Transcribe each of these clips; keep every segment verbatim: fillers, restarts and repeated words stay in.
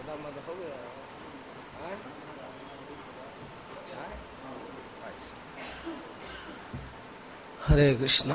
मद हो गया। हरे कृष्ण।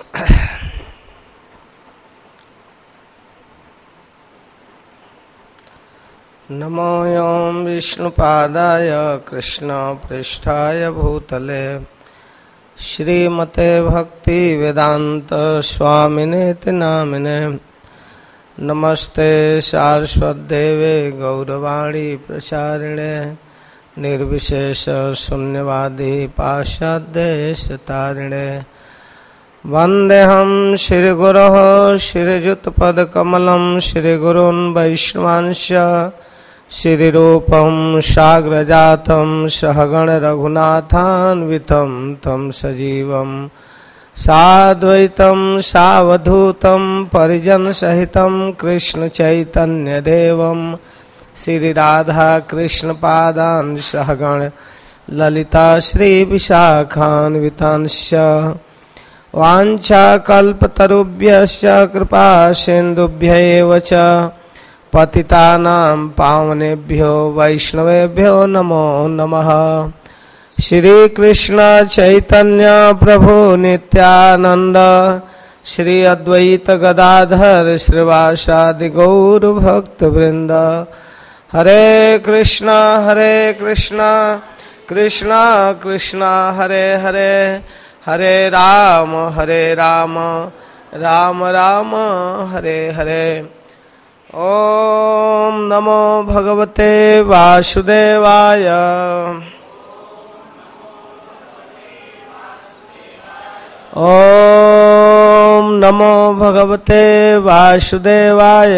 नमो यं विष्णुपादाय कृष्णपृष्ठाय भूतले श्रीमते भक्ति वेदांत स्वामिनेति नामिने। नमस्ते सारस्वतदेवे गौरवाणी प्रचारिणे निर्विशेष शून्यवादी पाश्चात्यदेशतारिणे। वन्देऽहं श्रीगुरोः श्रीयुतपदकमलं श्रीगुरून् वैष्णवांश्च श्रीरूपं साग्रजातं सहगण रघुनाथान्वितं तं सजीवं साद्वैतं सावधूतं परिजनसहितं कृष्णचैतन्यदेवं श्रीराधा कृष्णपादान् सहगण ललिता श्रीविशाखान्वितांश्च वाञ्छाकल्पतरुभ्यश्च कृपा सिन्धुभ्यैव च पतितानां पावनेभ्यो वैष्णवेभ्यो नमो नमः। श्री कृष्ण चैतन्य प्रभु नित्यानंद श्री अद्वैत गदाधर श्रीवासादि गौर भक्त वृंद। हरे कृष्ण हरे कृष्ण कृष्ण कृष्ण हरे हरे हरे राम हरे राम राम राम हरे हरे। ओम नमो भगवते वासुदेवाय। ओम नमो भगवते वासुदेवाय।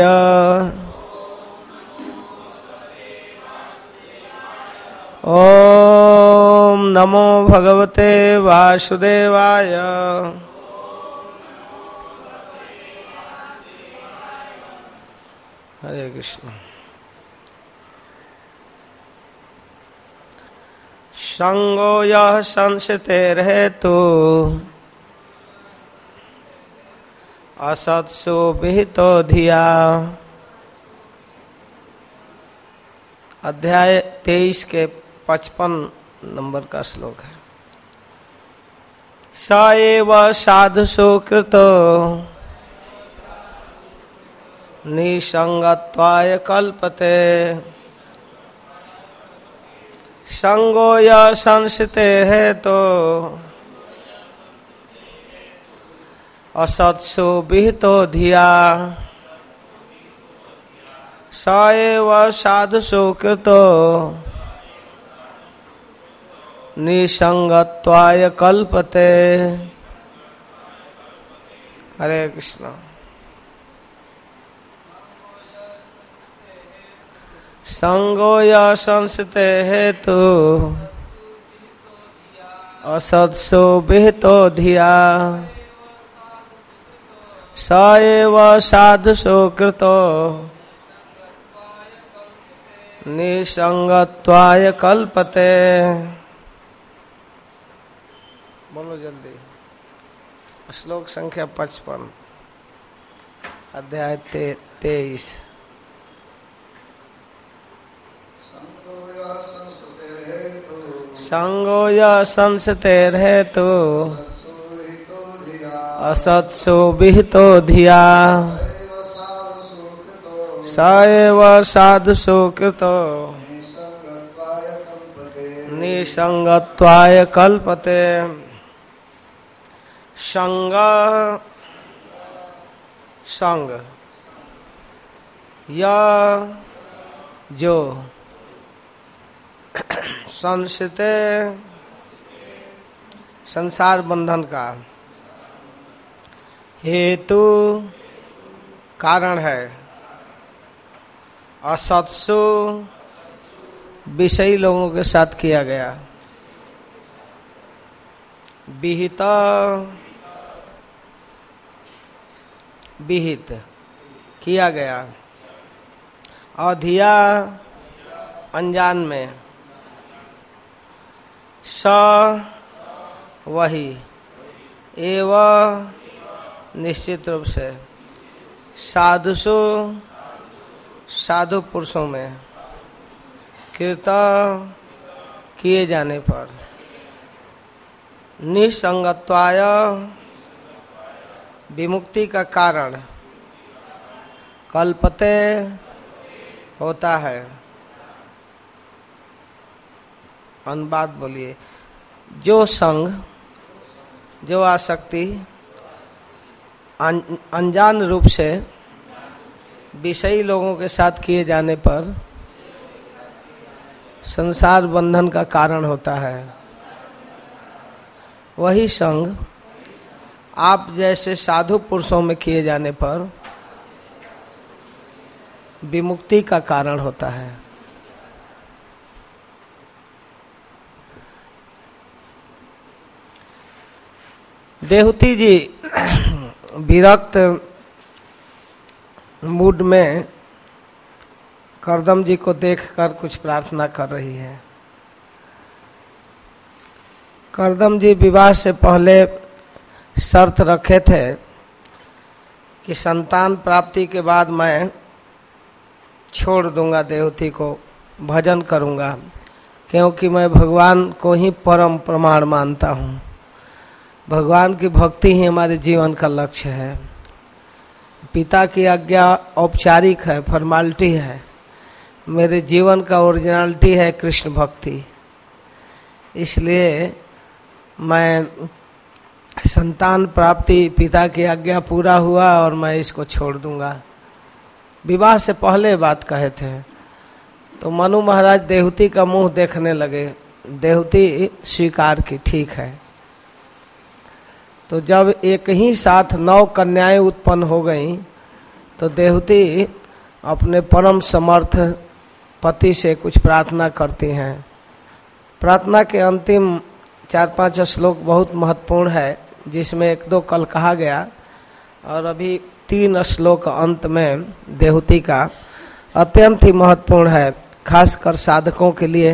ओम नमो भगवते वासुदेवाय। हरे कृष्ण। संगो यः संसितेर्हेतु असत्सु विहितो धिया। अध्याय तेईस के पचपन नंबर का श्लोक है। स एव साधुषु कृतो निसंगत्वाय कल्पते। संगो यः संसितेर् हेतो असत्सु विहितो धिया। स एव साधुषु कृतो निसंगत्वाय कल्पते। हरे कृष्ण। संगो यः संसिते हेतु असत्सु विहितो धिया। स एव साधुषु कृतो निसंगत्वाय कल्पते। बोलो जल्दी। श्लोक संख्या पचपन अध्याय ते, तेईस। संगो यः संसितेर् हेतु असत्सु विहितो धिया। स एव साधुषु कृतो निसंगत्वाय कल्पते। संग संग यह जो संसिते संसार बंधन का हेतु कारण है। असत्सु विषयी लोगों के साथ किया गया। विहित विहित किया गया। अधिया अनजान में। स वही एव निश्चित रूप से साधुषु साधु पुरुषों में कृत किए जाने पर निसंगत्वाय विमुक्ति का कारण कल्पते होता है। अनुवाद बोलिए। जो संग, जो आसक्ति अनजान रूप से विषयी लोगों के साथ किए जाने पर संसार बंधन का कारण होता है, वही संग आप जैसे साधु पुरुषों में किए जाने पर विमुक्ति का कारण होता है। देहूती जी विरक्त मूड में करदम जी को देखकर कुछ प्रार्थना कर रही है। करदम जी विवाह से पहले शर्त रखे थे कि संतान प्राप्ति के बाद मैं छोड़ दूंगा देवती को, भजन करूंगा, क्योंकि मैं भगवान को ही परम प्रमाण मानता हूँ। भगवान की भक्ति ही हमारे जीवन का लक्ष्य है। पिता की आज्ञा औपचारिक है, फॉर्मेलिटी है, मेरे जीवन का ओरिजिनलिटी है कृष्ण भक्ति। इसलिए मैं संतान प्राप्ति, पिता की आज्ञा पूरा हुआ और मैं इसको छोड़ दूंगा। विवाह से पहले बात कहे थे तो मनु महाराज देहूती का मुंह देखने लगे। देहूती स्वीकार की, ठीक है। तो जब एक ही साथ नौ कन्याएं उत्पन्न हो गईं तो देहूती अपने परम समर्थ पति से कुछ प्रार्थना करती हैं। प्रार्थना के अंतिम चार पांच श्लोक बहुत महत्वपूर्ण है, जिसमें एक दो कल कहा गया और अभी तीन श्लोक अंत में देहूती का अत्यंत ही महत्वपूर्ण है, खासकर साधकों के लिए।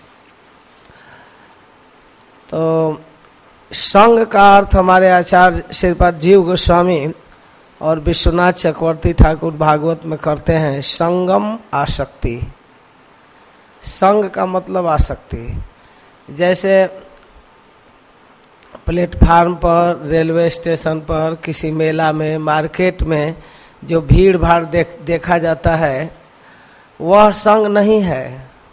तो संग का अर्थ हमारे आचार्य श्रीपाद जीव गोस्वामी और विश्वनाथ चक्रवर्ती ठाकुर भागवत में करते हैं संगम आसक्ति। संग का मतलब आसक्ति। जैसे प्लेटफार्म पर, रेलवे स्टेशन पर, किसी मेला में, मार्केट में जो भीड़ भाड़ देख देखा जाता है वह संग नहीं है।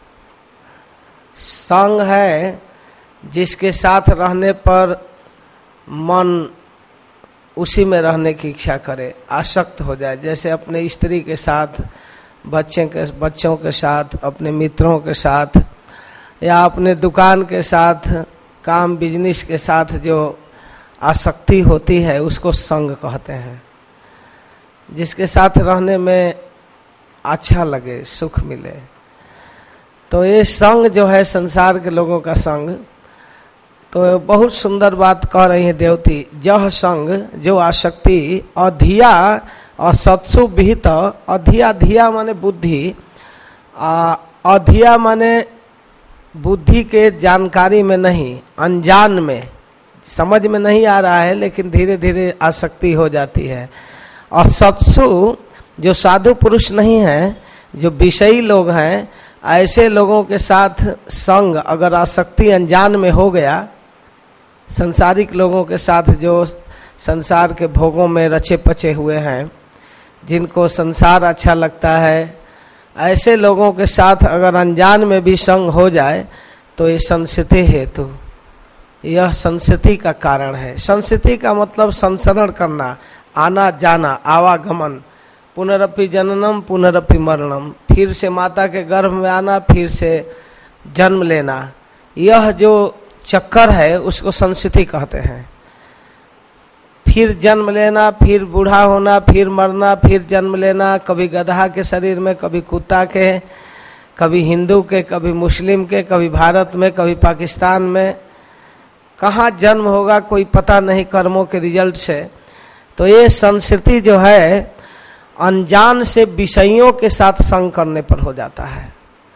संग है जिसके साथ रहने पर मन उसी में रहने की इच्छा करे, आसक्त हो जाए। जैसे अपने स्त्री के साथ, बच्चे के बच्चों के साथ, अपने मित्रों के साथ, या अपने दुकान के साथ, काम बिजनेस के साथ जो आसक्ति होती है उसको संग कहते हैं। जिसके साथ रहने में अच्छा लगे, सुख मिले। तो ये संग जो है संसार के लोगों का संग, तो बहुत सुंदर बात कह रही है देवती। जह संग, जो आसक्ति, अधिया असत्सु विहित। अधिया, धिया माने बुद्धि, अधिया माने बुद्धि के जानकारी में नहीं, अनजान में, समझ में नहीं आ रहा है लेकिन धीरे धीरे आसक्ति हो जाती है। और सत्सु, जो साधु पुरुष नहीं है, जो विषयी लोग हैं, ऐसे लोगों के साथ संग अगर आसक्ति अनजान में हो गया, संसारिक लोगों के साथ जो संसार के भोगों में रचे पचे हुए हैं, जिनको संसार अच्छा लगता है, ऐसे लोगों के साथ अगर अनजान में भी संग हो जाए तो ये संस्कृति हेतु, यह संस्कृति का कारण है। संस्कृति का मतलब संसरण करना, आना जाना, आवागमन, पुनरपि जननम पुनरपि मरणम, फिर से माता के गर्भ में आना, फिर से जन्म लेना, यह जो चक्कर है उसको संस्कृति कहते हैं। फिर जन्म लेना, फिर बूढ़ा होना, फिर मरना, फिर जन्म लेना, कभी गधा के शरीर में, कभी कुत्ता के, कभी हिंदू के, कभी मुस्लिम के, कभी भारत में, कभी पाकिस्तान में, कहाँ जन्म होगा कोई पता नहीं कर्मों के रिजल्ट से। तो ये संस्कृति जो है अनजान से विषयों के साथ संग करने पर हो जाता है।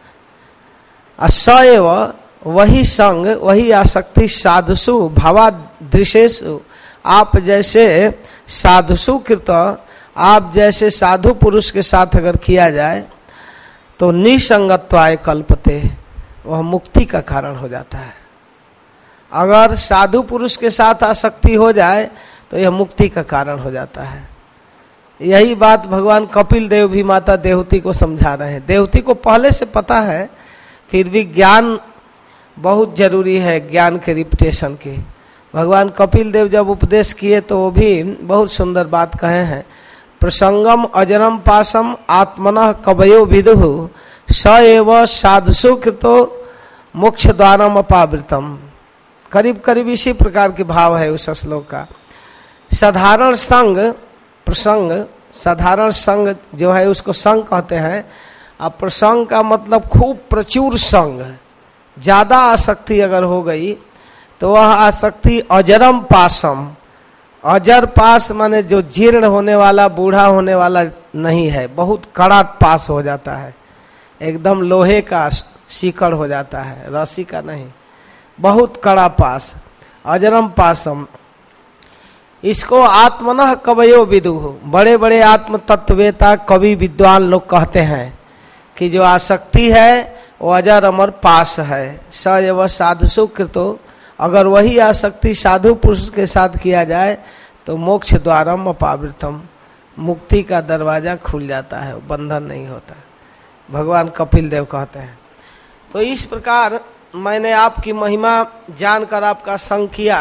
असैव, वही संग, वही आसक्ति साधुसु भावादृशेषु, आप जैसे साधुसु कृत, आप जैसे साधु पुरुष के साथ अगर किया जाए तो निसंगत्वाय कल्पते, वह मुक्ति का कारण हो जाता है। अगर साधु पुरुष के साथ आसक्ति हो जाए तो यह मुक्ति का कारण हो जाता है। यही बात भगवान कपिल देव भी माता देवती को समझा रहे हैं। देवती को पहले से पता है, फिर भी ज्ञान बहुत जरूरी है, ज्ञान के रिपिटेशन की। भगवान कपिल देव जब उपदेश किए तो वो भी बहुत सुंदर बात कहे हैं। प्रसंगम अजरम पासम आत्मनः कवयो विदुः स एव साधुषु कृतो मोक्ष द्वारम अपावृतम। करीब करीब इसी प्रकार के भाव है उस श्लोक का। साधारण संग, प्रसंग, साधारण संग जो है उसको संग कहते हैं। अब प्रसंग का मतलब खूब प्रचुर संग, ज्यादा आसक्ति अगर हो गई तो वह आसक्ति अजरम पासम, अजर पास माने जो जीर्ण होने वाला, बूढ़ा होने वाला नहीं है, बहुत कड़ा पास हो जाता है, एकदम लोहे का सीकड़ हो जाता है, रस्सी का नहीं, बहुत कड़ा पास, अजरम पासम। इसको आत्मनः कवयो विदुः, बड़े बड़े आत्म तत्ववेता कवि विद्वान लोग कहते हैं कि जो आसक्ति है वो अजर अमर पास है। स एव साधुषु कृतो, अगर वही आसक्ति साधु पुरुष के साथ किया जाए तो मोक्ष द्वारम अपावृतम, मुक्ति का दरवाजा खुल जाता है, बंधन नहीं होता। भगवान कपिल देव कहते हैं। तो इस प्रकार मैंने आपकी महिमा जानकर आपका संग किया,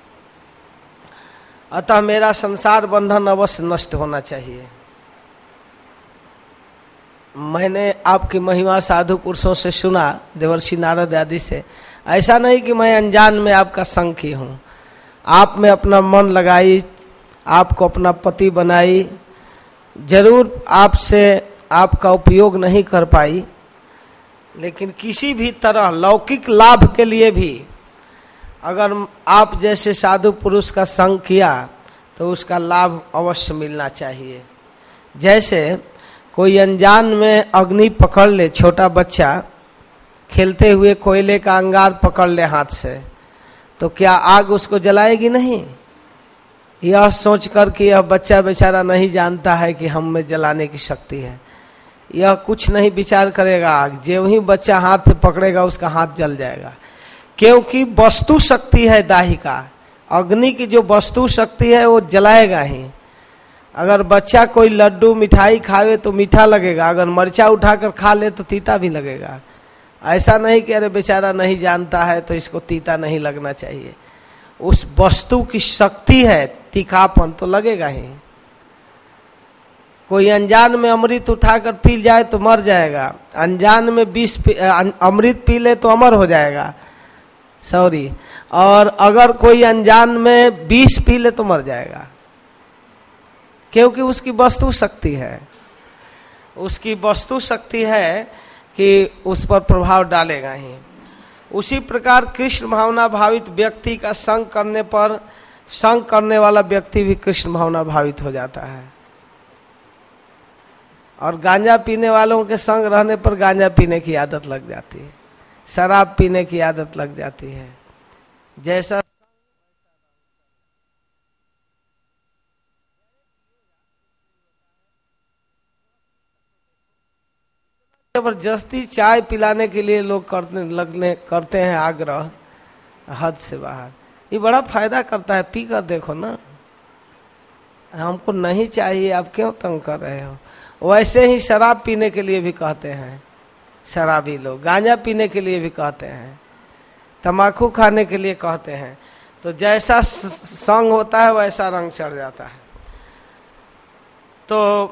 अतः मेरा संसार बंधन अवश्य नष्ट होना चाहिए। मैंने आपकी महिमा साधु पुरुषों से सुना, देवर्षि नारद आदि से। ऐसा नहीं कि मैं अनजान में आपका संग की हूँ, आप में अपना मन लगाई, आपको अपना पति बनाई, जरूर आपसे आपका उपयोग नहीं कर पाई, लेकिन किसी भी तरह लौकिक लाभ के लिए भी अगर आप जैसे साधु पुरुष का संग किया तो उसका लाभ अवश्य मिलना चाहिए। जैसे कोई अनजान में अग्नि पकड़ ले, छोटा बच्चा खेलते हुए कोयले का अंगार पकड़ ले हाथ से, तो क्या आग उसको जलाएगी नहीं? यह सोचकर कि यह बच्चा बेचारा नहीं जानता है कि हम में जलाने की शक्ति है, यह कुछ नहीं विचार करेगा। आग जो ही बच्चा हाथ पकड़ेगा उसका हाथ जल जाएगा, क्योंकि वस्तु शक्ति है दाही का। अग्नि की जो वस्तु शक्ति है वो जलाएगा ही। अगर बच्चा कोई लड्डू मिठाई खावे तो मीठा लगेगा, अगर मिर्चा उठाकर खा ले तो तीता भी लगेगा। ऐसा नहीं कि अरे बेचारा नहीं जानता है तो इसको तीता नहीं लगना चाहिए। उस वस्तु की शक्ति है, तीखापन तो लगेगा ही। कोई अनजान में अमृत उठाकर पी जाए तो मर जाएगा, अनजान में विष अमृत पी ले तो अमर हो जाएगा, सॉरी। और अगर कोई अनजान में विष पी ले तो मर जाएगा, क्योंकि उसकी वस्तु शक्ति है, उसकी वस्तु शक्ति है कि उस पर प्रभाव डालेगा ही। उसी प्रकार कृष्ण भावना भावित व्यक्ति का संग करने पर संग करने वाला व्यक्ति भी कृष्ण भावना भावित हो जाता है। और गांजा पीने वालों के संग रहने पर गांजा पीने की आदत लग जाती है, शराब पीने की आदत लग जाती है। जैसा जबरदस्ती चाय पिलाने के लिए लोग करने लगने करते हैं आग्रह, हद से बाहर। ये बड़ा फायदा करता है, पी कर देखो ना, हमको नहीं चाहिए, आप क्यों तंग कर रहे हो। वैसे ही शराब पीने के लिए भी कहते हैं शराबी लोग, गांजा पीने के लिए भी कहते हैं, तम्बाकू खाने के लिए कहते हैं। तो जैसा संग होता है वैसा रंग चढ़ जाता है। तो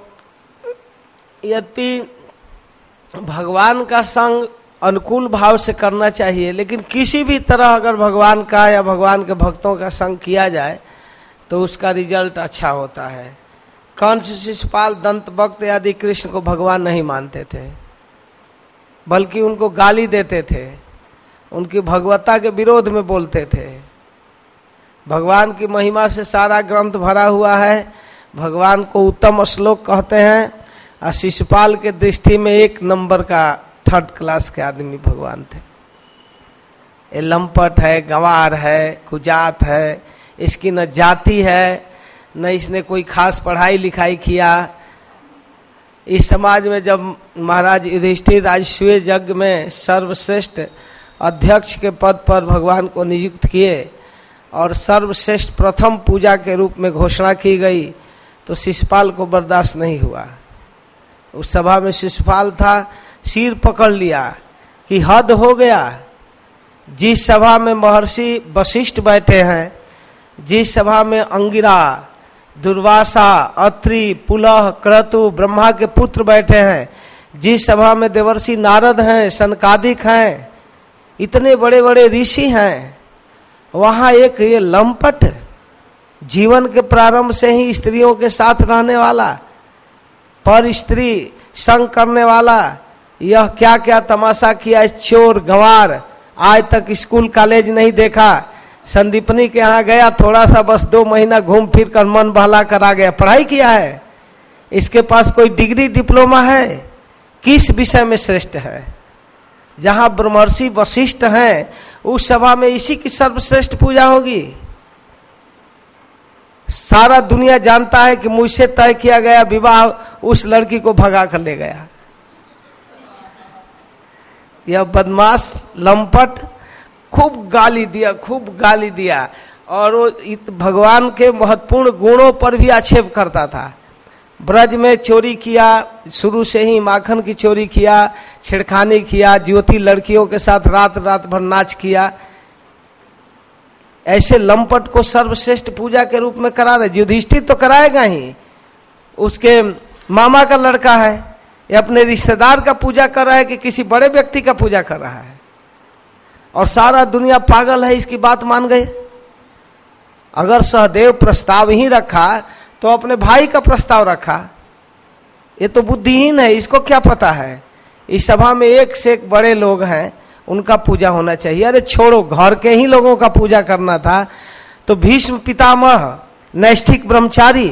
यदि भगवान का संग अनुकूल भाव से करना चाहिए, लेकिन किसी भी तरह अगर भगवान का या भगवान के भक्तों का संग किया जाए तो उसका रिजल्ट अच्छा होता है। कंस, शिशुपाल, दंत भक्त आदि कृष्ण को भगवान नहीं मानते थे, बल्कि उनको गाली देते थे, उनकी भगवत्ता के विरोध में बोलते थे। भगवान की महिमा से सारा ग्रंथ भरा हुआ है, भगवान को उत्तम श्लोक कहते हैं, और शिशुपाल के दृष्टि में एक नंबर का थर्ड क्लास के आदमी भगवान थे। ये लंपट है, गंवार है, कुजात है, इसकी न जाति है, न इसने कोई खास पढ़ाई लिखाई किया, इस समाज में जब महाराज युधिष्ठिर राजसूय यज्ञ में सर्वश्रेष्ठ अध्यक्ष के पद पर भगवान को नियुक्त किए और सर्वश्रेष्ठ प्रथम पूजा के रूप में घोषणा की गई, तो शिशुपाल को बर्दाश्त नहीं हुआ। उस सभा में शिशुपाल था, सिर पकड़ लिया कि हद हो गया। जिस सभा में महर्षि वशिष्ठ बैठे हैं, जिस सभा में अंगिरा, दुर्वासा, अत्रि, पुलह, क्रतु, ब्रह्मा के पुत्र बैठे हैं, जिस सभा में देवर्षि नारद हैं, सनकादिक हैं, इतने बड़े बड़े ऋषि हैं, वहां एक ये लंपट जीवन के प्रारंभ से ही स्त्रियों के साथ रहने वाला, पर स्त्री संग करने वाला, यह क्या क्या तमाशा किया। चोर गंवार, आज तक स्कूल कॉलेज नहीं देखा, संदीपनी के यहाँ गया, थोड़ा सा बस दो महीना घूम फिर कर मन बहला कर आ गया। पढ़ाई किया है, इसके पास कोई डिग्री डिप्लोमा है, किस विषय में श्रेष्ठ है। जहां ब्रह्मर्षि वशिष्ठ हैं, उस सभा में इसी की सर्वश्रेष्ठ पूजा होगी। सारा दुनिया जानता है कि मुझसे तय किया गया विवाह उस लड़की को भगा कर ले गया। यह बदमाश लंपट खूब गाली दिया, खूब गाली दिया, और वो भगवान के महत्वपूर्ण गुणों पर भी आक्षेप करता था। ब्रज में चोरी किया, शुरू से ही माखन की चोरी किया, छेड़खानी किया, ज्योति लड़कियों के साथ रात रात भर नाच किया। ऐसे लंपट को सर्वश्रेष्ठ पूजा के रूप में करा रहे। युधिष्ठिर तो कराएगा ही, उसके मामा का लड़का है, ये अपने रिश्तेदार का पूजा कर रहा है कि किसी बड़े व्यक्ति का पूजा कर रहा है, और सारा दुनिया पागल है, इसकी बात मान गए। अगर सहदेव प्रस्ताव ही रखा तो अपने भाई का प्रस्ताव रखा। ये तो बुद्धिहीन है, इसको क्या पता है। इस सभा में एक से एक बड़े लोग हैं, उनका पूजा होना चाहिए। अरे छोड़ो, घर के ही लोगों का पूजा करना था तो भीष्म पितामह, नैष्ठिक ब्रह्मचारी,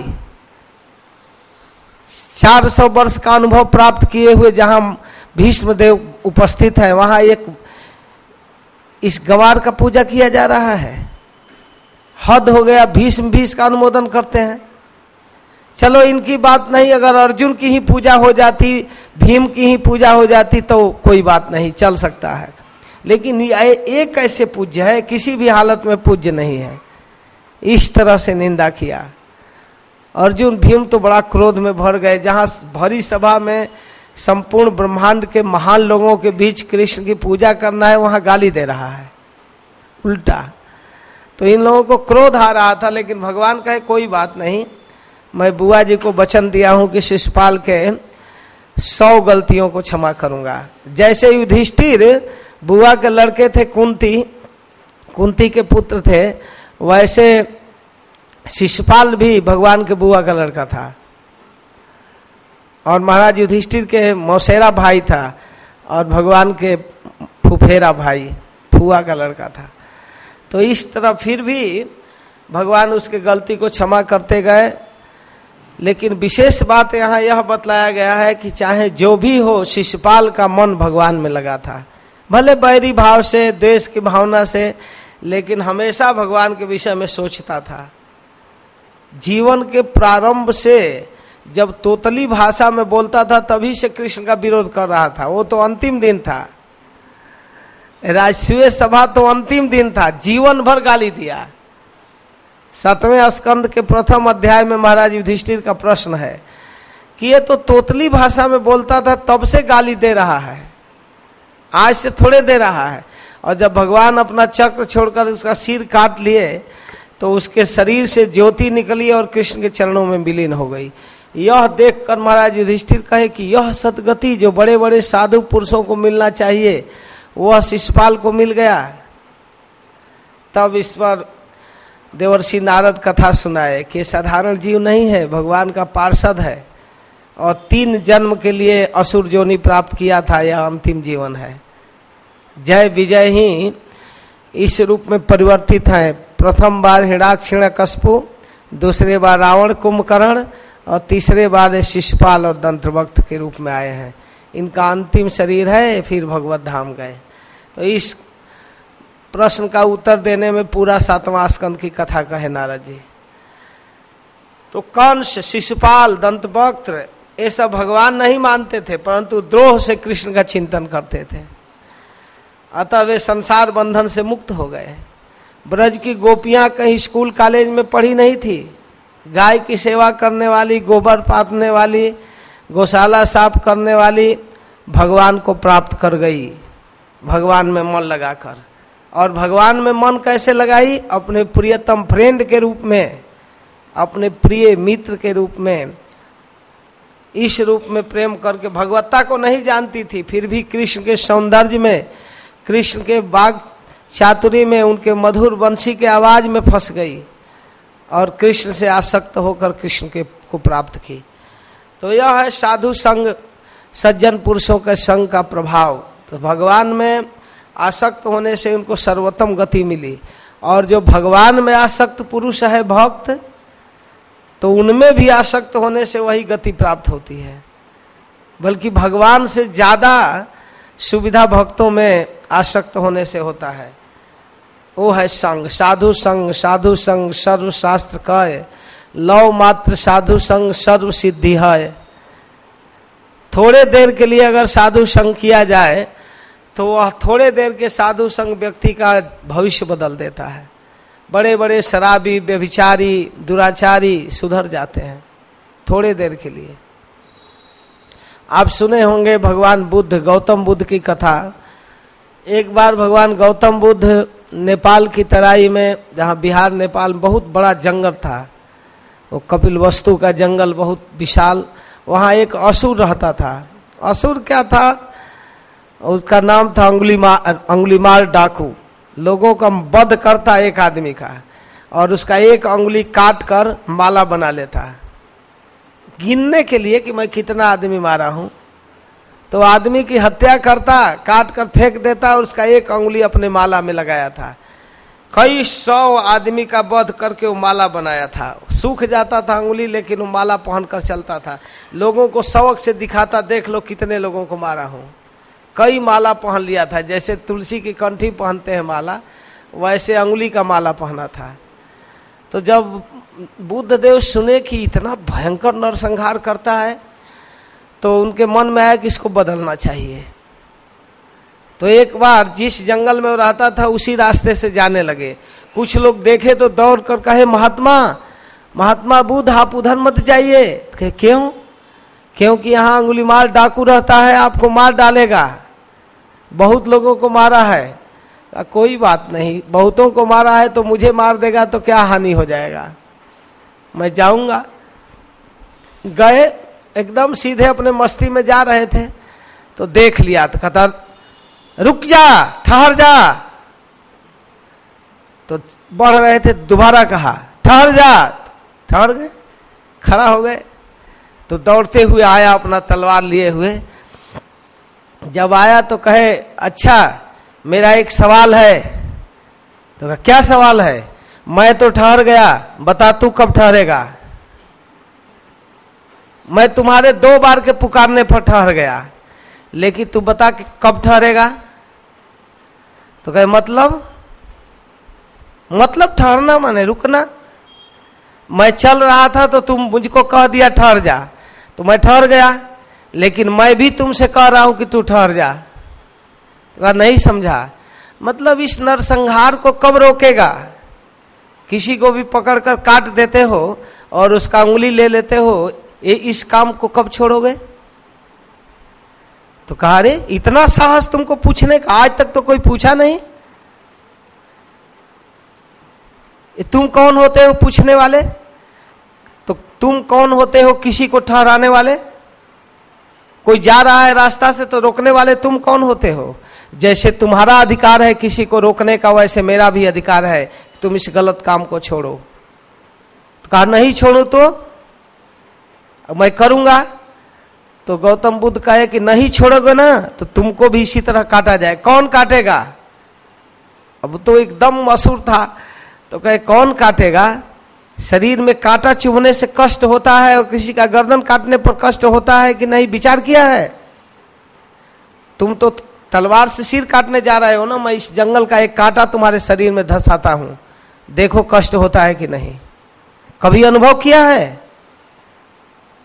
चार सौ वर्ष का अनुभव प्राप्त किए हुए जहां भीष्म देव उपस्थित है, वहां एक इस गंवार का पूजा किया जा रहा है। हद हो गया। भीष्म भी इसका अनुमोदन करते हैं। चलो इनकी बात नहीं, अगर अर्जुन की ही पूजा हो जाती, भीम की ही पूजा हो जाती तो कोई बात नहीं, चल सकता है। लेकिन एक ऐसे पूज्य है, किसी भी हालत में पूज्य नहीं है। इस तरह से निंदा किया। अर्जुन भीम तो बड़ा क्रोध में भर गए। जहां भरी सभा में संपूर्ण ब्रह्मांड के महान लोगों के बीच कृष्ण की पूजा करना है, वहां गाली दे रहा है उल्टा। तो इन लोगों को क्रोध आ रहा था, लेकिन भगवान कहे कोई बात नहीं, मैं बुआ जी को वचन दिया हूं कि शिशुपाल के सौ गलतियों को क्षमा करूंगा। जैसे युधिष्ठिर बुआ के लड़के थे, कुंती कुंती के पुत्र थे, वैसे शिशुपाल भी भगवान के बुआ का लड़का था, और महाराज युधिष्ठिर के मौसेरा भाई था, और भगवान के फुफेरा भाई, फुआ का लड़का था। तो इस तरह फिर भी भगवान उसके गलती को क्षमा करते गए। लेकिन विशेष बात यहाँ यह बतलाया गया है कि चाहे जो भी हो, शिशुपाल का मन भगवान में लगा था, भले बैरी भाव से, द्वेष की भावना से, लेकिन हमेशा भगवान के विषय में सोचता था। जीवन के प्रारंभ से जब तोतली भाषा में बोलता था, तभी से कृष्ण का विरोध कर रहा था। वो तो अंतिम दिन था, राजसूय सभा तो अंतिम दिन था, जीवन भर गाली दिया। सातवें स्कंद के प्रथम अध्याय में महाराज युधिष्ठिर का प्रश्न है कि ये तो तोतली भाषा में बोलता था, तब से गाली दे रहा है, आज से थोड़े दे रहा है। और जब भगवान अपना चक्र छोड़कर उसका सिर काट लिए, तो उसके शरीर से ज्योति निकली और कृष्ण के चरणों में विलीन हो गई। यह देखकर महाराज युधिष्ठिर कहे कि यह सद्गति जो बड़े बड़े साधु पुरुषों को मिलना चाहिए, वह शिशुपाल को मिल गया। तब इस पर देवर्षि नारद कथा सुनाए कि साधारण जीव नहीं है, भगवान का पार्षद है, और तीन जन्म के लिए असुर योनि प्राप्त किया था, यह अंतिम जीवन है। जय विजय ही इस रूप में परिवर्तित है। प्रथम बार हिरण्याकशिपु, दूसरे बार रावण कुंभकर्ण, और तीसरे बार शिशुपाल और दंतवक्त के रूप में आए हैं। इनका अंतिम शरीर है, फिर भगवत धाम गए। तो इस प्रश्न का उत्तर देने में पूरा सातवां स्कंद की कथा कहे नारद जी। तो कंस, शिशुपाल, दंतवक्त ये सब भगवान नहीं मानते थे, परंतु द्रोह से कृष्ण का चिंतन करते थे। अतः वे संसार बंधन से मुक्त हो गए। ब्रज की गोपियां कहीं स्कूल कॉलेज में पढ़ी नहीं थी। गाय की सेवा करने वाली, गोबर पाथने वाली, गौशाला साफ करने वाली भगवान को प्राप्त कर गई, भगवान में मन लगाकर। और भगवान में मन कैसे लगाई? अपने प्रियतम फ्रेंड के रूप में, अपने प्रिय मित्र के रूप में, इस रूप में प्रेम करके। भगवत्ता को नहीं जानती थी, फिर भी कृष्ण के सौंदर्य में, कृष्ण के बाग चातुरी में, उनके मधुर बंसी के आवाज में फंस गई और कृष्ण से आसक्त होकर कृष्ण के को प्राप्त की। तो यह है साधु संग, सज्जन पुरुषों के संग का प्रभाव। तो भगवान में आसक्त होने से उनको सर्वोत्तम गति मिली। और जो भगवान में आसक्त पुरुष है भक्त, तो उनमें भी आसक्त होने से वही गति प्राप्त होती है। बल्कि भगवान से ज्यादा सुविधा भक्तों में आसक्त होने से होता है। वो है संग, साधु संग, साधु संग सर्व शास्त्र कय, लव मात्र साधु संग सर्व सिद्धि है। थोड़े देर के लिए अगर साधु संग किया जाए तो वह थोड़े देर के साधु संग व्यक्ति का भविष्य बदल देता है। बड़े बड़े शराबी, व्यभिचारी, दुराचारी सुधर जाते हैं थोड़े देर के लिए। आप सुने होंगे भगवान बुद्ध, गौतम बुद्ध की कथा। एक बार भगवान गौतम बुद्ध नेपाल की तराई में, जहाँ बिहार नेपाल में बहुत बड़ा जंगल था, वो कपिलवस्तु का जंगल बहुत विशाल, वहाँ एक असुर रहता था। असुर क्या था? उसका नाम था अंगुलीमाल, अंगुलीमाल डाकू। लोगों का वध करता एक आदमी का, और उसका एक अंगुली काट कर माला बना लेता, गिनने के लिए कि मैं कितना आदमी मारा हूं। तो आदमी की हत्या करता, काट कर फेंक देता, और उसका एक अंगुली अपने माला में लगाया था। कई सौ आदमी का वध करके वो माला बनाया था। सूख जाता था अंगुली, लेकिन वो माला पहन कर चलता था। लोगों को शौक से दिखाता, देख लो कितने लोगों को मारा हूं। कई माला पहन लिया था, जैसे तुलसी की कंठी पहनते हैं माला, वैसे अंगुली का माला पहना था। तो जब बुद्ध देव सुने कि इतना भयंकर नरसंहार करता है, तो उनके मन में आया कि इसको बदलना चाहिए। तो एक बार जिस जंगल में वो रहता था उसी रास्ते से जाने लगे। कुछ लोग देखे तो दौड़ कर कहे, महात्मा महात्मा बुद्ध आप उधर मत जाइए। कहे क्यों? क्योंकि यहाँ अंगुलीमाल डाकू रहता है, आपको मार डालेगा। बहुत लोगों को मारा है। कोई बात नहीं, बहुतों को मारा है तो मुझे मार देगा तो क्या हानि हो जाएगा, मैं जाऊंगा। गए, एकदम सीधे अपने मस्ती में जा रहे थे, तो देख लिया तो कहता रुक जा, ठहर जा। तो बढ़ रहे थे, दोबारा कहा ठहर जा, ठहर गए, खड़ा हो गए। तो दौड़ते हुए आया अपना तलवार लिए हुए। जब आया तो कहे, अच्छा मेरा एक सवाल है। तो कहा क्या सवाल है? मैं तो ठहर गया, बता तू कब ठहरेगा? मैं तुम्हारे दो बार के पुकारने पर ठहर गया, लेकिन तू बता कि कब ठहरेगा? तो कहे मतलब मतलब ठहरना माने रुकना। मैं चल रहा था तो तुम मुझको कह दिया ठहर जा, तो मैं ठहर गया, लेकिन मैं भी तुमसे कह रहा हूं कि तू ठहर जा। तो नहीं समझा। मतलब इस नरसंहार को कब रोकेगा? किसी को भी पकड़कर काट देते हो और उसका उंगली ले लेते हो, ये इस काम को कब छोड़ोगे? तो कहा रे इतना साहस तुमको पूछने का, आज तक तो कोई पूछा नहीं। तुम कौन होते हो पूछने वाले? तो तुम कौन होते हो किसी को ठहराने वाले? कोई जा रहा है रास्ता से तो रोकने वाले तुम कौन होते हो? जैसे तुम्हारा अधिकार है किसी को रोकने का, वैसे मेरा भी अधिकार है कि तुम इस गलत काम को छोड़ो। तो कहा नहीं छोड़ो तो मैं करूंगा। तो गौतम बुद्ध कहे कि नहीं छोड़ोगे ना तो तुमको भी इसी तरह काटा जाए। कौन काटेगा? अब तो एकदम असुर था। तो कहे कौन काटेगा? शरीर में कांटा चुभने से कष्ट होता है और किसी का गर्दन काटने पर कष्ट होता है कि नहीं, विचार किया है? तुम तो तलवार से सिर काटने जा रहे हो ना, मैं इस जंगल का एक कांटा तुम्हारे शरीर में धंसाता हूं, देखो कष्ट होता है कि नहीं, कभी अनुभव किया है?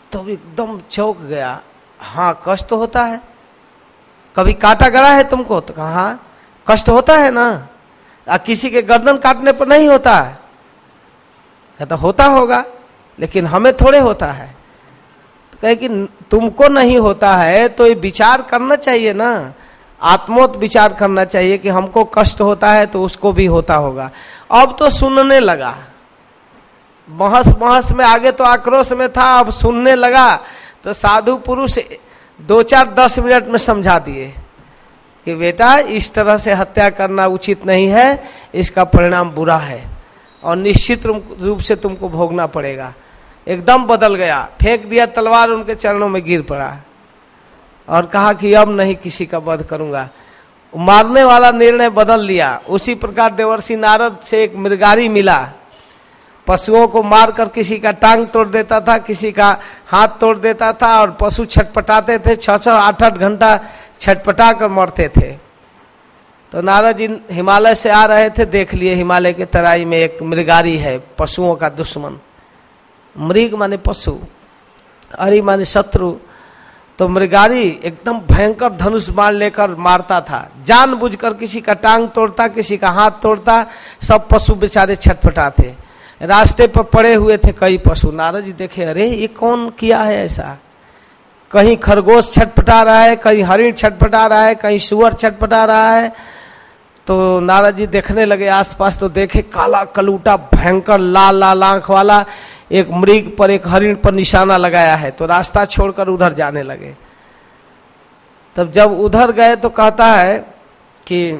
तो एकदम चौंक गया। हाँ कष्ट तो होता है, कभी काटा गड़ा है तुमको? तो कहा हाँ कष्ट होता है ना, आ, किसी के गर्दन काटने पर नहीं होता है? कहता होता होगा, लेकिन हमें थोड़े होता है। तो कहे कि तुमको नहीं होता है तो ये विचार करना चाहिए ना, आत्मोत विचार करना चाहिए कि हमको कष्ट होता है तो उसको भी होता होगा। अब तो सुनने लगा, बहस बहस में आगे तो आक्रोश में था, अब सुनने लगा। तो साधु पुरुष दो चार दस मिनट में समझा दिए कि बेटा इस तरह से हत्या करना उचित नहीं है, इसका परिणाम बुरा है और निश्चित रूप से तुमको भोगना पड़ेगा। एकदम बदल गया, फेंक दिया तलवार, उनके चरणों में गिर पड़ा और कहा कि अब नहीं किसी का वध करूंगा। मारने वाला निर्णय बदल लिया। उसी प्रकार देवर्षि नारद से एक मृगारी मिला, पशुओं को मारकर किसी का टांग तोड़ देता था, किसी का हाथ तोड़ देता था और पशु छटपटाते थे, छह छह आठ आठ घंटा छटपटा कर मरते थे। तो नारद जी हिमालय से आ रहे थे, देख लिए हिमालय के तराई में एक मृगारी है, पशुओं का दुश्मन। मृग माने पशु, अरि माने शत्रु। तो मृगारी एकदम भयंकर धनुष बाण लेकर मारता था, जानबूझकर किसी का टांग तोड़ता, किसी का हाथ तोड़ता, सब पशु बेचारे छटपटाते। रास्ते पर पड़े हुए थे कई पशु। नारद जी देखे, अरे ये कौन किया है ऐसा? कहीं खरगोश छटपटा रहा है, कहीं हरिण छटपटा रहा है, कहीं सुअर छटपटा रहा है। तो नारद जी देखने लगे आसपास, तो देखे काला कलूटा भयंकर लाल लाल आंख वाला एक मृग पर, एक हरिण पर निशाना लगाया है। तो रास्ता छोड़कर उधर जाने लगे। तब जब उधर गए तो कहता है कि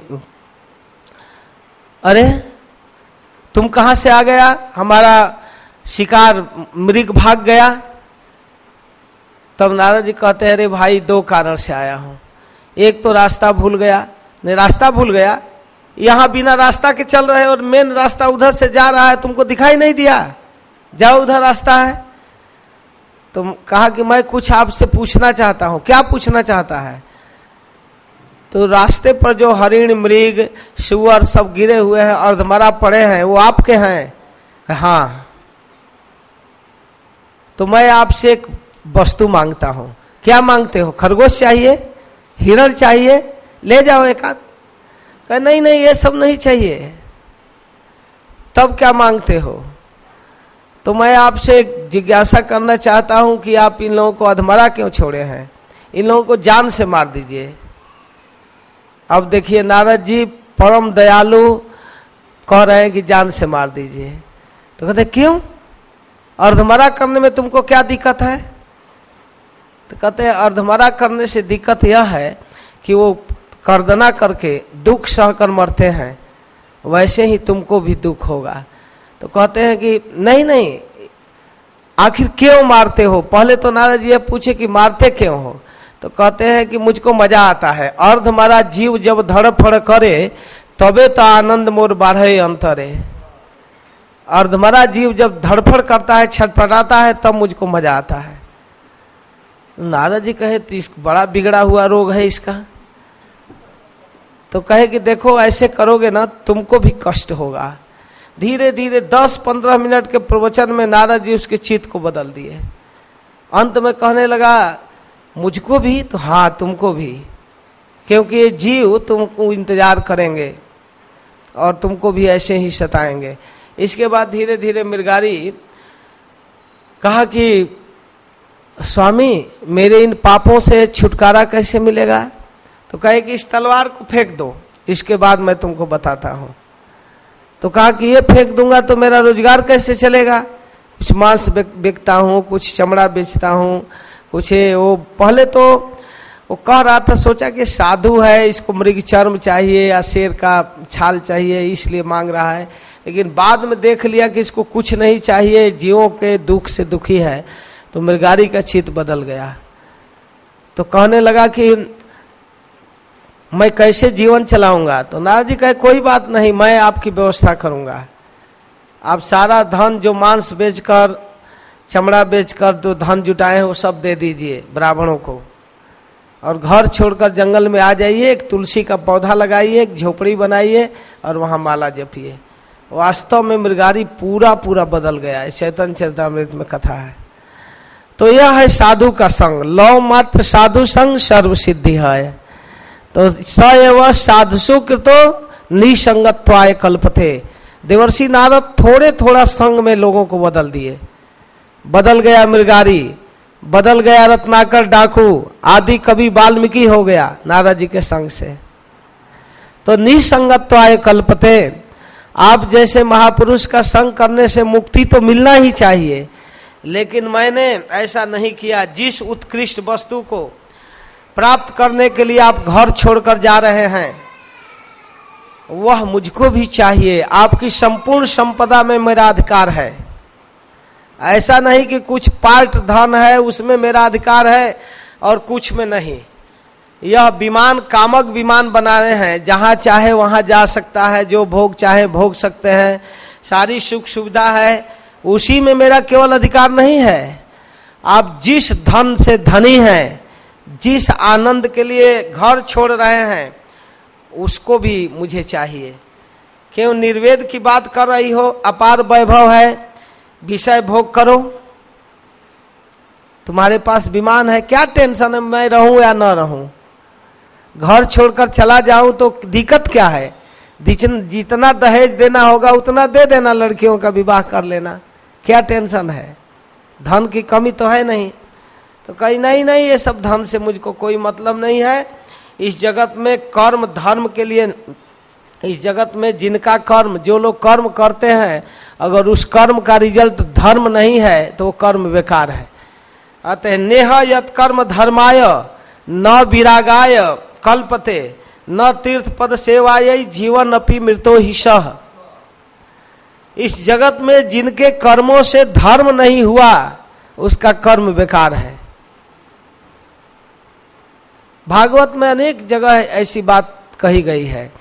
अरे तुम कहां से आ गया? हमारा शिकार मृग भाग गया। तब नारद जी कहते हैं, अरे भाई दो कारण से आया हूं। एक तो रास्ता भूल गया। नहीं रास्ता भूल गया, यहां बिना रास्ता के चल रहे और मेन रास्ता उधर से जा रहा है, तुमको दिखाई नहीं दिया? जाओ उधर रास्ता है। तो कहा कि मैं कुछ आपसे पूछना चाहता हूं। क्या पूछना चाहता है? तो रास्ते पर जो हरिण मृग सुअर सब गिरे हुए हैं, अर्धमरा पड़े हैं, वो आपके हैं? हाँ। तो मैं आपसे एक वस्तु मांगता हूं। क्या मांगते हो? खरगोश चाहिए, हिरण चाहिए, ले जाओ एक आध। कहा नहीं नहीं ये सब नहीं चाहिए। तब क्या मांगते हो? तो मैं आपसे एक जिज्ञासा करना चाहता हूं कि आप इन लोगों को अधमरा क्यों छोड़े हैं? इन लोगों को जान से मार दीजिए। अब देखिए नारद जी परम दयालु कह रहे हैं कि जान से मार दीजिए। तो कहते क्यों? अर्धमरा करने में तुमको क्या दिक्कत है? तो कहते हैं अर्धमरा करने से दिक्कत यह है कि वो कर्दना करके दुख सहकर मरते हैं, वैसे ही तुमको भी दुख होगा। तो कहते हैं कि नहीं नहीं, आखिर क्यों मारते हो? पहले तो नारद जी पूछे कि मारते क्यों हो? तो कहते हैं कि मुझको मजा आता है। अर्धमरा जीव जब धड़फड़ करे तबे तो आनंद मोर बाढ़े अंतरे। अर्धमरा जीव जब धड़फड़ करता है, छटपटाता है, तब मुझको मजा आता है। नारद जी कहे तो इस बड़ा बिगड़ा हुआ रोग है इसका। तो कहे कि देखो ऐसे करोगे ना तुमको भी कष्ट होगा। धीरे धीरे दस पंद्रह मिनट के प्रवचन में नारद जी उसके चित्त को बदल दिए। अंत में कहने लगा मुझको भी तो हाँ तुमको भी, क्योंकि ये जीव तुमको इंतजार करेंगे और तुमको भी ऐसे ही सताएंगे। इसके बाद धीरे धीरे मृगारी कहा कि स्वामी मेरे इन पापों से छुटकारा कैसे मिलेगा? तो कहे कि इस तलवार को फेंक दो, इसके बाद मैं तुमको बताता हूँ। तो कहा कि ये फेंक दूंगा तो मेरा रोजगार कैसे चलेगा? कुछ मांस बेचता हूँ, कुछ चमड़ा बेचता हूँ, कुछ वो पहले तो वो कह रहा था, सोचा कि साधु है, इसको मृग चर्म चाहिए या शेर का छाल चाहिए, इसलिए मांग रहा है। लेकिन बाद में देख लिया कि इसको कुछ नहीं चाहिए, जीवों के दुख से दुखी है। तो मृगारी का चित्त बदल गया। तो कहने लगा कि मैं कैसे जीवन चलाऊंगा? तो नारद जी कहे कोई बात नहीं, मैं आपकी व्यवस्था करूंगा। आप सारा धन जो मांस बेचकर चमड़ा बेचकर जो धन जुटाए हैं वो सब दे दीजिए ब्राह्मणों को, और घर छोड़कर जंगल में आ जाइए, एक तुलसी का पौधा लगाइए, एक झोपड़ी बनाइए और वहां माला जपिए। वास्तव में मृगारी पूरा पूरा बदल गया। चैतन्य चरितामृत में कथा है। तो यह है साधु का संग। लौ मात्र साधु संग सर्व सिद्धि है। तो स एव साधुसु कृतो निसंगत्वाय कल्पते। देवर्षि नारद थोड़े थोड़ा संग में लोगों को बदल दिए। बदल गया मृगारी, बदल गया रत्नाकर डाकू, आदि कवि वाल्मीकि हो गया नारद जी के संग से। तो निसंगत्वाय कल्पते। आप जैसे महापुरुष का संग करने से मुक्ति तो मिलना ही चाहिए, लेकिन मैंने ऐसा नहीं किया। जिस उत्कृष्ट वस्तु को प्राप्त करने के लिए आप घर छोड़कर जा रहे हैं वह मुझको भी चाहिए। आपकी संपूर्ण संपदा में मेरा अधिकार है। ऐसा नहीं कि कुछ पार्ट धन है उसमें मेरा अधिकार है और कुछ में नहीं। यह विमान कामक विमान बनाए हैं, जहां चाहे वहां जा सकता है, जो भोग चाहे भोग सकते हैं, सारी सुख सुविधा है, उसी में मेरा केवल अधिकार नहीं है। आप जिस धन से धनी हैं, जिस आनंद के लिए घर छोड़ रहे हैं, उसको भी मुझे चाहिए। क्यों निर्वेद की बात कर रही हो? अपार वैभव है, विषय भोग करो। तुम्हारे पास विमान है, क्या टेंशन है मैं रहूं या ना रहूं? घर छोड़कर चला जाऊं तो दिक्कत क्या है? जितना दहेज देना होगा उतना दे देना, लड़कियों का विवाह कर लेना, क्या टेंशन है? धन की कमी तो है नहीं। तो कहीं नहीं नहीं ये सब धन से मुझको कोई मतलब नहीं है। इस जगत में कर्म धर्म के लिए, इस जगत में जिनका कर्म, जो लोग कर्म करते हैं, अगर उस कर्म का रिजल्ट धर्म नहीं है तो वो कर्म बेकार है। अतः नेह यत कर्म धर्माय न विरागाय कल्पते न तीर्थ पद सेवाय जीवन अपि मृतो ही सह। इस जगत में जिनके कर्मों से धर्म नहीं हुआ उसका कर्म बेकार है। भागवत में अनेक जगह ऐसी बात कही गई है।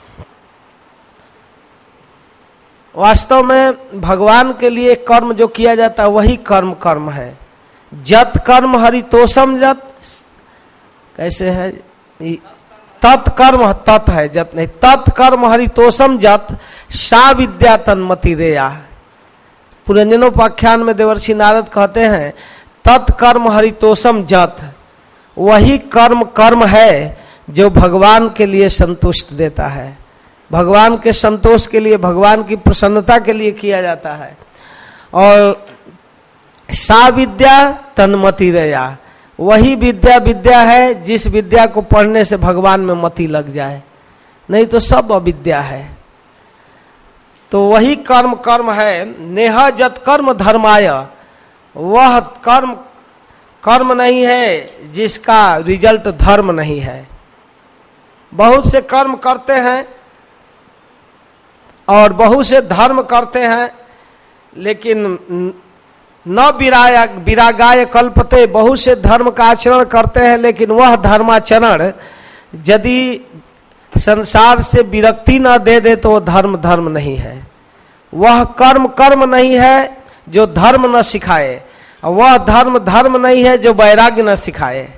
वास्तव में भगवान के लिए कर्म जो किया जाता है वही कर्म कर्म है। जत कर्म हरितोषम जत, कैसे है? तत्कर्म तत् है, जत नहीं। तत्कर्म हरितोषम जत सा विद्या तन्मति रेया। पुरंजनोपाख्यान में देवर्षि नारद कहते हैं तत्कर्म हरितोषम जत, वही कर्म कर्म है जो भगवान के लिए संतुष्ट देता है, भगवान के संतोष के लिए, भगवान की प्रसन्नता के लिए किया जाता है। और सा विद्या तन्मति रेया, वही विद्या विद्या है जिस विद्या को पढ़ने से भगवान में मति लग जाए, नहीं तो सब अविद्या है। तो वही कर्म कर्म है। नेह जत कर्म धर्माय, वह कर्म कर्म नहीं है जिसका रिजल्ट धर्म नहीं है। बहुत से कर्म करते हैं और बहुत से धर्म करते हैं, लेकिन न विराया विरागाय कल्पते। बहुत से धर्म का आचरण करते हैं, लेकिन वह धर्माचरण यदि संसार से विरक्ति न दे दे तो धर्म धर्म नहीं है। वह कर्म कर्म नहीं है जो धर्म न सिखाए, वह धर्म धर्म नहीं है जो वैराग्य न सिखाए।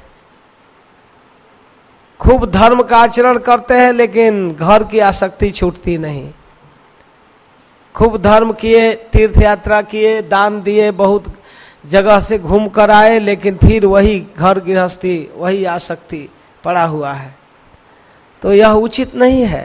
खूब धर्म का आचरण करते हैं लेकिन घर की आसक्ति छूटती नहीं। खूब धर्म किए, तीर्थ यात्रा किए, दान दिए, बहुत जगह से घूम कर आए, लेकिन फिर वही घर गृहस्थी, वही आसक्ति पड़ा हुआ है। तो यह उचित नहीं है।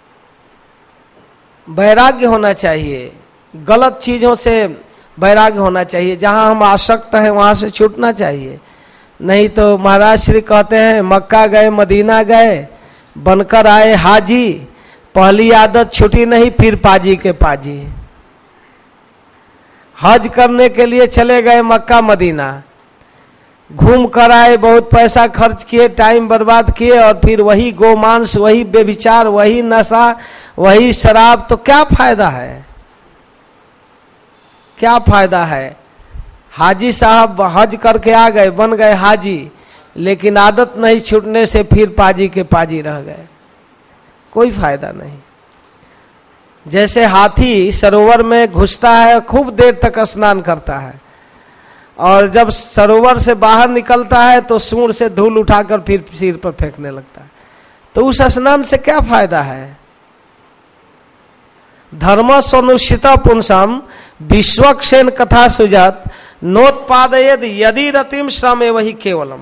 वैराग्य होना चाहिए, गलत चीजों से वैराग्य होना चाहिए। जहां हम आसक्त हैं वहां से छूटना चाहिए। नहीं तो महाराज श्री कहते हैं मक्का गए, मदीना गए, बनकर आए हाजी, पहली आदत छुटी नहीं फिर पाजी के पाजी। हज करने के लिए चले गए मक्का मदीना, घूम कर आए, बहुत पैसा खर्च किए, टाइम बर्बाद किए, और फिर वही गोमांस, वही बेविचार, वही नशा, वही शराब। तो क्या फायदा है? क्या फायदा है? हाजी साहब हज करके आ गए, बन गए हाजी, लेकिन आदत नहीं छूटने से फिर पाजी के पाजी रह गए। कोई फायदा नहीं। जैसे हाथी सरोवर में घुसता है, खूब देर तक स्नान करता है, और जब सरोवर से बाहर निकलता है तो सूंड से धूल उठाकर फिर सिर पर फेंकने लगता है। तो उस स्नान से क्या फायदा है? धर्म सनुष्ठित पुंसम विश्वक्षेन कथा सुजात नोत्पादयेद यदि रतिम श्रमे वही केवलम।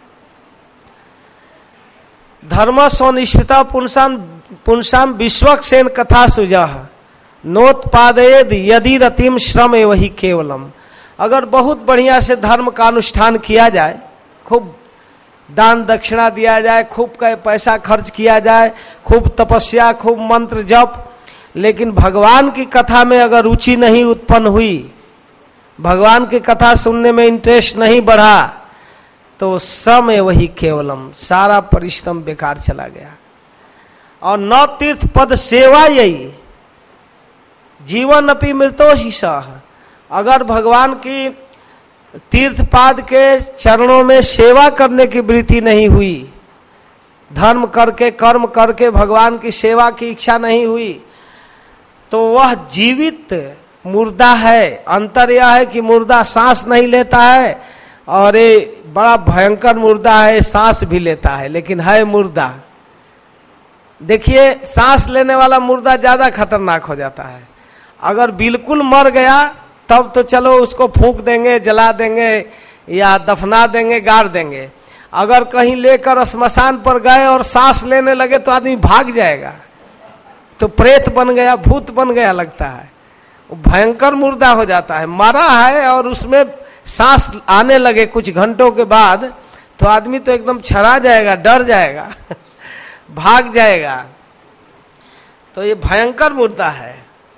धर्म सोनिश्चिता पुंसाम पुंसाम विश्वक्सेन कथा सुजह नोत्पादयेद यदि रतिम श्रम वही केवलम। अगर बहुत बढ़िया से धर्म का अनुष्ठान किया जाए, खूब दान दक्षिणा दिया जाए, खूब का पैसा खर्च किया जाए, खूब तपस्या, खूब मंत्र जप, लेकिन भगवान की कथा में अगर रुचि नहीं उत्पन्न हुई, भगवान की कथा सुनने में इंटरेस्ट नहीं बढ़ा, तो श्रम वही केवलम, सारा परिश्रम बेकार चला गया। और न तीर्थ पद सेवा यही जीवन अपि मृतो ही सह। अगर भगवान की तीर्थपाद के चरणों में सेवा करने की वृत्ति नहीं हुई, धर्म करके कर्म करके भगवान की सेवा की इच्छा नहीं हुई, तो वह जीवित मुर्दा है। अंतर यह है कि मुर्दा सांस नहीं लेता है और ये बड़ा भयंकर मुर्दा है, सांस भी लेता है लेकिन है मुर्दा। देखिए, सांस लेने वाला मुर्दा ज्यादा खतरनाक हो जाता है। अगर बिल्कुल मर गया तब तो चलो उसको फूंक देंगे, जला देंगे या दफना देंगे, गाड़ देंगे। अगर कहीं लेकर श्मशान पर गए और सांस लेने लगे तो आदमी भाग जाएगा, तो प्रेत बन गया, भूत बन गया लगता है, भयंकर मुर्दा हो जाता है। मरा है और उसमें सांस आने लगे कुछ घंटों के बाद तो आदमी तो एकदम छरा जाएगा, डर जाएगा भाग जाएगा। तो ये भयंकर मुर्दा है।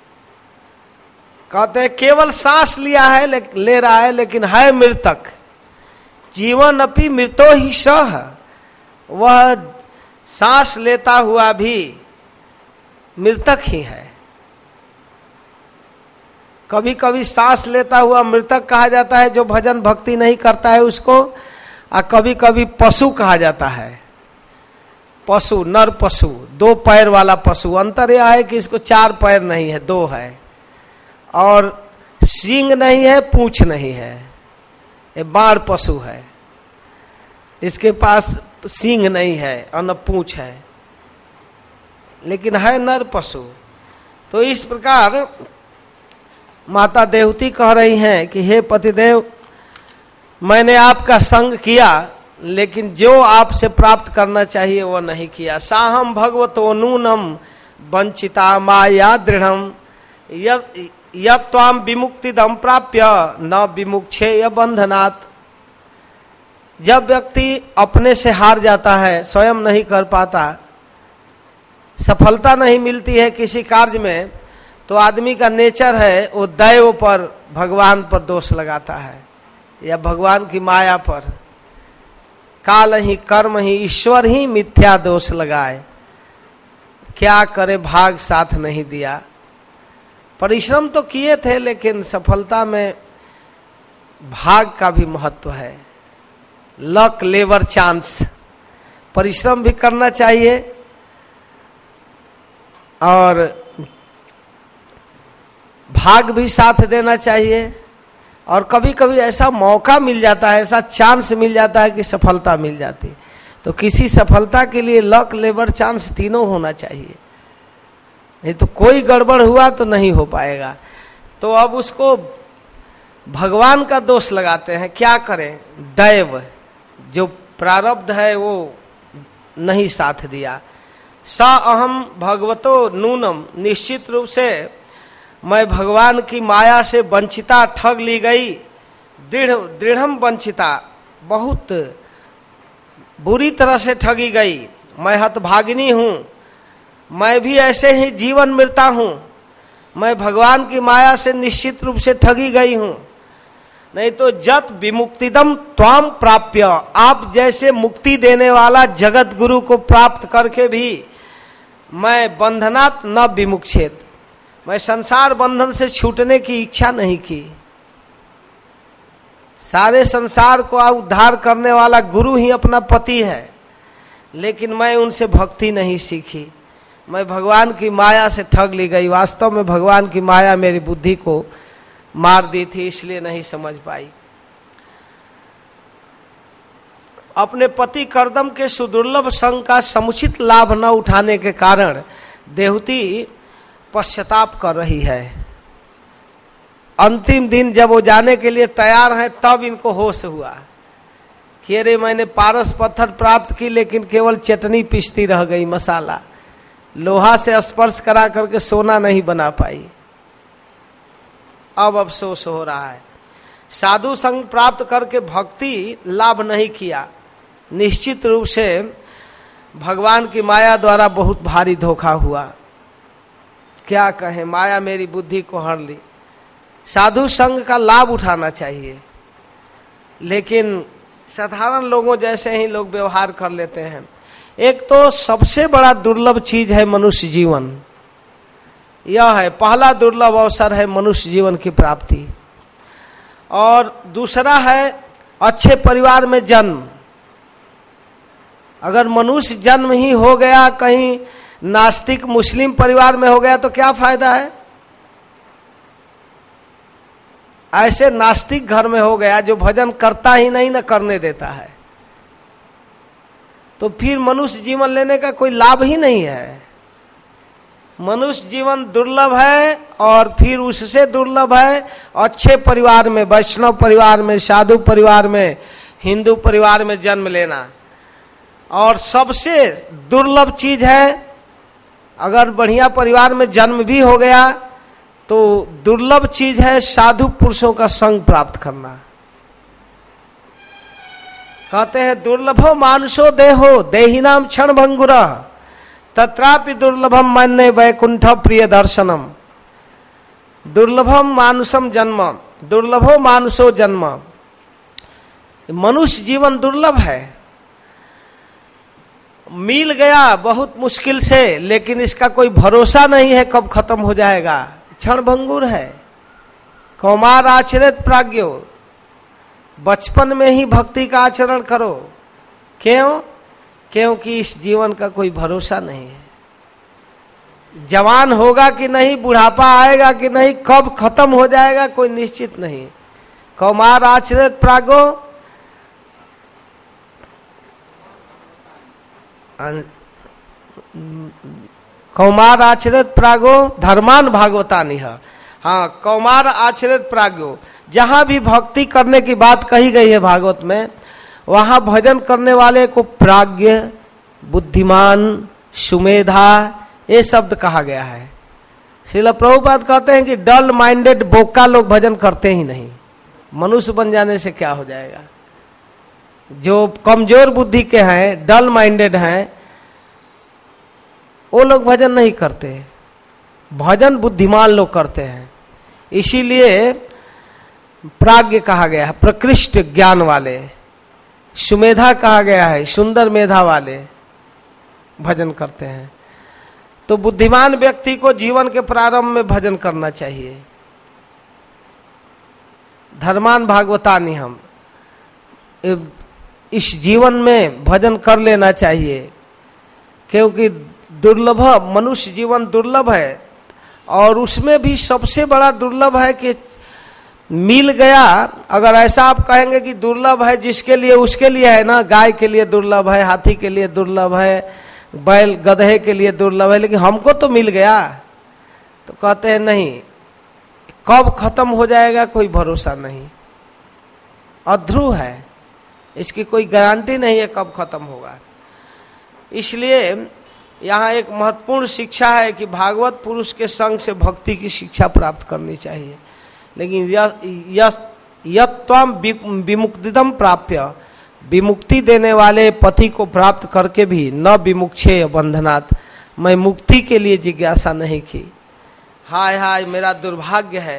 कहते हैं केवल सांस लिया है, ले, ले रहा है लेकिन है मृतक। जीवन अपि मृतो ही सह, वह सांस लेता हुआ भी मृतक ही है। कभी कभी सांस लेता हुआ मृतक कहा जाता है जो भजन भक्ति नहीं करता है उसको, और कभी कभी पशु कहा जाता है। पशु, नर पशु, दो पैर वाला पशु। अंतर यह है कि इसको चार पैर नहीं है, दो है, और सींग नहीं है, पूंछ नहीं है, ये बाण पशु है। इसके पास सींग नहीं है और न पूंछ है, लेकिन है नर पशु। तो इस प्रकार माता देवती कह रही हैं कि हे पतिदेव, मैंने आपका संग किया लेकिन जो आपसे प्राप्त करना चाहिए वो नहीं किया। साहम भगवतो नूनम वंचिता माया दृढ़म यत्वाम विमुक्तिदम प्राप्य न विमुक्षेय बंधनात्। जब व्यक्ति अपने से हार जाता है, स्वयं नहीं कर पाता, सफलता नहीं मिलती है किसी कार्य में, तो आदमी का नेचर है वो दैव पर, भगवान पर दोष लगाता है या भगवान की माया पर। काल ही कर्म ही ईश्वर ही मिथ्या दोष लगाए, क्या करे भाग साथ नहीं दिया। परिश्रम तो किए थे लेकिन सफलता में भाग का भी महत्व है। Luck, labour, chance. परिश्रम भी करना चाहिए और भाग भी साथ देना चाहिए। और कभी कभी ऐसा मौका मिल जाता है, ऐसा चांस मिल जाता है कि सफलता मिल जाती है। तो किसी सफलता के लिए लक, लेबर, चांस तीनों होना चाहिए, नहीं तो कोई गड़बड़ हुआ तो नहीं हो पाएगा। तो अब उसको भगवान का दोष लगाते हैं। क्या करें, दैव जो प्रारब्ध है वो नहीं साथ दिया। स अहम भगवतो नूनम, निश्चित रूप से मैं भगवान की माया से वंचिता, ठग ली गई। दृढ़ दृढ़म वंचिता, बहुत बुरी तरह से ठगी गई। मैं हतभागिनी हूँ, मैं भी ऐसे ही जीवन मृता हूँ। मैं भगवान की माया से निश्चित रूप से ठगी गई हूँ। नहीं तो जत विमुक्तिदम त्वाम प्राप्य, आप जैसे मुक्ति देने वाला जगत गुरु को प्राप्त करके भी मैं बंधनात् न विमुक्षेत, मैं संसार बंधन से छूटने की इच्छा नहीं की। सारे संसार को उद्धार करने वाला गुरु ही अपना पति है, लेकिन मैं उनसे भक्ति नहीं सीखी। मैं भगवान की माया से ठग ली गई। वास्तव में भगवान की माया मेरी बुद्धि को मार दी थी, इसलिए नहीं समझ पाई। अपने पति कर्दम के सुदुर्लभ संग का समुचित लाभ न उठाने के कारण देवती पश्चाताप कर रही है। अंतिम दिन जब वो जाने के लिए तैयार हैं तब इनको होश हुआ कि अरे मैंने पारस पत्थर प्राप्त की लेकिन केवल चटनी पीसती रह गई, मसाला, लोहा से स्पर्श करा करके सोना नहीं बना पाई। अब अफसोस हो रहा है। साधु संग प्राप्त करके भक्ति लाभ नहीं किया, निश्चित रूप से भगवान की माया द्वारा बहुत भारी धोखा हुआ। क्या कहें, माया मेरी बुद्धि को हर ली। साधु संग का लाभ उठाना चाहिए, लेकिन साधारण लोगों जैसे ही लोग व्यवहार कर लेते हैं। एक तो सबसे बड़ा दुर्लभ चीज है मनुष्य जीवन, यह है पहला दुर्लभ अवसर है मनुष्य जीवन की प्राप्ति। और दूसरा है अच्छे परिवार में जन्म। अगर मनुष्य जन्म ही हो गया कहीं नास्तिक मुस्लिम परिवार में हो गया तो क्या फायदा है। ऐसे नास्तिक घर में हो गया जो भजन करता ही नहीं, न करने देता है, तो फिर मनुष्य जीवन लेने का कोई लाभ ही नहीं है। मनुष्य जीवन दुर्लभ है, और फिर उससे दुर्लभ है अच्छे परिवार में, वैष्णव परिवार में, साधु परिवार में, हिंदू परिवार में जन्म लेना। और सबसे दुर्लभ चीज है अगर बढ़िया परिवार में जन्म भी हो गया तो दुर्लभ चीज है साधु पुरुषों का संग प्राप्त करना। कहते हैं दुर्लभो मानुषो देहो देहिनाम क्षण भंगुरा तत्रापि दुर्लभम मन्ये वैकुंठ प्रिय दर्शनम। दुर्लभम मानुषम जन्म, दुर्लभो मानुषो जन्म। मनुष्य जीवन दुर्लभ है, मिल गया बहुत मुश्किल से, लेकिन इसका कोई भरोसा नहीं है कब खत्म हो जाएगा, क्षण भंगुर है। कौमार आचरित प्राज्ञो, बचपन में ही भक्ति का आचरण करो। क्यों? क्योंकि इस जीवन का कोई भरोसा नहीं है। जवान होगा कि नहीं, बुढ़ापा आएगा कि नहीं, कब खत्म हो जाएगा कोई निश्चित नहीं। कौमार आचरित प्राज्ञो, कौमार आचरित प्रागो धर्मान भागवतानिह। हाँ, कौमार आचरित प्राज्ञो, जहां भी भक्ति करने की बात कही गई है भागवत में, वहां भजन करने वाले को प्राज्ञ, बुद्धिमान, सुमेधा, ये शब्द कहा गया है। श्रील प्रभुपाद कहते हैं कि डल माइंडेड बोका लोग भजन करते ही नहीं। मनुष्य बन जाने से क्या हो जाएगा। जो कमजोर बुद्धि के हैं, डल माइंडेड हैं, वो लोग भजन नहीं करते। भजन बुद्धिमान लोग करते हैं, इसीलिए प्राज्ञ कहा गया है, प्रकृष्ट ज्ञान वाले। सुमेधा कहा गया है, सुंदर मेधा वाले भजन करते हैं। तो बुद्धिमान व्यक्ति को जीवन के प्रारंभ में भजन करना चाहिए। धर्मान भागवतानि, हम इस जीवन में भजन कर लेना चाहिए, क्योंकि दुर्लभ मनुष्य जीवन दुर्लभ है। और उसमें भी सबसे बड़ा दुर्लभ है कि मिल गया। अगर ऐसा आप कहेंगे कि दुर्लभ है जिसके लिए उसके लिए है ना, गाय के लिए दुर्लभ है, हाथी के लिए दुर्लभ है, बैल गधे के लिए दुर्लभ है, लेकिन हमको तो मिल गया। तो कहते हैं नहीं, कब खत्म हो जाएगा कोई भरोसा नहीं, अध्रुव है, इसकी कोई गारंटी नहीं है कब खत्म होगा। इसलिए यहाँ एक महत्वपूर्ण शिक्षा है कि भागवत पुरुष के संग से भक्ति की शिक्षा प्राप्त करनी चाहिए। लेकिन यत्त्वं विमुक्तिदं प्राप्य, विमुक्ति देने वाले पति को प्राप्त करके भी न विमुक्षेय बंधनात्, मैं मुक्ति के लिए जिज्ञासा नहीं की। हाय हाय मेरा दुर्भाग्य है।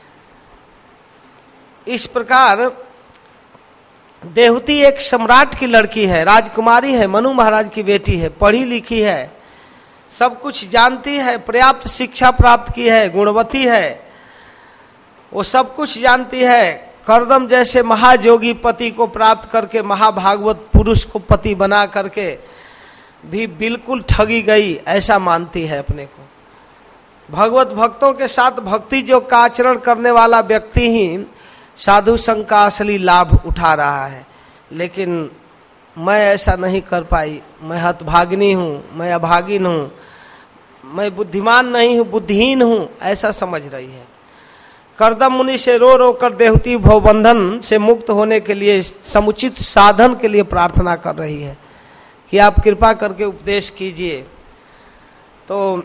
इस प्रकार देवती एक सम्राट की लड़की है, राजकुमारी है, मनु महाराज की बेटी है, पढ़ी लिखी है, सब कुछ जानती है, पर्याप्त शिक्षा प्राप्त की है, गुणवती है, वो सब कुछ जानती है। कर्दम जैसे महायोगी पति को प्राप्त करके महाभागवत पुरुष को पति बना करके भी बिल्कुल ठगी गई, ऐसा मानती है अपने को। भगवत भक्तों के साथ भक्ति जो का आचरण करने वाला व्यक्ति ही साधु संघ का असली लाभ उठा रहा है। लेकिन मैं ऐसा नहीं कर पाई, मैं हतभागिनी हूँ, मैं अभागिन हूँ, मैं बुद्धिमान नहीं हूँ, बुद्धिहीन हूँ, ऐसा समझ रही है। कर्दम मुनि से रो रो कर देवती भवबंधन से मुक्त होने के लिए समुचित साधन के लिए प्रार्थना कर रही है कि आप कृपा करके उपदेश कीजिए। तो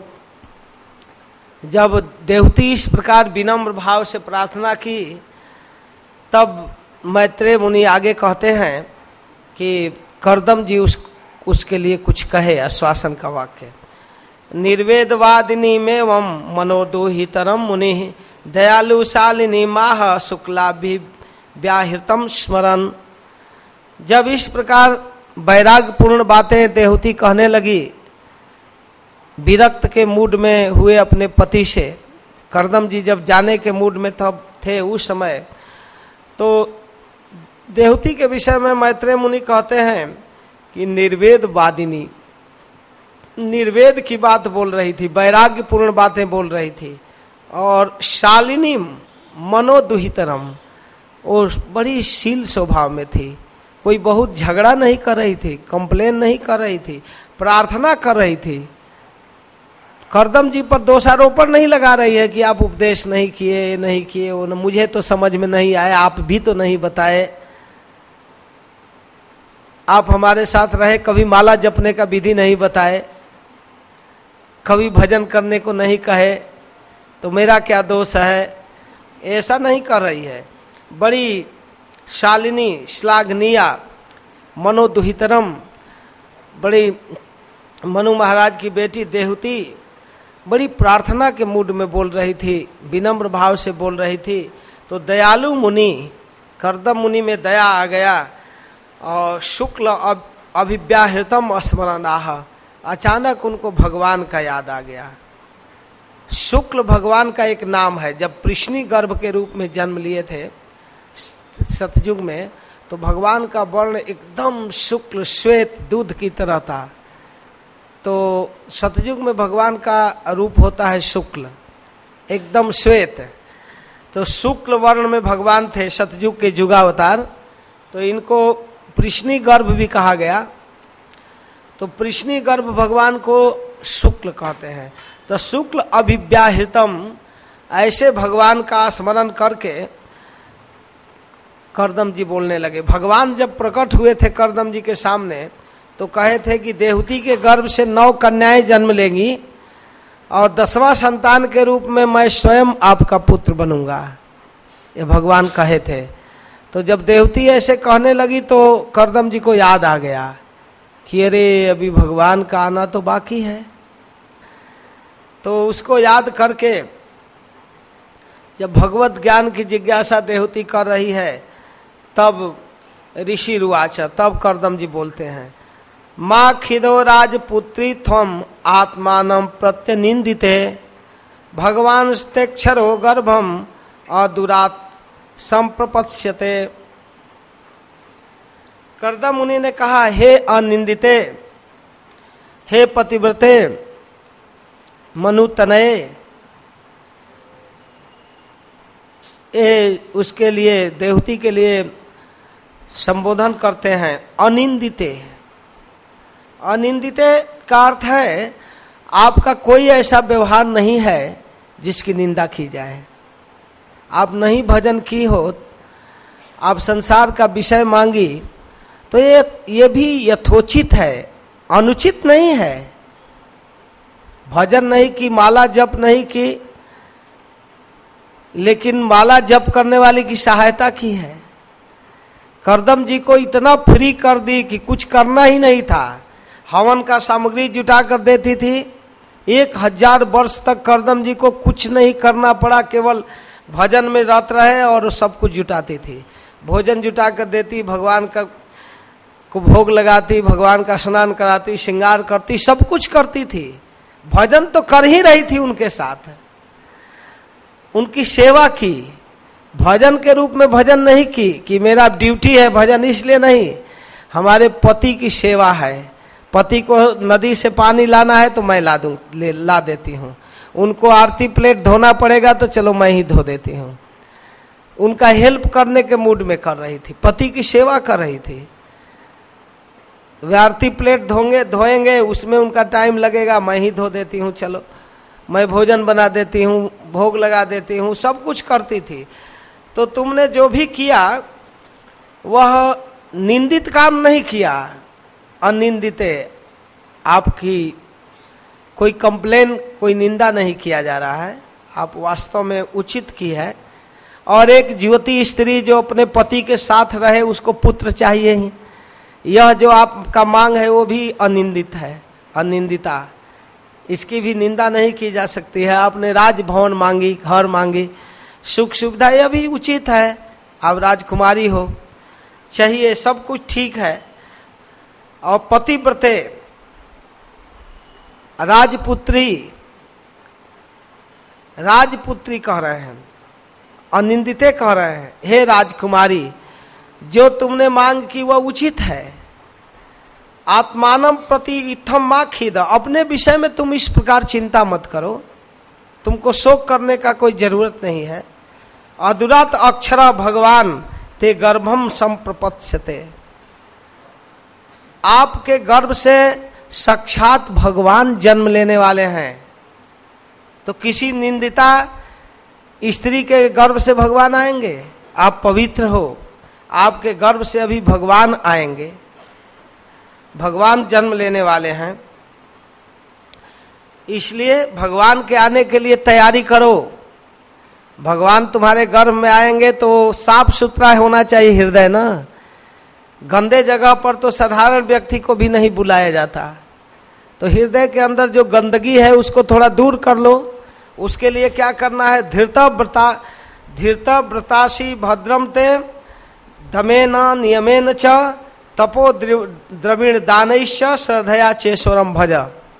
जब देवती इस प्रकार विनम्र भाव से प्रार्थना की, तब मैत्रेय मुनि आगे कहते हैं कि कर्दम जी उस उसके लिए कुछ कहे, आश्वासन का वाक्य। निर्वेदवादिनी में वम मनोदोहितरम मुनि दयालु शालिनी माह शुक्लाभिव्याहृतम स्मरण। जब इस प्रकार वैराग्यपूर्ण बातें देवती कहने लगी, विरक्त के मूड में हुए अपने पति से, कर्दम जी जब जाने के मूड में तब थे उस समय, तो देवती के विषय में मैत्रेय मुनि कहते हैं कि निर्वेदवादिनी, निर्वेद की बात बोल रही थी, वैराग्यपूर्ण बातें बोल रही थी, और शालिनी मनोदुहितरम, और बड़ी शील स्वभाव में थी, कोई बहुत झगड़ा नहीं कर रही थी, कंप्लेन नहीं कर रही थी, प्रार्थना कर रही थी। कर्दम जी पर दोषारोपण नहीं लगा रही है कि आप उपदेश नहीं किए, नहीं किए, वो मुझे तो समझ में नहीं आया, आप भी तो नहीं बताए, आप हमारे साथ रहे, कभी माला जपने का विधि नहीं बताए, कभी भजन करने को नहीं कहे, तो मेरा क्या दोष है, ऐसा नहीं कर रही है। बड़ी शालिनी, श्लाघनीया, मनोदुहितरम, बड़ी मनु महाराज की बेटी देवती बड़ी प्रार्थना के मूड में बोल रही थी, विनम्र भाव से बोल रही थी। तो दयालु मुनि, कर्दम मुनि में दया आ गया, और शुक्ल अभिव्याहृतम स्मरणाह, अचानक उनको भगवान का याद आ गया। शुक्ल भगवान का एक नाम है। जब कृष्णी गर्भ के रूप में जन्म लिए थे सतयुग में, तो भगवान का वर्ण एकदम शुक्ल श्वेत दूध की तरह था। तो सतयुग में भगवान का रूप होता है शुक्ल, एकदम श्वेत। तो शुक्ल वर्ण में भगवान थे सतयुग के जुगावतार, तो इनको कृष्णी गर्भ भी कहा गया। तो कृष्णी गर्भ भगवान को शुक्ल कहते हैं। तो शुक्ल अभिव्याहृतम, ऐसे भगवान का स्मरण करके कर्दम जी बोलने लगे। भगवान जब प्रकट हुए थे कर्दम जी के सामने, तो कहे थे कि देवती के गर्भ से नौ कन्याएं जन्म लेंगी, और दसवां संतान के रूप में मैं स्वयं आपका पुत्र बनूंगा, ये भगवान कहे थे। तो जब देवती ऐसे कहने लगी, तो कर्दम जी को याद आ गया कि अरे अभी भगवान का आना तो बाकी है। तो उसको याद करके जब भगवत ज्ञान की जिज्ञासा देवती कर रही है, तब ऋषि रुवाच, तब कर्दम जी बोलते हैं, माँ खिदो राजपुत्री त्वम आत्मानं प्रत्यनिंदिते भगवान स्तेक्षरो गर्भम अदुरात संप्रपत्स्यते। कर्दम मुनि ने कहा, हे अनिंदिते, हे पतिव्रते मनुतनये, ये उसके लिए देवती के लिए संबोधन करते हैं अनिंदिते। अनिंदिते का अर्थ है आपका कोई ऐसा व्यवहार नहीं है जिसकी निंदा की जाए। आप नहीं भजन की हो, आप संसार का विषय मांगी, तो ये ये भी यथोचित है, अनुचित नहीं है। भजन नहीं की, माला जप नहीं की, लेकिन माला जप करने वाले की सहायता की है। कर्दम जी को इतना फ्री कर दी कि कुछ करना ही नहीं था। हवन का सामग्री जुटा कर देती थी। एक हजार वर्ष तक कर्दम जी को कुछ नहीं करना पड़ा, केवल भजन में रत रहे और सब कुछ जुटाती थी। भोजन जुटा कर देती, भगवान का को भोग लगाती, भगवान का स्नान कराती, श्रृंगार करती, सब कुछ करती थी। भजन तो कर ही रही थी उनके साथ, उनकी सेवा की। भजन के रूप में भजन नहीं की कि मेरा ड्यूटी है भजन, इसलिए नहीं। हमारे पति की सेवा है। पति को नदी से पानी लाना है तो मैं ला दूं, ले ला देती हूँ। उनको आरती प्लेट धोना पड़ेगा तो चलो मैं ही धो देती हूँ। उनका हेल्प करने के मूड में कर रही थी, पति की सेवा कर रही थी। वे आरती प्लेट धोंगे धोएंगे, उसमें उनका टाइम लगेगा, मैं ही धो देती हूँ चलो। मैं भोजन बना देती हूँ, भोग लगा देती हूँ, सब कुछ करती थी। तो तुमने जो भी किया वह निंदित काम नहीं किया, अनिंदित आपकी कोई कंप्लेन, कोई निंदा नहीं किया जा रहा है, आप वास्तव में उचित की है। और एक युवती स्त्री जो अपने पति के साथ रहे उसको पुत्र चाहिए ही, यह जो आपका मांग है वो भी अनिंदित है, अनिंदिता, इसकी भी निंदा नहीं की जा सकती है। आपने राजभवन मांगी, घर मांगी, सुख सुविधा, यह भी उचित है, आप राजकुमारी हो, चाहिए, सब कुछ ठीक है। और पतिव्रते राजपुत्री, राजपुत्री कह रहे हैं, अनिंदिते कह रहे हैं, हे राजकुमारी जो तुमने मांग की वह उचित है। आत्मानम प्रति इत्थम मा खिद, अपने विषय में तुम इस प्रकार चिंता मत करो, तुमको शोक करने का कोई जरूरत नहीं है। अदुरात अक्षरा भगवान ते गर्भम संप्रपत्स्यते, आपके गर्भ से साक्षात भगवान जन्म लेने वाले हैं। तो किसी निंदिता स्त्री के गर्भ से भगवान आएंगे? आप पवित्र हो, आपके गर्भ से अभी भगवान आएंगे, भगवान जन्म लेने वाले हैं। इसलिए भगवान के आने के लिए तैयारी करो। भगवान तुम्हारे गर्भ में आएंगे तो साफ सुथरा होना चाहिए हृदय ना, गंदे जगह पर तो साधारण व्यक्ति को भी नहीं बुलाया जाता। तो हृदय के अंदर जो गंदगी है उसको थोड़ा दूर कर लो। उसके लिए क्या करना है? धृत व्रता धृत व्रतासी भद्रम ते दमेन नियमेन च तपो द्रविण दानैश्च श्रद्धया चेश्वरम भज।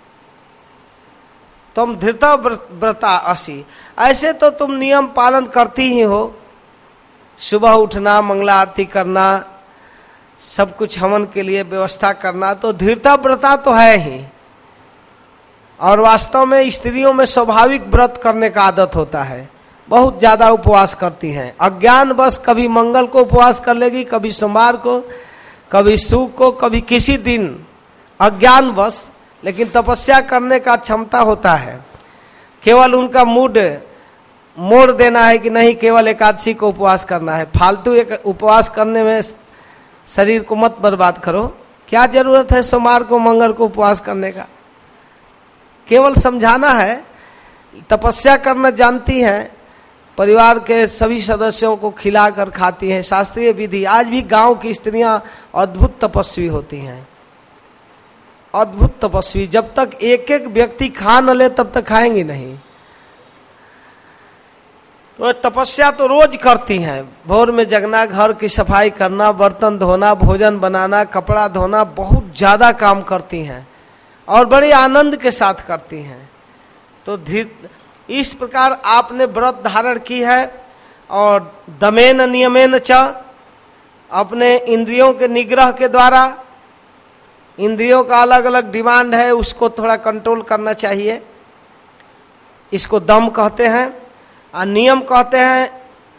तुम धृत व्रता असी, ऐसे तो तुम नियम पालन करती ही हो, सुबह उठना, मंगला आरती करना, सब कुछ हवन के लिए व्यवस्था करना, तो धृत व्रता तो है ही। और वास्तव में स्त्रियों में स्वाभाविक व्रत करने का आदत होता है, बहुत ज्यादा उपवास करती हैं। अज्ञान बस कभी मंगल को उपवास कर लेगी, कभी सोमवार को, कभी सुख को, कभी किसी दिन, अज्ञान बस, लेकिन तपस्या करने का क्षमता होता है। केवल उनका मूड मोड़ देना है कि नहीं केवल एकादशी को उपवास करना है। फालतू एक उपवास करने में शरीर को मत बर्बाद करो, क्या जरूरत है सोमवार को मंगल को उपवास करने का? केवल समझाना है। तपस्या करना जानती हैं, परिवार के सभी सदस्यों को खिलाकर खाती हैं, शास्त्रीय विधि। आज भी गांव की स्त्रियां अद्भुत तपस्वी होती हैं, अद्भुत तपस्वी। जब तक एक एक व्यक्ति खा न ले तब तक खाएंगी नहीं। तो तपस्या तो रोज करती हैं, भोर में जगना, घर की सफाई करना, बर्तन धोना, भोजन बनाना, कपड़ा धोना, बहुत ज्यादा काम करती हैं और बड़े आनंद के साथ करती हैं। तो धीर इस प्रकार आपने व्रत धारण की है। और दमेन नियमेन च, अपने इंद्रियों के निग्रह के द्वारा, इंद्रियों का अलग अलग डिमांड है, उसको थोड़ा कंट्रोल करना चाहिए, इसको दम कहते हैं। और नियम कहते हैं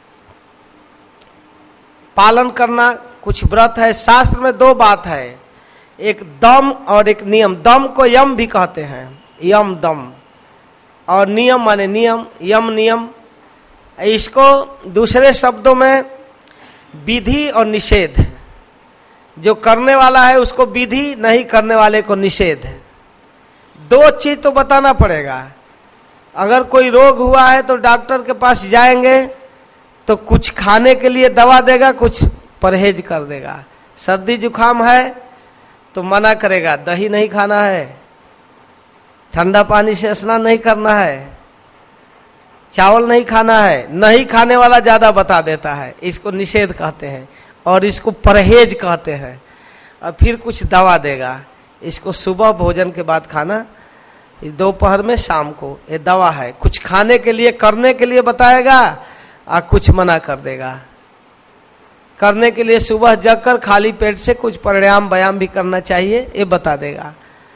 पालन करना। कुछ व्रत है, शास्त्र में दो बात है, एक दम और एक नियम। दम को यम भी कहते हैं, यम दम, और नियम माने नियम, यम नियम। इसको दूसरे शब्दों में विधि और निषेध, जो करने वाला है उसको विधि, नहीं करने वाले को निषेध। दो चीज तो बताना पड़ेगा। अगर कोई रोग हुआ है तो डॉक्टर के पास जाएंगे तो कुछ खाने के लिए दवा देगा, कुछ परहेज कर देगा। सर्दी जुकाम है तो मना करेगा, दही नहीं खाना है, ठंडा पानी से स्नान नहीं करना है, चावल नहीं खाना है। नहीं खाने वाला ज्यादा बता देता है, इसको निषेध कहते हैं और इसको परहेज कहते हैं। और फिर कुछ दवा देगा, इसको सुबह भोजन के बाद खाना, दोपहर में, शाम को, ये दवा है। कुछ खाने के लिए, करने के लिए बताएगा और कुछ मना कर देगा। करने के लिए सुबह जगकर खाली पेट से कुछ प्राणायाम व्यायाम भी करना चाहिए, ये बता देगा।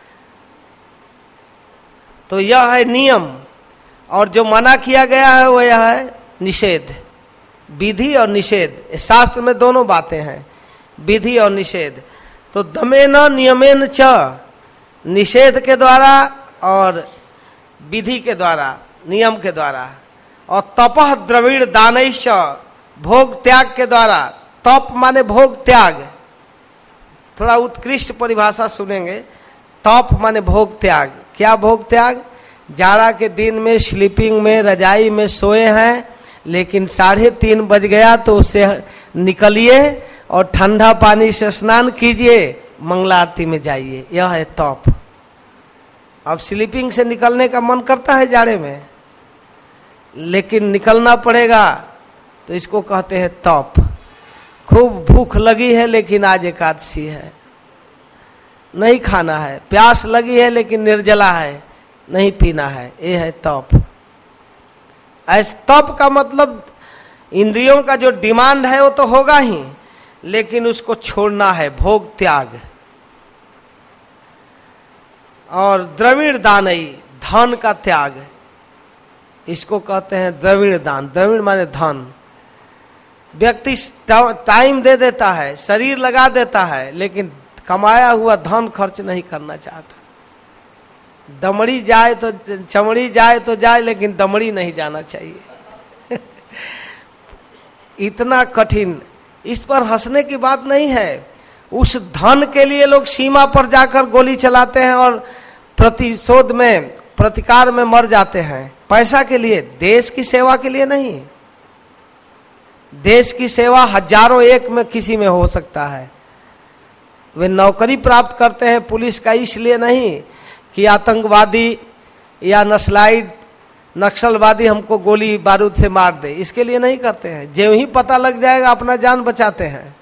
तो यह है नियम, और जो मना किया गया है वो यह है निषेध। विधि और निषेध, शास्त्र में दोनों बातें हैं, विधि और निषेध। तो दमेन नियमेन च, निषेध के द्वारा और विधि के द्वारा, नियम के द्वारा। और तपः द्रविड़ दानैश्च, भोग त्याग के द्वारा। तप माने भोग त्याग, थोड़ा उत्कृष्ट परिभाषा सुनेंगे। तप माने भोग त्याग। क्या भोग त्याग? जाड़ा के दिन में स्लीपिंग में रजाई में सोए हैं, लेकिन साढ़े तीन बज गया तो उससे निकलिए और ठंडा पानी से स्नान कीजिए, मंगला आरती में जाइए, यह है तप। अब स्लीपिंग से निकलने का मन करता है जाड़े में, लेकिन निकलना पड़ेगा, तो इसको कहते हैं तप। खूब भूख लगी है लेकिन आज एकादशी है, नहीं खाना है। प्यास लगी है लेकिन निर्जला है, नहीं पीना है, ये है तप। ऐसे तप का मतलब इंद्रियों का जो डिमांड है वो तो होगा ही, लेकिन उसको छोड़ना है, भोग त्याग। और द्रविड़ दानई, धन का त्याग, इसको कहते हैं द्रविड़ दान। द्रविड़ माने धन। व्यक्ति टाइम दे देता है, शरीर लगा देता है, लेकिन कमाया हुआ धन खर्च नहीं करना चाहता। दमड़ी जाए तो चमड़ी जाए तो जाए, लेकिन दमड़ी नहीं जाना चाहिए। इतना कठिन। इस पर हंसने की बात नहीं है। उस धन के लिए लोग सीमा पर जाकर गोली चलाते हैं और प्रतिशोध में, प्रतिकार में मर जाते हैं। पैसा के लिए, देश की सेवा के लिए नहीं। देश की सेवा हजारों एक में किसी में हो सकता है। वे नौकरी प्राप्त करते हैं पुलिस का, इसलिए नहीं कि आतंकवादी या नस्लाइड नक्सलवादी हमको गोली बारूद से मार दे, इसके लिए नहीं करते हैं। जो ही पता लग जाएगा अपना जान बचाते हैं,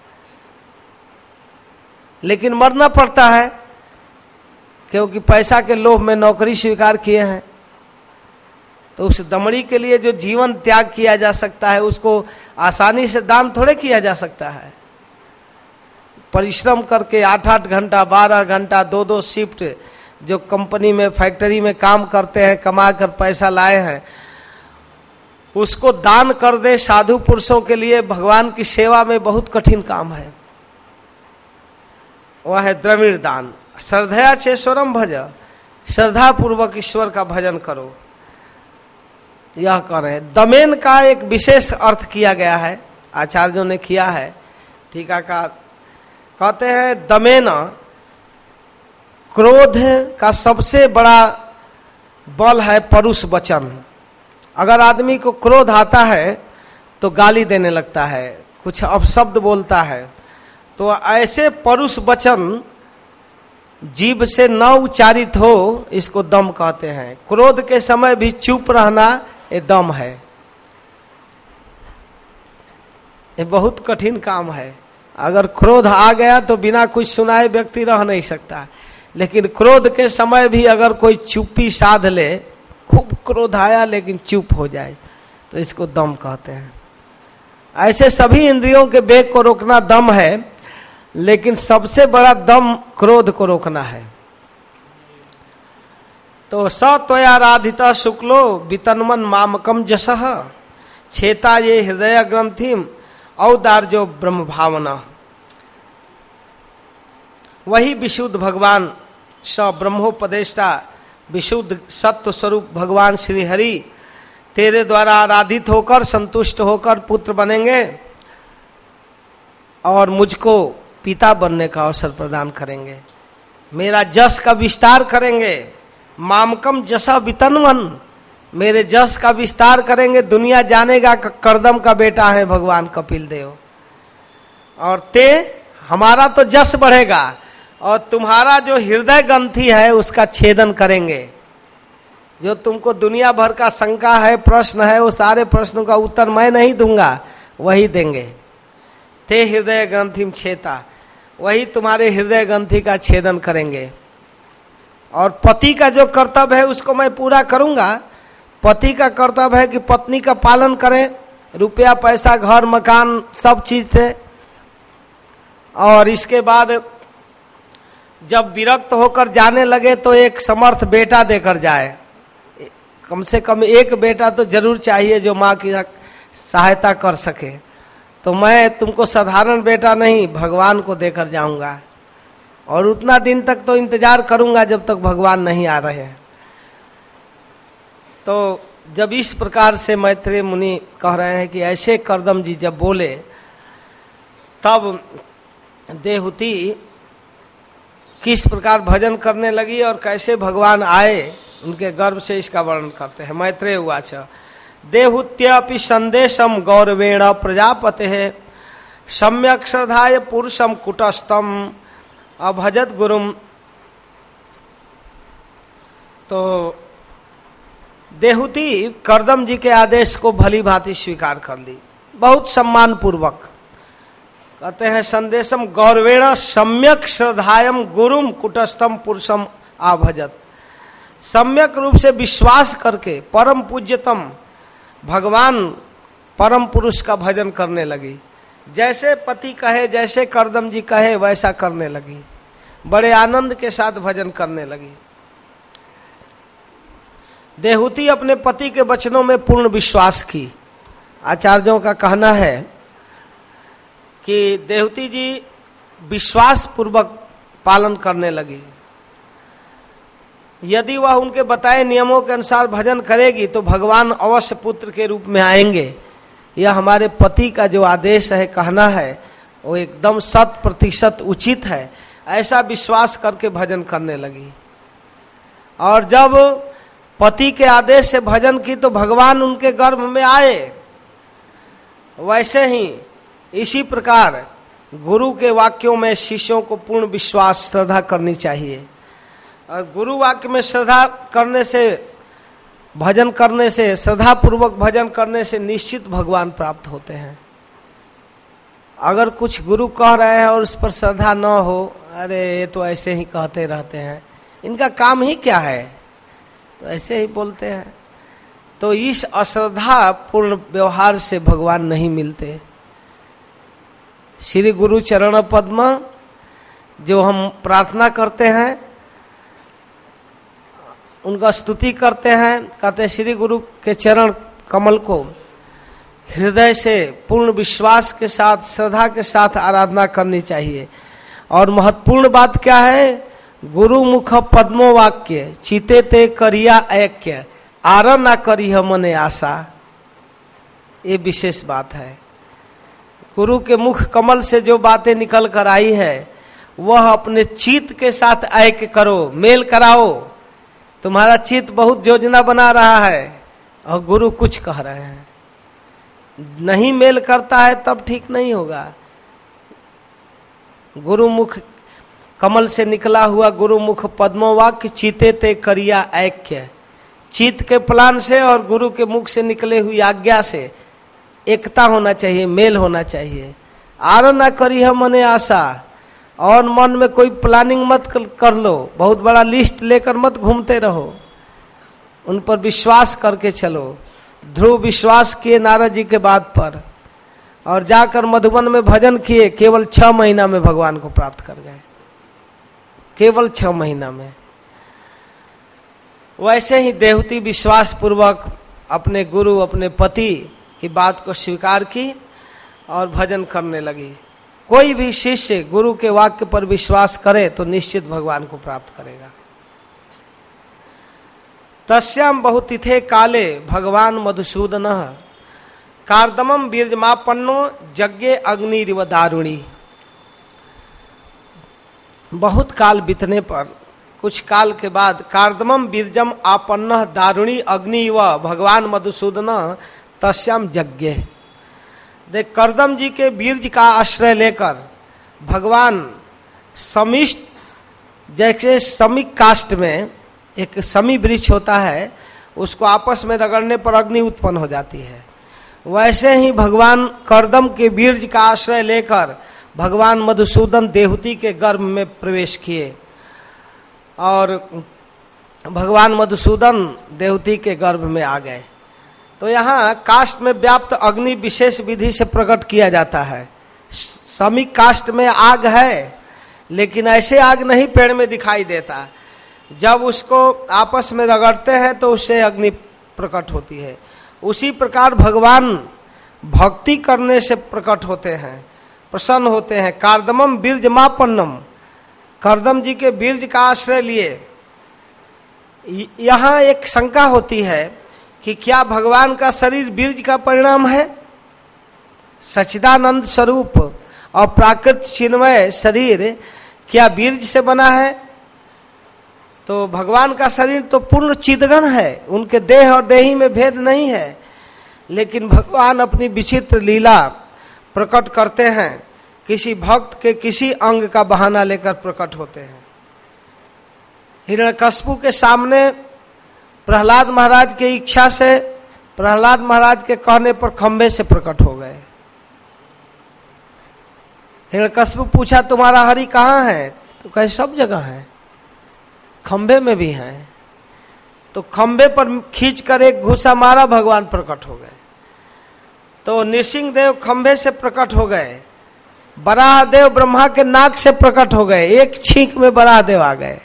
लेकिन मरना पड़ता है क्योंकि पैसा के लोभ में नौकरी स्वीकार किए हैं। तो उस दमड़ी के लिए जो जीवन त्याग किया जा सकता है, उसको आसानी से दान थोड़े किया जा सकता है। परिश्रम करके आठ आठ घंटा, बारह घंटा, दो दो शिफ्ट जो कंपनी में, फैक्ट्री में काम करते हैं, कमा कर पैसा लाए हैं, उसको दान कर दे साधु पुरुषों के लिए, भगवान की सेवा में बहुत कठिन काम है। वह है द्रविड़ दान। श्रद्धया चेश्वरम भज, श्रद्धा पूर्वक ईश्वर का भजन करो, यह कह रहे हैं। दमेन का एक विशेष अर्थ किया गया है, आचार्यों ने किया है। टीकाकार कहते हैं दमेन, क्रोध का सबसे बड़ा बल है परुष वचन। अगर आदमी को क्रोध आता है तो गाली देने लगता है, कुछ अपशब्द बोलता है, तो ऐसे परुष वचन जीभ से न उच्चारित हो, इसको दम कहते हैं। क्रोध के समय भी चुप रहना ये दम है। ये बहुत कठिन काम है। अगर क्रोध आ गया तो बिना कुछ सुनाए व्यक्ति रह नहीं सकता, लेकिन क्रोध के समय भी अगर कोई चुप्पी साध ले, खूब क्रोध आया लेकिन चुप हो जाए, तो इसको दम कहते हैं। ऐसे सभी इंद्रियों के वेग को रोकना दम है, लेकिन सबसे बड़ा दम क्रोध को रोकना है। तो स त्वयाराधिता शुक्लो वितन्मन मामकम जसः छेता ये हृदय ग्रंथिम औदार्यो ब्रह्म भावना। वही विशुद्ध भगवान स ब्रह्मोपदेष्टा विशुद्ध सत्व स्वरूप भगवान श्री हरि तेरे द्वारा आराधित होकर संतुष्ट होकर पुत्र बनेंगे और मुझको पिता बनने का अवसर प्रदान करेंगे, मेरा जस का विस्तार करेंगे। मामकम जसा वितन्वन, मेरे जस का विस्तार करेंगे। दुनिया जानेगा करदम का बेटा है भगवान कपिल देव, और ते हमारा तो जस बढ़ेगा और तुम्हारा जो हृदय ग्रंथि है उसका छेदन करेंगे। जो तुमको दुनिया भर का शंका है, प्रश्न है, वो सारे प्रश्नों का उत्तर मैं नहीं दूंगा, वही देंगे। ते हृदय ग्रंथिम छेता, वही तुम्हारे हृदय ग्रंथि का छेदन करेंगे। और पति का जो कर्तव्य है उसको मैं पूरा करूंगा। पति का कर्तव्य है कि पत्नी का पालन करे, रुपया पैसा घर मकान सब चीज थे, और इसके बाद जब विरक्त होकर जाने लगे तो एक समर्थ बेटा देकर जाए। कम से कम एक बेटा तो जरूर चाहिए जो माँ की सहायता कर सके। तो मैं तुमको साधारण बेटा नहीं, भगवान को देकर जाऊंगा, और उतना दिन तक तो इंतजार करूंगा जब तक भगवान नहीं आ रहे हैं। तो जब इस प्रकार से मैत्रेय मुनि कह रहे हैं कि ऐसे कर्दम जी जब बोले, तब देहूति किस प्रकार भजन करने लगी और कैसे भगवान आए उनके गर्भ से, इसका वर्णन करते हैं। मैत्रेय उवाच देहूत्यपि संदेशम गौरवेण प्रजापते सम्यक श्रद्धाय पुरुषम कुटस्थम अभजत गुरुम। तो देहूति कर्दम जी के आदेश को भली भांति स्वीकार कर ली, बहुत सम्मान पूर्वक। कहते हैं संदेशम गौरवेण सम्यक श्रद्धायम गुरुम कुटस्थम पुरुषम आभजत। सम्यक रूप से विश्वास करके परम पूज्यतम भगवान परम पुरुष का भजन करने लगी। जैसे पति कहे, जैसे कर्दम जी कहे, वैसा करने लगी। बड़े आनंद के साथ भजन करने लगी। देहूति अपने पति के वचनों में पूर्ण विश्वास की। आचार्यों का कहना है कि देहूति जी विश्वास पूर्वक पालन करने लगी। यदि वह उनके बताए नियमों के अनुसार भजन करेगी तो भगवान अवश्य पुत्र के रूप में आएंगे। यह हमारे पति का जो आदेश है, कहना है, वो एकदम शत प्रतिशत उचित है। ऐसा विश्वास करके भजन करने लगी। और जब पति के आदेश से भजन की तो भगवान उनके गर्भ में आए। वैसे ही इसी प्रकार गुरु के वाक्यों में शिष्यों को पूर्ण विश्वास श्रद्धा करनी चाहिए। और गुरु वाक्य में श्रद्धा करने से, भजन करने से, श्रद्धा पूर्वक भजन करने से निश्चित भगवान प्राप्त होते हैं। अगर कुछ गुरु कह रहे हैं और उस पर श्रद्धा न हो, अरे ये तो ऐसे ही कहते रहते हैं, इनका काम ही क्या है, तो ऐसे ही बोलते हैं। तो इस अश्रद्धा पूर्ण व्यवहार से भगवान नहीं मिलते। श्री गुरु चरण पद्म जो हम प्रार्थना करते हैं, उनका स्तुति करते हैं, कहते हैं श्री गुरु के चरण कमल को हृदय से पूर्ण विश्वास के साथ, श्रद्धा के साथ आराधना करनी चाहिए। और महत्वपूर्ण बात क्या है, गुरु मुख पद्मो वाक्य चिते ते करिया ऐक्य आर ना करी मने आशा। ये विशेष बात है। गुरु के मुख कमल से जो बातें निकल कर आई है, वह अपने चित्त के साथ ऐक्य करो, मेल कराओ। तुम्हारा चित्त बहुत योजना बना रहा है और गुरु कुछ कह रहे हैं, नहीं मेल करता है, तब ठीक नहीं होगा। गुरुमुख कमल से निकला हुआ गुरुमुख पद्मवाक्य चिते ते करिया ऐक्य, चित्त के प्लान से और गुरु के मुख से निकले हुई आज्ञा से एकता होना चाहिए, मेल होना चाहिए। आर ना करी है मने आशा, और मन में कोई प्लानिंग मत कर लो, बहुत बड़ा लिस्ट लेकर मत घूमते रहो, उन पर विश्वास करके चलो। ध्रुव विश्वास किए नारद जी के बात पर और जाकर मधुबन में भजन किए, केवल छह महीना में भगवान को प्राप्त कर गए, केवल छह महीना में। वैसे ही देहूति विश्वास पूर्वक अपने गुरु, अपने पति की बात को स्वीकार की और भजन करने लगी। कोई भी शिष्य गुरु के वाक्य पर विश्वास करे तो निश्चित भगवान को प्राप्त करेगा। तस्याम बहुतिथे काले भगवान मधुसूदन कार्दमम बीर्जमापन्नो यज्ञे अग्निरिव दारुणी। बहुत काल बीतने पर, कुछ काल के बाद, कार्दमम बीर्जम आपन्न दारुणी अग्नि व भगवान मधुसूदन तस्याम यज्ञे। देख, कर्दम जी के बीर्ज का आश्रय लेकर भगवान समिष्ट, जैसे समिक काष्ठ में एक समी वृक्ष होता है, उसको आपस में रगड़ने पर अग्नि उत्पन्न हो जाती है, वैसे ही भगवान कर्दम के बीर्ज का आश्रय लेकर भगवान मधुसूदन देहूति के गर्भ में प्रवेश किए और भगवान मधुसूदन देहूति के गर्भ में आ गए। तो यहाँ काष्ठ में व्याप्त अग्नि विशेष विधि से प्रकट किया जाता है। समिक काष्ठ में आग है, लेकिन ऐसे आग नहीं पेड़ में दिखाई देता। जब उसको आपस में रगड़ते हैं तो उससे अग्नि प्रकट होती है। उसी प्रकार भगवान भक्ति करने से प्रकट होते हैं, प्रसन्न होते हैं। कार्दमम बीर्जमापन्नम, कर्दम जी के बीर्ज का आश्रय लिए। यहाँ एक शंका होती है कि क्या भगवान का शरीर बीज का परिणाम है? सच्चिदानंद स्वरूप और प्राकृत चिन्मय शरीर क्या बीज से बना है? तो भगवान का शरीर तो पूर्ण चिदघन है, उनके देह और देही में भेद नहीं है, लेकिन भगवान अपनी विचित्र लीला प्रकट करते हैं, किसी भक्त के किसी अंग का बहाना लेकर प्रकट होते हैं। हिरण्यकश्यप के सामने प्रहलाद महाराज की इच्छा से, प्रहलाद महाराज के कहने पर खंबे से प्रकट हो गए। हिरण्यकश्यप पूछा तुम्हारा हरि कहाँ है? तो कहे सब जगह है, खंबे में भी है। तो खंबे पर खींच कर एक घूसा मारा, भगवान प्रकट हो गए। तो नृसिंह देव खंबे से प्रकट हो गए, बराह देव ब्रह्मा के नाक से प्रकट हो गए, एक छींक में बराह देव आ गए।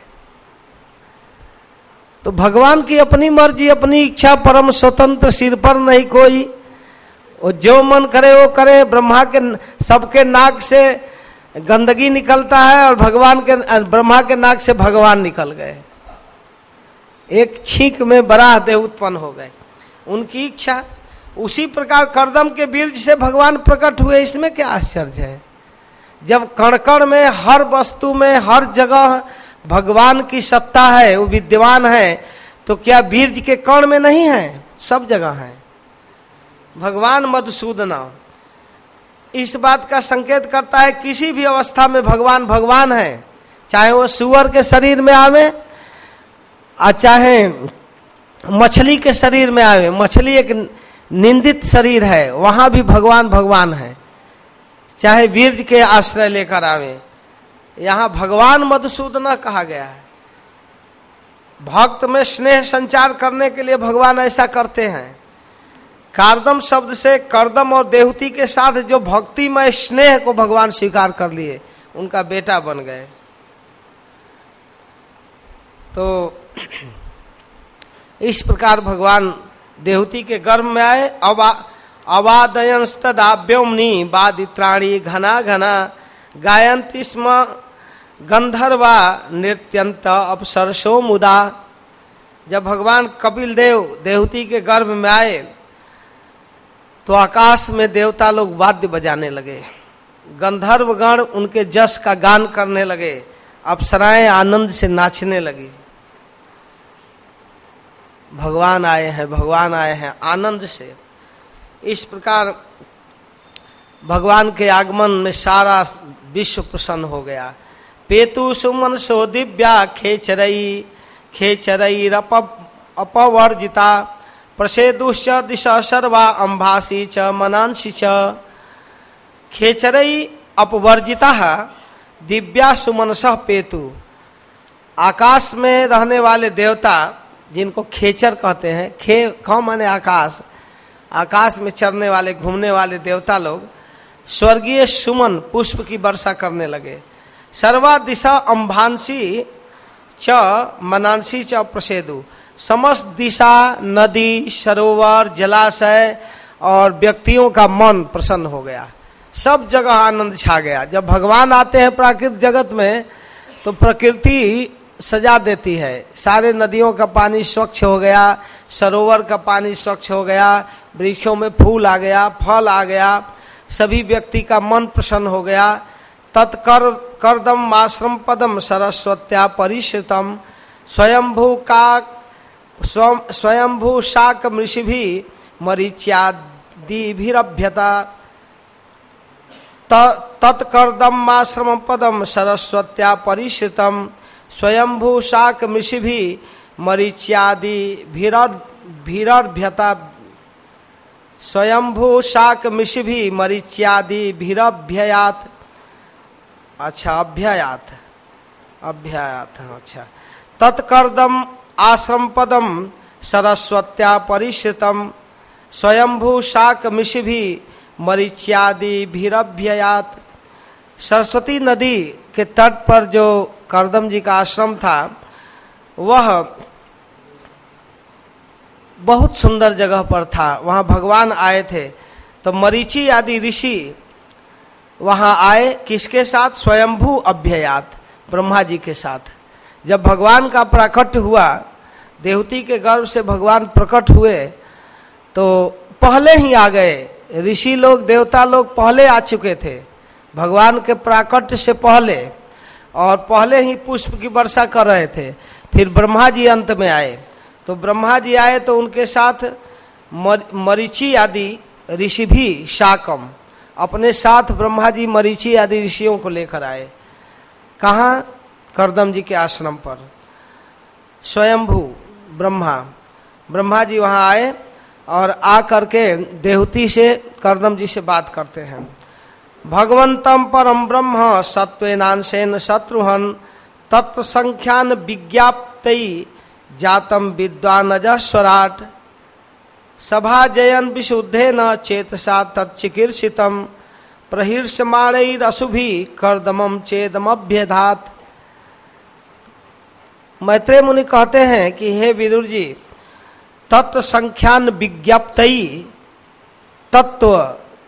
तो भगवान की अपनी मर्जी, अपनी इच्छा, परम स्वतंत्र, सिर पर नहीं कोई, वो जो मन करे वो करे। ब्रह्मा के सबके नाक से गंदगी निकलता है और भगवान के ब्रह्मा के नाक से भगवान निकल गए, एक छींक में बराह देव उत्पन्न हो गए, उनकी इच्छा। उसी प्रकार कर्दम के बीज से भगवान प्रकट हुए, इसमें क्या आश्चर्य है? जब कण कण में, हर वस्तु में, हर जगह भगवान की सत्ता है, वो विद्यमान है, तो क्या बीज के कण में नहीं है? सब जगह है। भगवान मधुसूदना इस बात का संकेत करता है किसी भी अवस्था में भगवान भगवान है, चाहे वो सुअर के शरीर में आवे और चाहे मछली के शरीर में आवे। मछली एक निंदित शरीर है, वहां भी भगवान भगवान है, चाहे वीर्य के आश्रय लेकर आवे। यहाँ भगवान मधुसूदना कहा गया है। भक्त में स्नेह संचार करने के लिए भगवान ऐसा करते हैं। कार्दम शब्द से कर्दम और देवती के साथ जो भक्तिमय स्नेह को भगवान स्वीकार कर लिए, उनका बेटा बन गए। तो इस प्रकार भगवान देवती के गर्भ में आए। अवा अवादयंस्तदाभ्योम्नि बादित्राणी घना घना गायन्ति स्म गंधर्वा नृत्यंत अपसरसो मुदा। जब भगवान कपिल देव देवती के गर्भ में आए तो आकाश में देवता लोग वाद्य बजाने लगे, गंधर्व गण उनके जस का गान करने लगे, अप्सराएं आनंद से नाचने लगी। भगवान आए हैं, भगवान आए हैं, आनंद से। इस प्रकार भगवान के आगमन में सारा विश्व प्रसन्न हो गया। पेतु सुमन सो दिव्या खेचरई खेचरई रप अपवर्जिता प्रसेदुश्च दिशा सर्वा अंभासी च मनांसी च। खेचरई अपवर्जिता दिव्या सुमनसः पेतु। आकाश में रहने वाले देवता जिनको खेचर कहते हैं, खे ख माने आकाश, आकाश में चरने वाले घूमने वाले देवता लोग स्वर्गीय सुमन पुष्प की वर्षा करने लगे। सर्वा दिशा अंभांसी च मनांसी च प्रसेदु। समस्त दिशा, नदी, सरोवर, जलाशय और व्यक्तियों का मन प्रसन्न हो गया, सब जगह आनंद छा गया। जब भगवान आते हैं प्राकृतिक जगत में तो प्रकृति सजा देती है। सारे नदियों का पानी स्वच्छ हो गया, सरोवर का पानी स्वच्छ हो गया, वृक्षों में फूल आ गया, फल आ गया, सभी व्यक्ति का मन प्रसन्न हो गया। तत्कर कर्दम आश्रम पदम सरस्वत्या परिश्रितम स्वयंभू का स्वयंभू शाक मृषिभि मरीच्यादिभिरभ्यता। तत्कर्दम आश्रम पदम सरस्वत्या परिश्रितम स्वयंभू शाक मृषिभि मरीच्यादि भीरभ्यता। स्वयंभू शाक मृषिभि मरीच्यादि भीरभ्ययात। अच्छा, अभ्ययात अभ्ययात अच्छा। तत्कर्दम आश्रम पदम सरस्वत्या परिश्रितम स्वयंभू शाक मृषिभि मरीच्यादि भीरभ्ययात। सरस्वती नदी के तट पर जो कर्दम जी का आश्रम था, वह बहुत सुंदर जगह पर था। वहां भगवान आए थे तो मरीचि आदि ऋषि वहां आए, किसके साथ? स्वयंभू अभ्ययात, ब्रह्मा जी के साथ। जब भगवान का प्राकट्य हुआ, देवती के गर्भ से भगवान प्रकट हुए तो पहले ही आ गए, ऋषि लोग देवता लोग पहले आ चुके थे भगवान के प्राकट्य से पहले, और पहले ही पुष्प की वर्षा कर रहे थे। फिर ब्रह्मा जी अंत में आए, तो ब्रह्मा जी आए तो उनके साथ मर, मरीचि आदि ऋषि भी, शाकम अपने साथ ब्रह्मा जी मरीचि आदि ऋषियों को लेकर आए। कहाँ? कर्दम जी के आश्रम पर। स्वयंभू ब्रह्मा ब्रह्मा जी वहाँ आए और आ करके देहूति से कर्दम जी से बात करते हैं। भगवंतम परम ब्रह्म सत्वेनांशेन शत्रुहन तत्व संख्यान विज्ञाप्तई जातम विद्वानज स्वराट सभा जयन विशुद्धेन चेतसा तत्चिकीर्षितम प्रहीर्षमाणैरशुभि कर्दमम चेदमभ्यधात। मैत्रेय मुनि कहते हैं कि हे विदुर जी, तत्व संख्यान विज्ञाप्तई, तत्व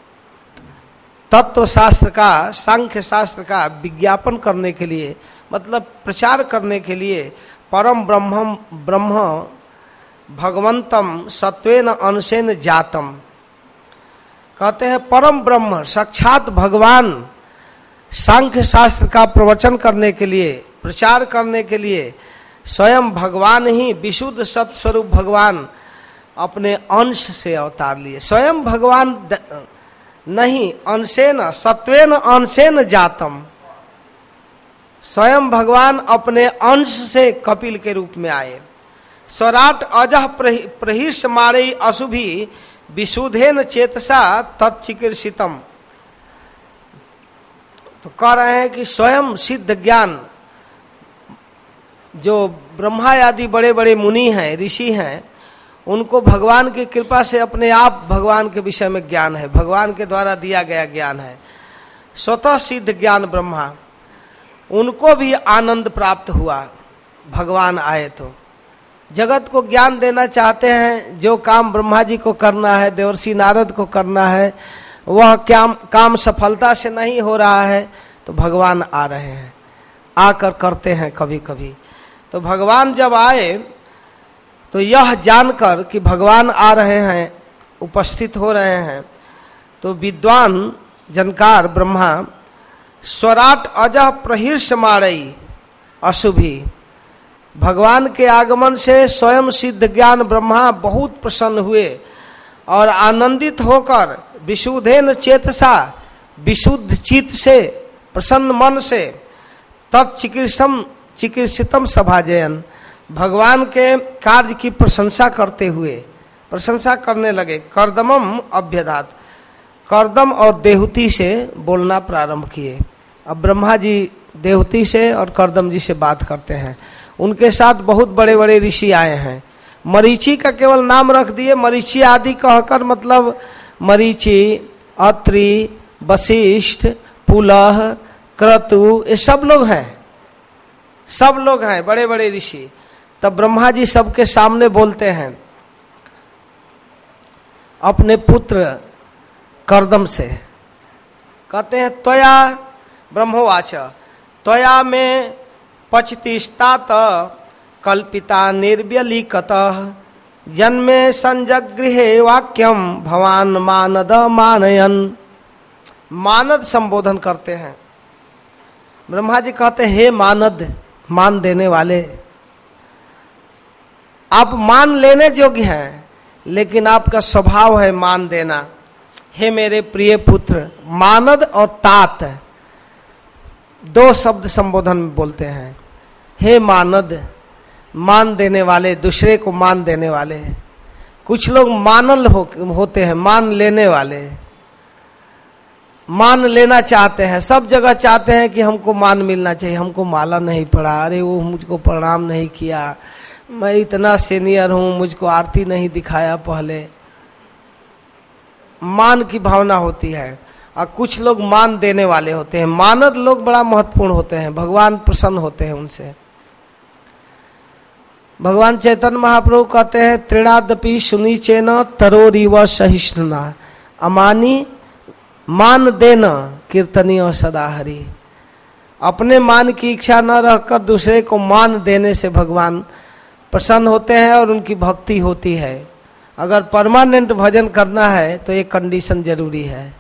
तत्व शास्त्र का, सांख्य शास्त्र का विज्ञापन करने के लिए, मतलब प्रचार करने के लिए, परम ब्रह्म ब्रह्म भगवंतम सत्वेन अंशेन जातम, कहते हैं परम ब्रह्म साक्षात भगवान सांख्य शास्त्र का प्रवचन करने के लिए, प्रचार करने के लिए स्वयं भगवान ही, विशुद्ध सत्स्वरूप भगवान अपने अंश से अवतार लिए। स्वयं भगवान नहीं, अंशेन सत्वेन अंशेन जातम, स्वयं भगवान अपने अंश से कपिल के रूप में आए। स्वराट अजह प्रहिष मारे अशुभि विशुद्धेन चेतसा तत्चिकीर्षितम। तो कह रहे हैं कि स्वयं सिद्ध ज्ञान, जो ब्रह्मा आदि बड़े बड़े मुनि हैं, ऋषि हैं, उनको भगवान की कृपा से अपने आप भगवान के विषय में ज्ञान है, भगवान के द्वारा दिया गया ज्ञान है, स्वतः सिद्ध ज्ञान ब्रह्मा, उनको भी आनंद प्राप्त हुआ भगवान आए तो। जगत को ज्ञान देना चाहते हैं, जो काम ब्रह्मा जी को करना है, देवर्षि नारद को करना है, वह काम काम सफलता से नहीं हो रहा है, तो भगवान आ रहे हैं, आकर करते हैं कभी कभी। तो भगवान जब आए तो यह जानकर कि भगवान आ रहे हैं, उपस्थित हो रहे हैं, तो विद्वान जनकार ब्रह्मा स्वराट अजह प्रहीर्ष मारई अशुभि, भगवान के आगमन से स्वयं सिद्ध ज्ञान ब्रह्मा बहुत प्रसन्न हुए और आनंदित होकर विशुद्धेन चेतसा, विशुद्ध चित्त से, प्रसन्न मन से, तत्चिकीर्षम चिकीर्षितम सभाजयन, भगवान के कार्य की प्रशंसा करते हुए प्रशंसा करने लगे। कर्दमम अभ्यधात, कर्दम और देहूति से बोलना प्रारंभ किए। अब ब्रह्मा जी देहूति से और कर्दम जी से बात करते हैं। उनके साथ बहुत बड़े बड़े ऋषि आए हैं। मरीचि का केवल नाम रख दिए, मरीचि आदि कहकर, मतलब मरीचि, अत्रि, वशिष्ठ, पुलह, क्रतु, ये सब लोग हैं, सब लोग हैं बड़े बड़े ऋषि। तब ब्रह्मा जी सबके सामने बोलते हैं अपने पुत्र कर्दम से, कहते हैं त्वया ब्रह्मवाच त्वया में पचतिस्तात कल्पिता निर्व्यलिकत जन्मे संजगृहे वाक्यम भवान मानद मानयन। मानद संबोधन करते हैं। ब्रह्मा जी कहते हैं हे मानद, मान देने वाले, आप मान लेने योग्य हैं, लेकिन आपका स्वभाव है मान देना। हे मेरे प्रिय पुत्र, मानद और तात दो शब्द संबोधन में बोलते हैं। हे मानद, मान देने वाले, दूसरे को मान देने वाले। कुछ लोग मानल हो, होते हैं, मान लेने वाले, मान लेना चाहते हैं, सब जगह चाहते हैं कि हमको मान मिलना चाहिए। हमको माला नहीं पड़ा, अरे वो मुझको प्रणाम नहीं किया, मैं इतना सीनियर हूं, मुझको आरती नहीं दिखाया पहले, मान की भावना होती है। और कुछ लोग मान देने वाले होते हैं। मानद लोग बड़ा महत्वपूर्ण होते हैं, भगवान प्रसन्न होते हैं उनसे। भगवान चैतन्य महाप्रभु कहते हैं त्रिणादपि सुनीचेन तरोरीव सहिष्णुना अमानी मान देना कीर्तनीय सदा हरि। अपने मान की इच्छा न रखकर दूसरे को मान देने से भगवान प्रसन्न होते हैं और उनकी भक्ति होती है। अगर परमानेंट भजन करना है तो एक कंडीशन जरूरी है,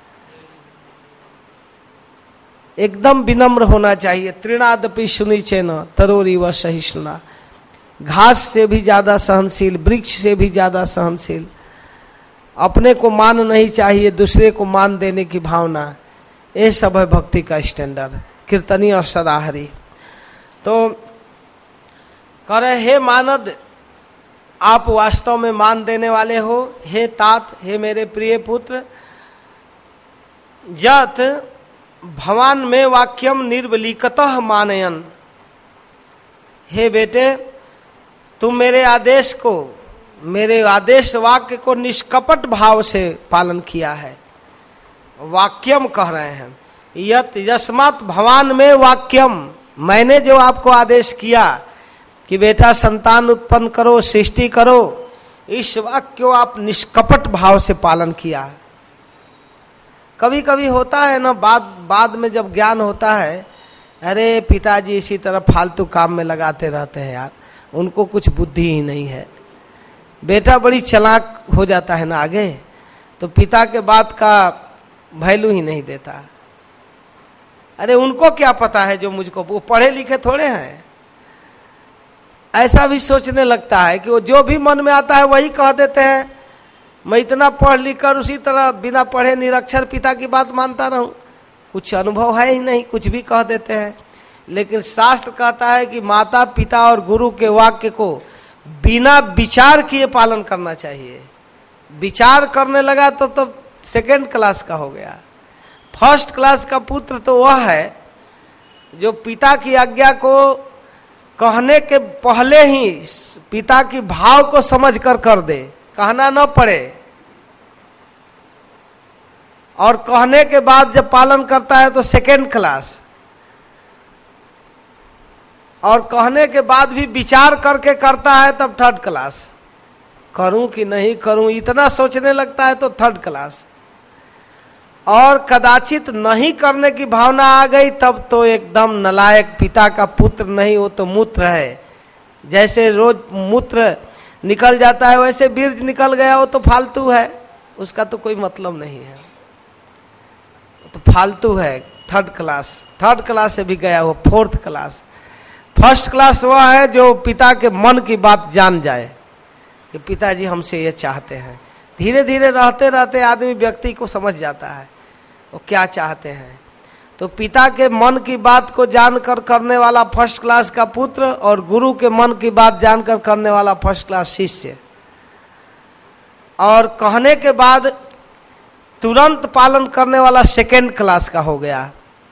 एकदम विनम्र होना चाहिए। तृणादपि सुनी चेन तरोरी व सहिष्णुना, घास से भी ज्यादा सहनशील, वृक्ष से भी ज्यादा सहनशील। अपने को मान नहीं चाहिए, दूसरे को मान देने की भावना, ये सब है भक्ति का स्टैंडर्ड। कीर्तनी और सदाहरी। तो कह रहे, हे मानद, आप वास्तव में मान देने वाले हो। हे तात, हे मेरे प्रिय पुत्र, यत भवान में वाक्यम निर्वलिकतः मानयन, हे बेटे तुम मेरे आदेश को, मेरे आदेश वाक्य को निष्कपट भाव से पालन किया है। वाक्यम कह रहे हैं, यत यस्मात् भवान में वाक्यम, मैंने जो आपको आदेश किया कि बेटा संतान उत्पन्न करो, सृष्टि करो, इस वाक्य को आप निष्कपट भाव से पालन किया। कभी कभी होता है ना, बाद बाद में जब ज्ञान होता है, अरे पिताजी इसी तरह फालतू काम में लगाते रहते हैं यार, उनको कुछ बुद्धि ही नहीं है। बेटा बड़ी चालाक हो जाता है ना आगे, तो पिता के बात का वैल्यू ही नहीं देता। अरे उनको क्या पता है जो मुझको, वो पढ़े लिखे थोड़े हैं। ऐसा भी सोचने लगता है कि वो जो भी मन में आता है वही कह देते हैं। मैं इतना पढ़ लिख कर उसी तरह बिना पढ़े निरक्षर पिता की बात मानता रहूं, कुछ अनुभव है ही नहीं, कुछ भी कह देते हैं। लेकिन शास्त्र कहता है कि माता पिता और गुरु के वाक्य को बिना विचार किए पालन करना चाहिए। विचार करने लगा तो तब तो सेकेंड क्लास का हो गया। फर्स्ट क्लास का पुत्र तो वह है जो पिता की आज्ञा को कहने के पहले ही पिता की भाव को समझ कर कर दे, कहना न पड़े, और कहने के बाद जब पालन करता है तो सेकेंड क्लास, और कहने के बाद भी विचार करके करता है तब थर्ड क्लास। करूं कि नहीं करूं इतना सोचने लगता है तो थर्ड क्लास, और कदाचित नहीं करने की भावना आ गई तब तो एकदम नलायक, पिता का पुत्र नहीं, वो तो मूत्र है। जैसे रोज मूत्र निकल जाता है वैसे बीर्ज निकल गया, वो तो फालतू है, उसका तो कोई मतलब नहीं है, तो फालतू है। थर्ड क्लास, थर्ड क्लास से भी गया वो फोर्थ क्लास। फर्स्ट क्लास वह है जो पिता के मन की बात जान जाए कि पिताजी हमसे ये चाहते हैं। धीरे धीरे रहते रहते आदमी व्यक्ति को समझ जाता है वो क्या चाहते हैं। तो पिता के मन की बात को जानकर करने वाला फर्स्ट क्लास का पुत्र, और गुरु के मन की बात जानकर करने वाला फर्स्ट क्लास शिष्य, और कहने के बाद तुरंत पालन करने वाला सेकेंड क्लास का हो गया।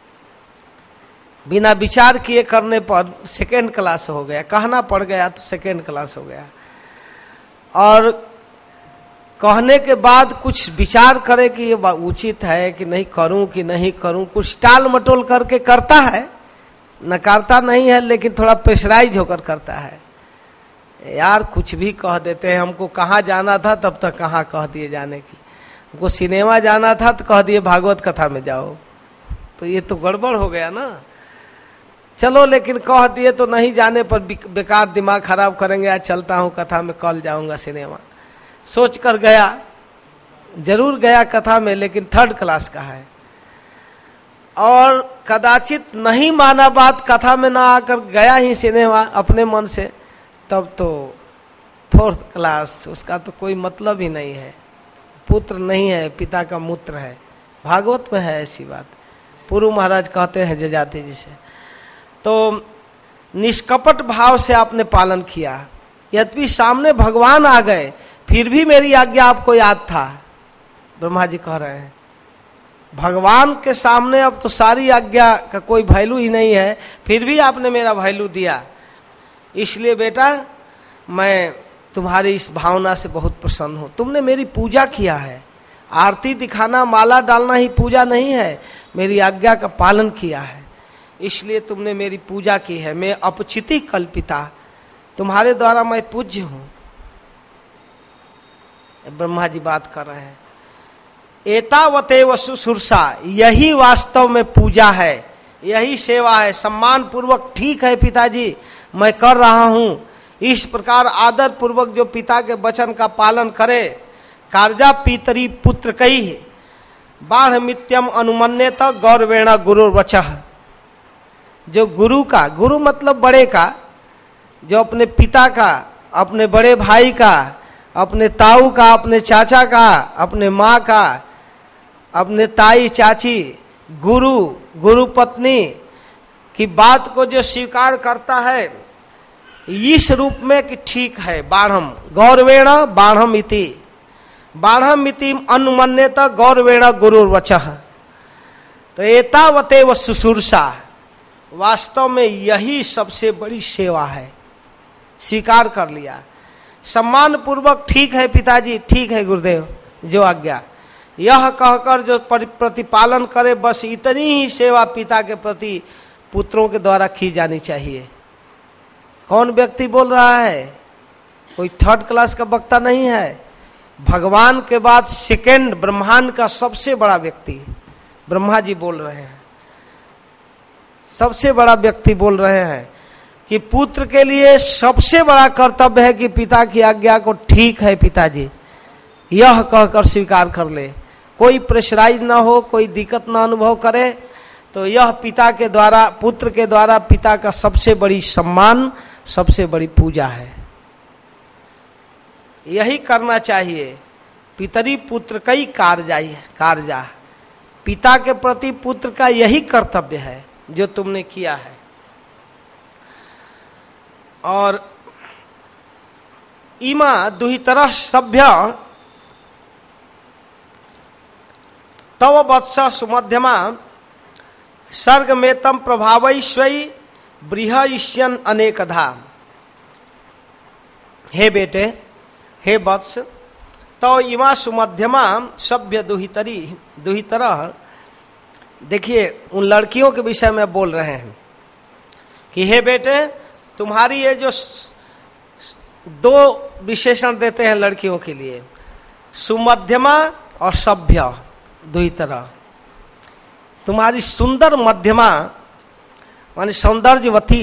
बिना विचार किए करने पर सेकेंड क्लास हो गया, कहना पड़ गया तो सेकेंड क्लास हो गया। और कहने के बाद कुछ विचार करे कि ये उचित है कि नहीं, करूं कि नहीं करूं, कुछ टाल मटोल करके करता है, नकारता नहीं है, लेकिन थोड़ा प्रेशराइज होकर करता है। यार कुछ भी कह देते हैं, हमको कहाँ जाना था तब तक कहाँ कह दिए जाने की, हमको सिनेमा जाना था तो कह दिए भागवत कथा में जाओ, तो ये तो गड़बड़ हो गया ना। चलो लेकिन कह दिए तो नहीं जाने पर बेकार दिमाग खराब करेंगे, आज चलता हूँ कथा में, कल जाऊंगा सिनेमा, सोच कर गया, जरूर गया कथा में, लेकिन थर्ड क्लास का है। और कदाचित नहीं माना बात, कथा में ना आकर गया ही सिनेमा अपने मन से, तब तो फोर्थ क्लास, उसका तो कोई मतलब ही नहीं है। पुत्र नहीं है, पिता का मूत्र है। भागवत में है ऐसी बात, पुरु महाराज कहते हैं जजाति जी से। तो निष्कपट भाव से आपने पालन किया, यद्यपि सामने भगवान आ गए फिर भी मेरी आज्ञा आपको याद था। ब्रह्मा जी कह रहे हैं भगवान के सामने अब तो सारी आज्ञा का कोई वैल्यू ही नहीं है, फिर भी आपने मेरा वैल्यू दिया। इसलिए बेटा मैं तुम्हारी इस भावना से बहुत प्रसन्न हूँ। तुमने मेरी पूजा किया है, आरती दिखाना, माला डालना ही पूजा नहीं है, मेरी आज्ञा का पालन किया है, इसलिए तुमने मेरी पूजा की है। मैं अपचिति कल्पिता, तुम्हारे द्वारा मैं पूज्य हूँ। ब्रह्मा जी बात कर रहे हैं, एतावतेव शुश्रूषा, यही वास्तव में पूजा है, यही सेवा है। सम्मान पूर्वक, ठीक है पिताजी मैं कर रहा हूँ, इस प्रकार आदर पूर्वक जो पिता के वचन का पालन करे, कार्या पितरी पुत्र कई बाढ़ मित्यम अनुमन्यत गौरवेण गुरु वचः। जो गुरु का, गुरु मतलब बड़े का, जो अपने पिता का, अपने बड़े भाई का, अपने ताऊ का, अपने चाचा का, अपने माँ का, अपने ताई चाची, गुरु, गुरु पत्नी की बात को जो स्वीकार करता है इस रूप में कि ठीक है, बाढ़म गौरवेण बाढ़म इति, बाढ़म इति अनुमन्यत गौरवेण गुरुर्वचः। तो एतावते व शुश्रूषा, वास्तव में यही सबसे बड़ी सेवा है। स्वीकार कर लिया सम्मान पूर्वक, ठीक है पिताजी, ठीक है गुरुदेव, जो आज्ञा, यह कहकर जो प्रतिपालन करे, बस इतनी ही सेवा पिता के प्रति पुत्रों के द्वारा की जानी चाहिए। कौन व्यक्ति बोल रहा है? कोई थर्ड क्लास का वक्ता नहीं है। भगवान के बाद सेकेंड ब्रह्मांड का सबसे बड़ा व्यक्ति ब्रह्मा जी बोल रहे हैं, सबसे बड़ा व्यक्ति बोल रहे हैं कि पुत्र के लिए सबसे बड़ा कर्तव्य है कि पिता की आज्ञा को ठीक है पिताजी, यह कहकर स्वीकार कर ले, कोई प्रेशराइज ना हो, कोई दिक्कत ना अनुभव करे। तो यह पिता के द्वारा, पुत्र के द्वारा पिता का सबसे बड़ी सम्मान, सबसे बड़ी पूजा है। यही करना चाहिए। पितरी पुत्र कई कार्य कार्या, पिता के प्रति पुत्र का यही कर्तव्य है जो तुमने किया है। और इमा दुहितरः सभ्य तव वत्स सुमध्यमा सर्ग में तम प्रभावैश्वई बृहयिष्यन् अनेकधा। हे बेटे, हे वत्स, तो इमा सुमध्यमा सभ्य दुहितरी, दुहितरः, देखिए उन लड़कियों के विषय में बोल रहे हैं कि हे बेटे, तुम्हारी ये जो दो विशेषण देते हैं लड़कियों के लिए, सुमध्यमा और सभ्य दुहितरः, तुम्हारी सुंदर मध्यमा माने सौंदर्यवती,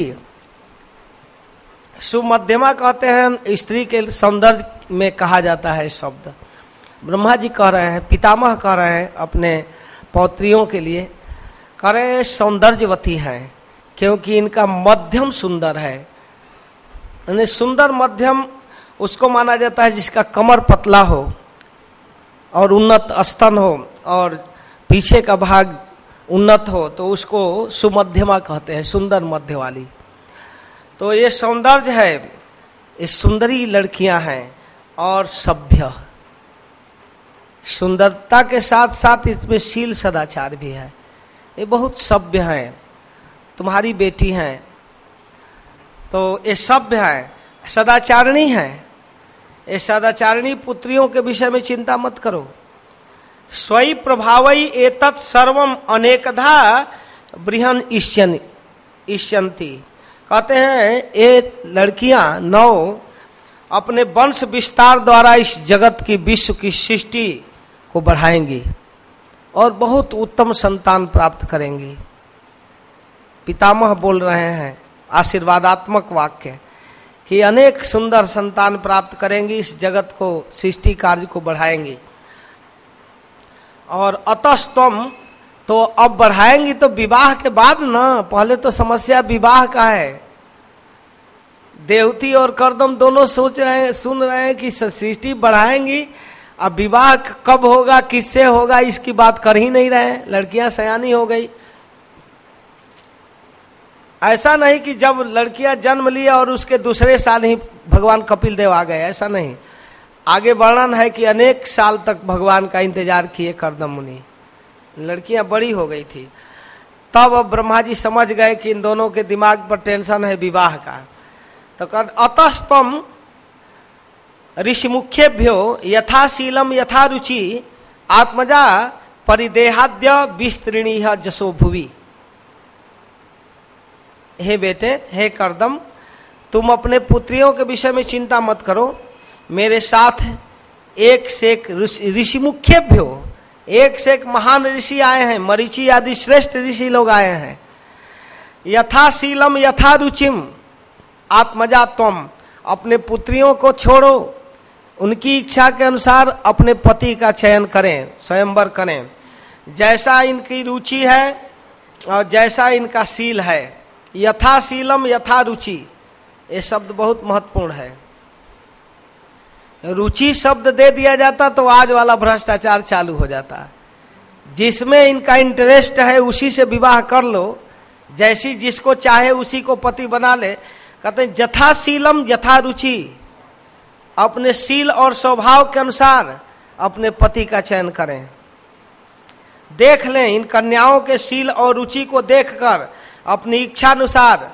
सुमध्यमा कहते हैं स्त्री के सौंदर्य में कहा जाता है शब्द। ब्रह्मा जी कह रहे हैं, पितामह कह रहे हैं अपने पौत्रियों के लिए, कह रहे हैं सौंदर्यवती हैं क्योंकि इनका मध्यम सुंदर है। यानी सुंदर मध्यम उसको माना जाता है जिसका कमर पतला हो और उन्नत स्तन हो और पीछे का भाग उन्नत हो, तो उसको सुमध्यमा कहते हैं, सुंदर मध्य वाली। तो ये सौंदर्य है, ये सुंदरी लड़कियां हैं। और सभ्य, सुंदरता के साथ साथ इसमें शील सदाचार भी है, ये बहुत सभ्य हैं, तुम्हारी बेटी हैं, तो ये सभ्य है, सदाचारिणी है। ये सदाचारिणी पुत्रियों के विषय में चिंता मत करो। स्वयं प्रभावई एतत् सर्वम अनेकधा बृहन ईश्यन ईश्यंती। कहते हैं ये लड़कियां नौ अपने वंश विस्तार द्वारा इस जगत की, विश्व की सृष्टि को बढ़ाएंगी और बहुत उत्तम संतान प्राप्त करेंगी। पितामह बोल रहे हैं आशीर्वादात्मक वाक्य कि अनेक सुंदर संतान प्राप्त करेंगी, इस जगत को, सृष्टि कार्य को बढ़ाएंगी। और अतस्तम, तो अब बढ़ाएंगी तो विवाह के बाद ना, पहले तो समस्या विवाह का है। देवती और करदम दोनों सोच रहे हैं, सुन रहे हैं कि सृष्टि बढ़ाएंगी, अब विवाह कब होगा, किससे होगा, इसकी बात कर ही नहीं रहे। लड़कियां सयानी हो गई। ऐसा नहीं कि जब लड़कियां जन्म लिया और उसके दूसरे साल ही भगवान कपिल देव आ गए, ऐसा नहीं। आगे वर्णन है कि अनेक साल तक भगवान का इंतजार किए करदम मुनि। लड़कियां बड़ी हो गई थी, तब अब ब्रह्मा जी समझ गए कि इन दोनों के दिमाग पर टेंशन है विवाह का। तो कहते अतस्तम ऋषिमुख्येभ्यो यथाशीलम यथा रुचि आत्मजा परिदेहाद्य विस्तृणी जसो भुवि। हे बेटे, हे करदम, तुम अपने पुत्रियों के विषय में चिंता मत करो। मेरे साथ एक से एक ऋषिमुख्येभ्यो, एक से एक महान ऋषि आए हैं, मरीचि आदि श्रेष्ठ ऋषि लोग आए हैं। यथाशीलम यथा रुचिम आत्मजा त्वम, अपने पुत्रियों को छोड़ो, उनकी इच्छा के अनुसार अपने पति का चयन करें, स्वयंवर करें, जैसा इनकी रुचि है और जैसा इनका शील है। यथा शीलम यथा रुचि, ये शब्द बहुत महत्वपूर्ण है। रुचि शब्द दे दिया जाता तो आज वाला भ्रष्टाचार चालू हो जाता। जिसमें इनका इंटरेस्ट है उसी से विवाह कर लो, जैसी जिसको चाहे उसी को पति बना ले। कहते हैं यथा शीलम यथा रुचि, अपने शील और स्वभाव के अनुसार अपने पति का चयन करें। देख लें इन कन्याओं के शील और रुचि को देखकर अपनी इच्छा अनुसार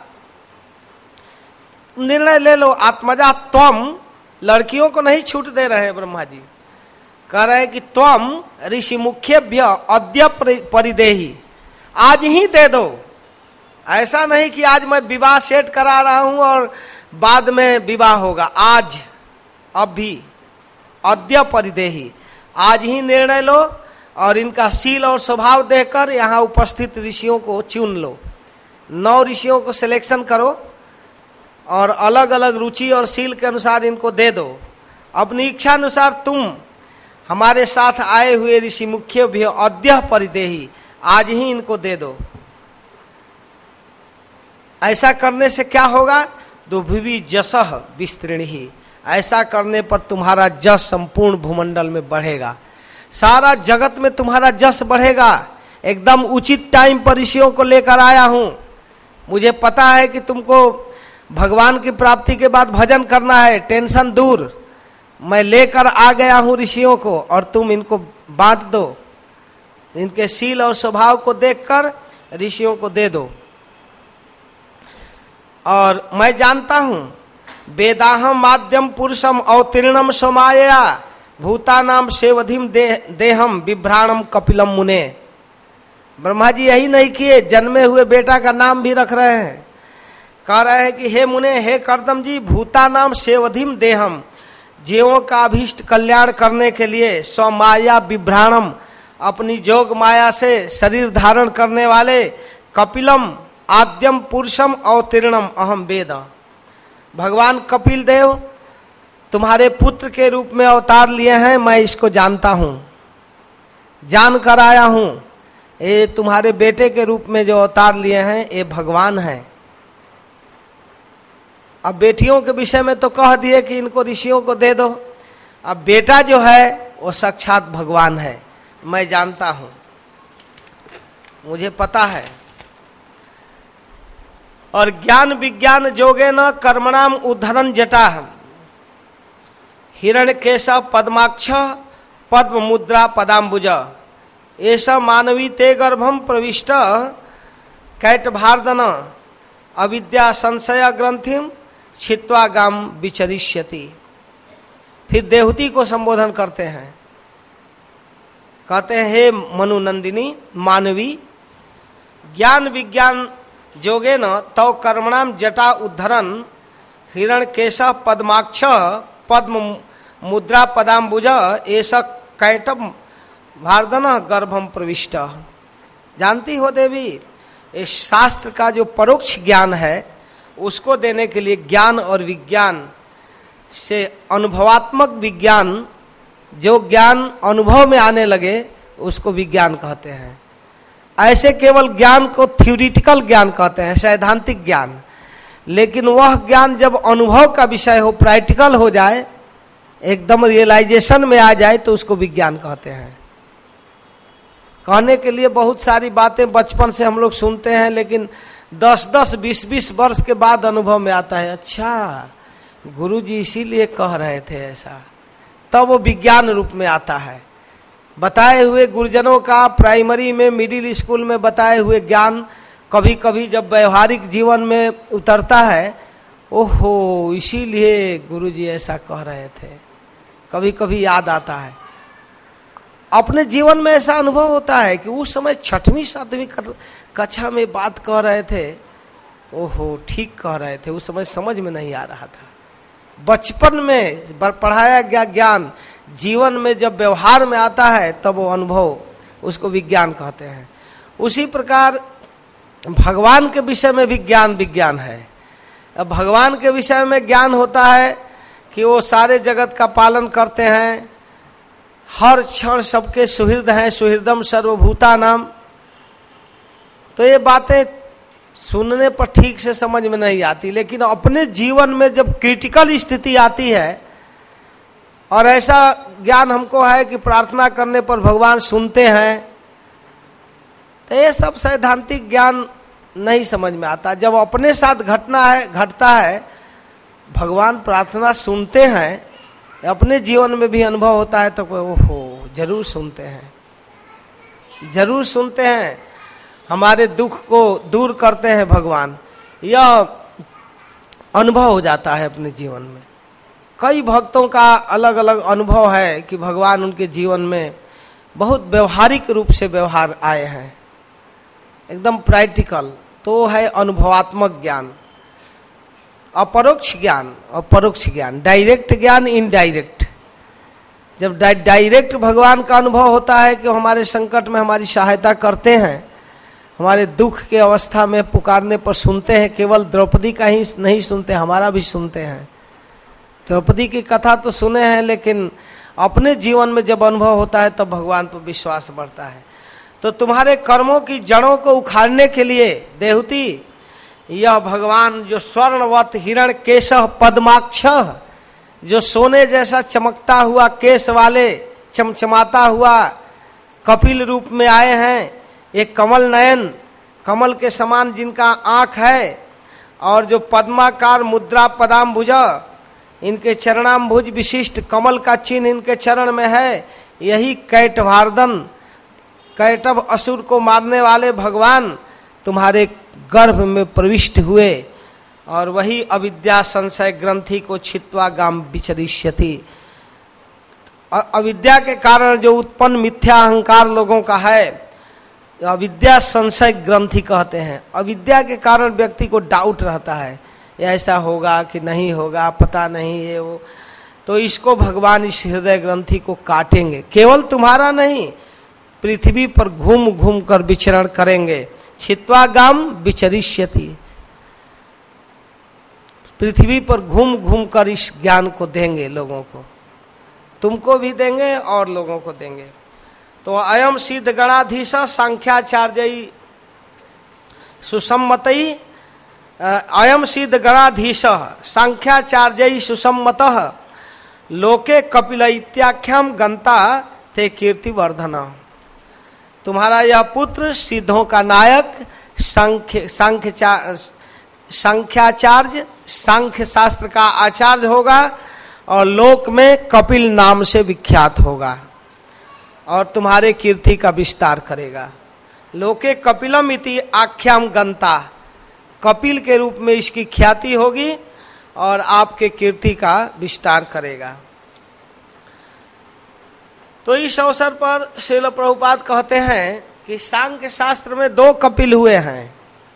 निर्णय ले लो। आत्मजा त्वम, लड़कियों को नहीं छूट दे रहे हैं ब्रह्मा जी, कह रहे हैं कि त्वम ऋषि मुख्यभ्य अद्य परिदेही, आज ही दे दो। ऐसा नहीं कि आज मैं विवाह सेट करा रहा हूं और बाद में विवाह होगा, आज अभी अद्य परिदेही, आज ही निर्णय लो और इनका शील और स्वभाव देखकर यहाँ उपस्थित ऋषियों को चुन लो। नौ ऋषियों को सिलेक्शन करो और अलग अलग रुचि और शील के अनुसार इनको दे दो। अपनी इच्छा अनुसार तुम हमारे साथ आए हुए ऋषि मुख्य भी अद्य परिदेही, आज ही इनको दे दो। ऐसा करने से क्या होगा? दुभुवि जसः विस्तृणिः, ऐसा करने पर तुम्हारा जस संपूर्ण भूमंडल में बढ़ेगा, सारा जगत में तुम्हारा जस बढ़ेगा। एकदम उचित टाइम पर ऋषियों को लेकर आया हूं। मुझे पता है कि तुमको भगवान की प्राप्ति के बाद भजन करना है, टेंशन दूर। मैं लेकर आ गया हूं ऋषियों को और तुम इनको बांट दो। इनके शील और स्वभाव को देखकर ऋषियों को दे दो। और मैं जानता हूं वेदाहम माध्यम पुरुषम अवतीर्णम समाया भूतानाम सेवधिम दे, देहम विभ्राणम कपिलम मुने। ब्रह्मा जी यही नहीं किए, जन्मे हुए बेटा का नाम भी रख रहे हैं। कह रहे हैं कि हे मुने, हे कर्दम जी, भूतानाम सेवधिम देहम, जीवों का अभीष्ट कल्याण करने के लिए स्वमाया विभ्राणम, अपनी जोग माया से शरीर धारण करने वाले कपिलम आद्यम पुरुषम अवतीर्णम अहम वेद। भगवान कपिल देव तुम्हारे पुत्र के रूप में अवतार लिए हैं, मैं इसको जानता हूं, जान कर आया हूं। ये तुम्हारे बेटे के रूप में जो अवतार लिए हैं ये भगवान हैं। अब बेटियों के विषय में तो कह दिए कि इनको ऋषियों को दे दो, अब बेटा जो है वो साक्षात भगवान है, मैं जानता हूं, मुझे पता है। और ज्ञान विज्ञान जोगे न कर्मणाम उद्धरण जटा, हिरण्यकेश पद्माक्ष पद्म मुद्रा पदाम्बुज, ऐसा मानवी ते गर्भम प्रविष्ट कैटभार्दन अविद्या संशय ग्रंथिम छित्वा गाम विचरिष्यति। फिर देवहूति को संबोधन करते हैं, कहते हैं हे मनुनंदिनी मानवी, ज्ञान विज्ञान जोगे न तव कर्मणाम जटा उद्धरण हिरण्यकेश पद्माक्ष पद्म मुद्रा पदाम्बुज ऐसा कैटम भारदन गर्भम प्रविष्ट। जानती हो देवी, इस शास्त्र का जो परोक्ष ज्ञान है उसको देने के लिए ज्ञान और विज्ञान से अनुभवात्मक विज्ञान, जो ज्ञान अनुभव में आने लगे उसको विज्ञान कहते हैं। ऐसे केवल ज्ञान को थ्योरिटिकल ज्ञान कहते हैं, सैद्धांतिक ज्ञान। लेकिन वह ज्ञान जब अनुभव का विषय हो, प्रैक्टिकल हो जाए, एकदम रियलाइजेशन में आ जाए, तो उसको विज्ञान कहते हैं। कहने के लिए बहुत सारी बातें बचपन से हम लोग सुनते हैं, लेकिन दस दस बीस बीस वर्ष के बाद अनुभव में आता है, अच्छा गुरुजी इसीलिए कह रहे थे ऐसा, तब वो विज्ञान रूप में आता है। बताए हुए गुरुजनों का प्राइमरी में, मिडिल स्कूल में बताए हुए ज्ञान कभी कभी जब व्यवहारिक जीवन में उतरता है, ओहो इसीलिए गुरुजी ऐसा कह रहे थे, कभी कभी याद आता है। अपने जीवन में ऐसा अनुभव होता है कि उस समय छठवीं सातवीं कक्षा में बात कह रहे थे, ओहो ठीक कह रहे थे, उस समय समझ में नहीं आ रहा था। बचपन में पढ़ाया गया ज्ञान जीवन में जब व्यवहार में आता है तब वो अनुभव, उसको विज्ञान कहते हैं। उसी प्रकार भगवान के विषय में भी ज्ञान विज्ञान है। अब भगवान के विषय में ज्ञान होता है कि वो सारे जगत का पालन करते हैं, हर क्षण सबके सुहृद हैं, सुहृदम सर्वभूता नाम। तो ये बातें सुनने पर ठीक से समझ में नहीं आती, लेकिन अपने जीवन में जब क्रिटिकल स्थिति आती है और ऐसा ज्ञान हमको है कि प्रार्थना करने पर भगवान सुनते हैं, तो ये सब सैद्धांतिक ज्ञान नहीं समझ में आता। जब अपने साथ घटना है घटता है, भगवान प्रार्थना सुनते हैं, अपने जीवन में भी अनुभव होता है, तो ओहो जरूर सुनते हैं, जरूर सुनते हैं, हमारे दुख को दूर करते हैं भगवान। यह अनुभव हो जाता है अपने जीवन में। कई भक्तों का अलग अलग अनुभव है कि भगवान उनके जीवन में बहुत व्यवहारिक रूप से व्यवहार आए हैं, एकदम प्रैक्टिकल। तो है अनुभवात्मक ज्ञान, अपरोक्ष ज्ञान और परोक्ष ज्ञान, डायरेक्ट ज्ञान, इनडायरेक्ट। जब डायरेक्ट भगवान का अनुभव होता है कि हमारे संकट में हमारी सहायता करते हैं, हमारे दुख के अवस्था में पुकारने पर सुनते हैं, केवल द्रौपदी का ही नहीं सुनते, हमारा भी सुनते हैं। द्रौपदी की कथा तो सुने हैं, लेकिन अपने जीवन में जब अनुभव होता है तब भगवान पर विश्वास बढ़ता है। तो तुम्हारे कर्मों की जड़ों को उखाड़ने के लिए देहूती, यह भगवान जो स्वर्णवत हिरण केश पद्माक्ष, जो सोने जैसा चमकता हुआ केश वाले, चमचमाता हुआ कपिल रूप में आए हैं, एक कमल नयन, कमल के समान जिनका आंख है, और जो पद्माकार मुद्रा पदाम्बुज, इनके चरणाम्बुज विशिष्ट कमल का चिन्ह इनके चरण में है। यही कैटभार्दन, कैटभ असुर को मारने वाले भगवान तुम्हारे गर्भ में प्रविष्ट हुए, और वही अविद्या संशय ग्रंथि को छित्वा गाम विचरिष्यति। अविद्या के कारण जो उत्पन्न मिथ्या अहंकार लोगों का है, अविद्या संशय ग्रंथि कहते हैं। अविद्या के कारण व्यक्ति को डाउट रहता है, ऐसा होगा कि नहीं होगा, पता नहीं है वो। तो इसको भगवान इस हृदय ग्रंथि को काटेंगे, केवल तुम्हारा नहीं, पृथ्वी पर घूम घूम कर विचरण करेंगे। छित्वा गाम विचरिष्यति, पृथ्वी पर घूम घूम कर इस ज्ञान को देंगे लोगों को, तुमको भी देंगे और लोगों को देंगे। तो अयम सिद्ध गणाधीश सांख्याचार्य सुसम्मतई, अयम सिद्ध गणाधीश सांख्याचार्य सुसम्मत लोके कपिल इत्याख्याम गंता ते कीर्ति वर्धना। तुम्हारा यह पुत्र सिद्धों का नायक, सांख्य सांख्य सांख्याचार्य, सांख्य शास्त्र का आचार्य होगा, और लोक में कपिल नाम से विख्यात होगा, और तुम्हारे कीर्ति का विस्तार करेगा। लोके कपिलम इति आख्याम गंता, कपिल के रूप में इसकी ख्याति होगी और आपके कीर्ति का विस्तार करेगा। तो इस अवसर पर श्रील प्रभुपाद कहते हैं कि सांख्य शास्त्र में दो कपिल हुए हैं।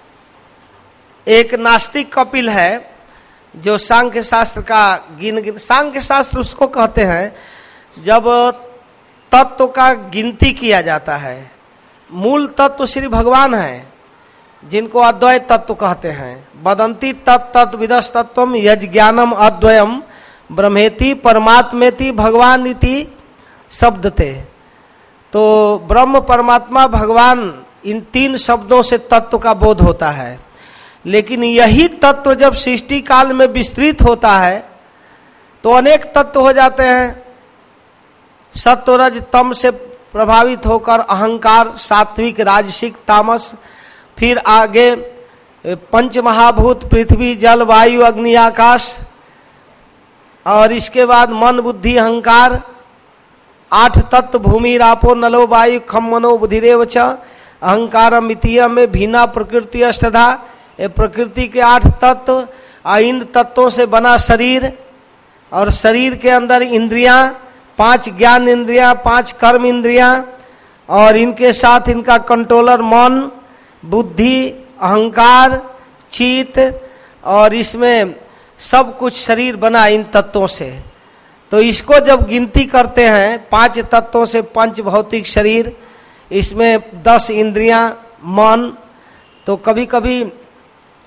एक नास्तिक कपिल है जो सांख्य शास्त्र का गिन गिन सांख्य शास्त्र उसको कहते हैं जब तत्व का गिनती किया जाता है। मूल तत्व श्री भगवान है, जिनको अद्वैत तत्व कहते हैं। वदंती तत्त विदस तत्वम यज ज्ञानम अद्वयम ब्रह्मेति परमात्मेति भगवान इति शब्द थे। तो ब्रह्म परमात्मा भगवान इन तीन शब्दों से तत्व का बोध होता है, लेकिन यही तत्व जब सृष्टि काल में विस्तृत होता है तो अनेक तत्व हो जाते हैं। सत्व रज तम से प्रभावित होकर अहंकार, सात्विक राजसिक तामस, फिर आगे पंच महाभूत पृथ्वी जल वायु अग्नि आकाश, और इसके बाद मन बुद्धि अहंकार, आठ तत्व भूमि रापो नलो वायु खम मनो बुधिरेव च अहंकार मितीय में भीना प्रकृति अष्टधा। ये प्रकृति के आठ तत्व, इन तत्वों से बना शरीर, और शरीर के अंदर इंद्रियां, पांच ज्ञान इंद्रियां, पांच कर्म इंद्रियां, और इनके साथ इनका कंट्रोलर मन बुद्धि अहंकार चित्त, और इसमें सब कुछ शरीर बना इन तत्वों से। तो इसको जब गिनती करते हैं पांच तत्वों से पंच भौतिक शरीर, इसमें दस इंद्रियां मन, तो कभी कभी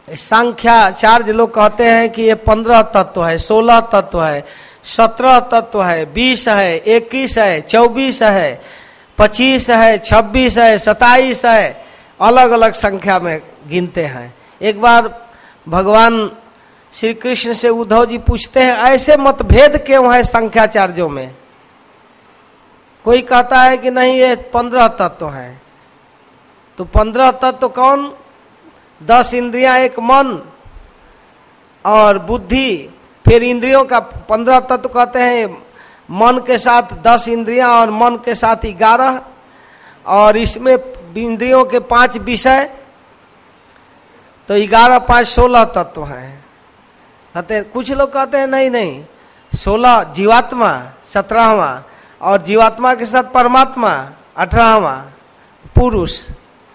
सांख्याचार्य लोग कहते हैं कि ये पंद्रह तत्व है, सोलह तत्व है, सत्रह तत्व है, बीस है, इक्कीस है, चौबीस है, पच्चीस है, छब्बीस है, सताईस है, अलग अलग संख्या में गिनते हैं। एक बार भगवान श्री कृष्ण से उद्धव जी पूछते हैं ऐसे मतभेद क्यों है संख्याचार्यों में? कोई कहता है कि नहीं ये पंद्रह तत्व हैं। तो पंद्रह तत्व कौन? दस इंद्रियां, एक मन और बुद्धि। फिर इंद्रियों का पंद्रह तत्व कहते हैं, मन के साथ दस इंद्रियां और मन के साथ ग्यारह, और इसमें इंद्रियों के पांच विषय, तो ग्यारह पांच सोलह तत्व हैं। कहते कुछ लोग कहते हैं नहीं नहीं सोलह जीवात्मा सत्रहवां, और जीवात्मा के साथ परमात्मा अठारहवां, पुरुष।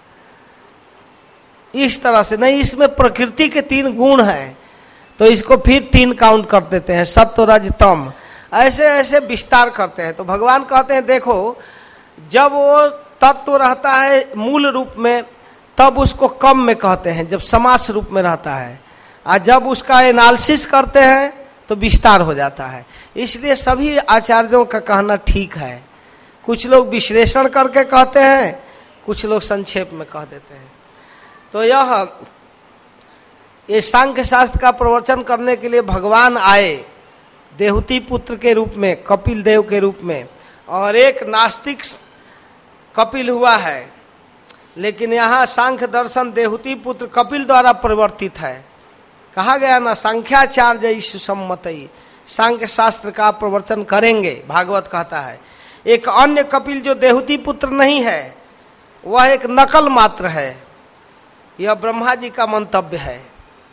इस तरह से नहीं, इसमें प्रकृति के तीन गुण हैं तो इसको फिर तीन काउंट कर देते हैं, सत्व रज तम, ऐसे ऐसे विस्तार करते हैं। तो भगवान कहते हैं देखो, जब वो तत्व रहता है मूल रूप में तब उसको कम में कहते हैं, जब समास रूप में रहता है, और जब उसका एनालिसिस करते हैं तो विस्तार हो जाता है। इसलिए सभी आचार्यों का कहना ठीक है। कुछ लोग विश्लेषण करके कहते हैं, कुछ लोग संक्षेप में कह देते हैं। तो यह ये सांख्य शास्त्र का प्रवचन करने के लिए भगवान आए देहूति पुत्र के रूप में, कपिल देव के रूप में, और एक नास्तिक कपिल हुआ है। लेकिन यहाँ सांख्य दर्शन देहूति पुत्र कपिल द्वारा परिवर्तित है। कहा गया ना सांख्याचार्य ईश सम्मतई, सांख्य शास्त्र का प्रवर्तन करेंगे, भागवत कहता है। एक अन्य कपिल जो देहूति पुत्र नहीं है, वह एक नकल मात्र है। यह ब्रह्मा जी का मंतव्य है,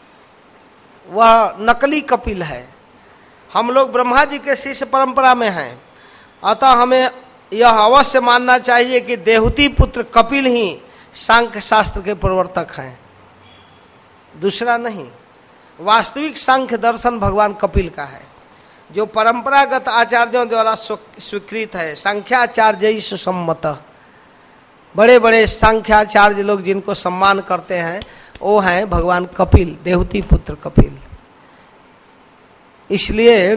वह नकली कपिल है। हम लोग ब्रह्मा जी के शिष्य परंपरा में हैं, अतः हमें यह अवश्य मानना चाहिए कि देहूति पुत्र कपिल ही सांख्य शास्त्र के प्रवर्तक हैं, दूसरा नहीं। वास्तविक सांख्य दर्शन भगवान कपिल का है, जो परंपरागत आचार्यों द्वारा स्वीकृत है। सांख्याचार्य सुसम्मत, बड़े बड़े सांख्याचार्य लोग जिनको सम्मान करते हैं वो हैं भगवान कपिल, देहूति पुत्र कपिल। इसलिए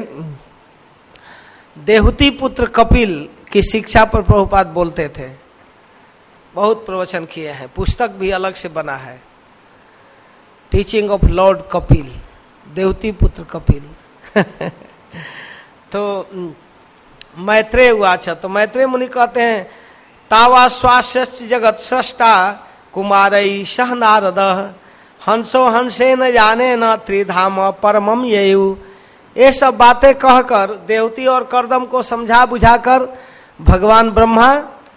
देहूति पुत्र कपिल की शिक्षा पर प्रभुपाद बोलते थे, बहुत प्रवचन किए हैं, पुस्तक भी अलग से बना है, teaching of Lord Kapil, Dehuti पुत्र कपिल। तो मैत्रेय उवाच, तो मैत्रेय मुनि कहते हैं तावा स्वास्य जगत सृष्टा कुमारई सह नारद हंसो हंसे न जाने न त्रिधाम परमम येयु। ये सब बातें कहकर देवती और कर्दम को समझा बुझाकर भगवान ब्रह्मा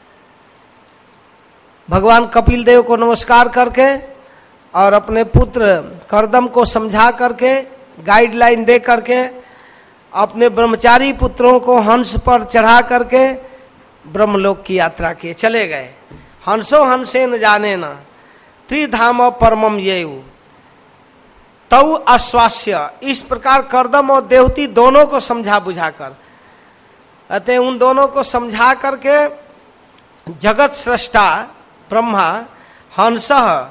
भगवान कपिल देव को नमस्कार करके और अपने पुत्र कर्दम को समझा करके गाइडलाइन दे करके अपने ब्रह्मचारी पुत्रों को हंस पर चढ़ा करके ब्रह्मलोक की यात्रा किए, चले गए। हंसो हंसे न जाने न त्रिधाम परमम येयु तौ आश्वास्य। इस प्रकार कर्दम और देवती दोनों को समझा बुझाकर, अतः उन दोनों को समझा करके जगत सृष्टा ब्रह्मा हंस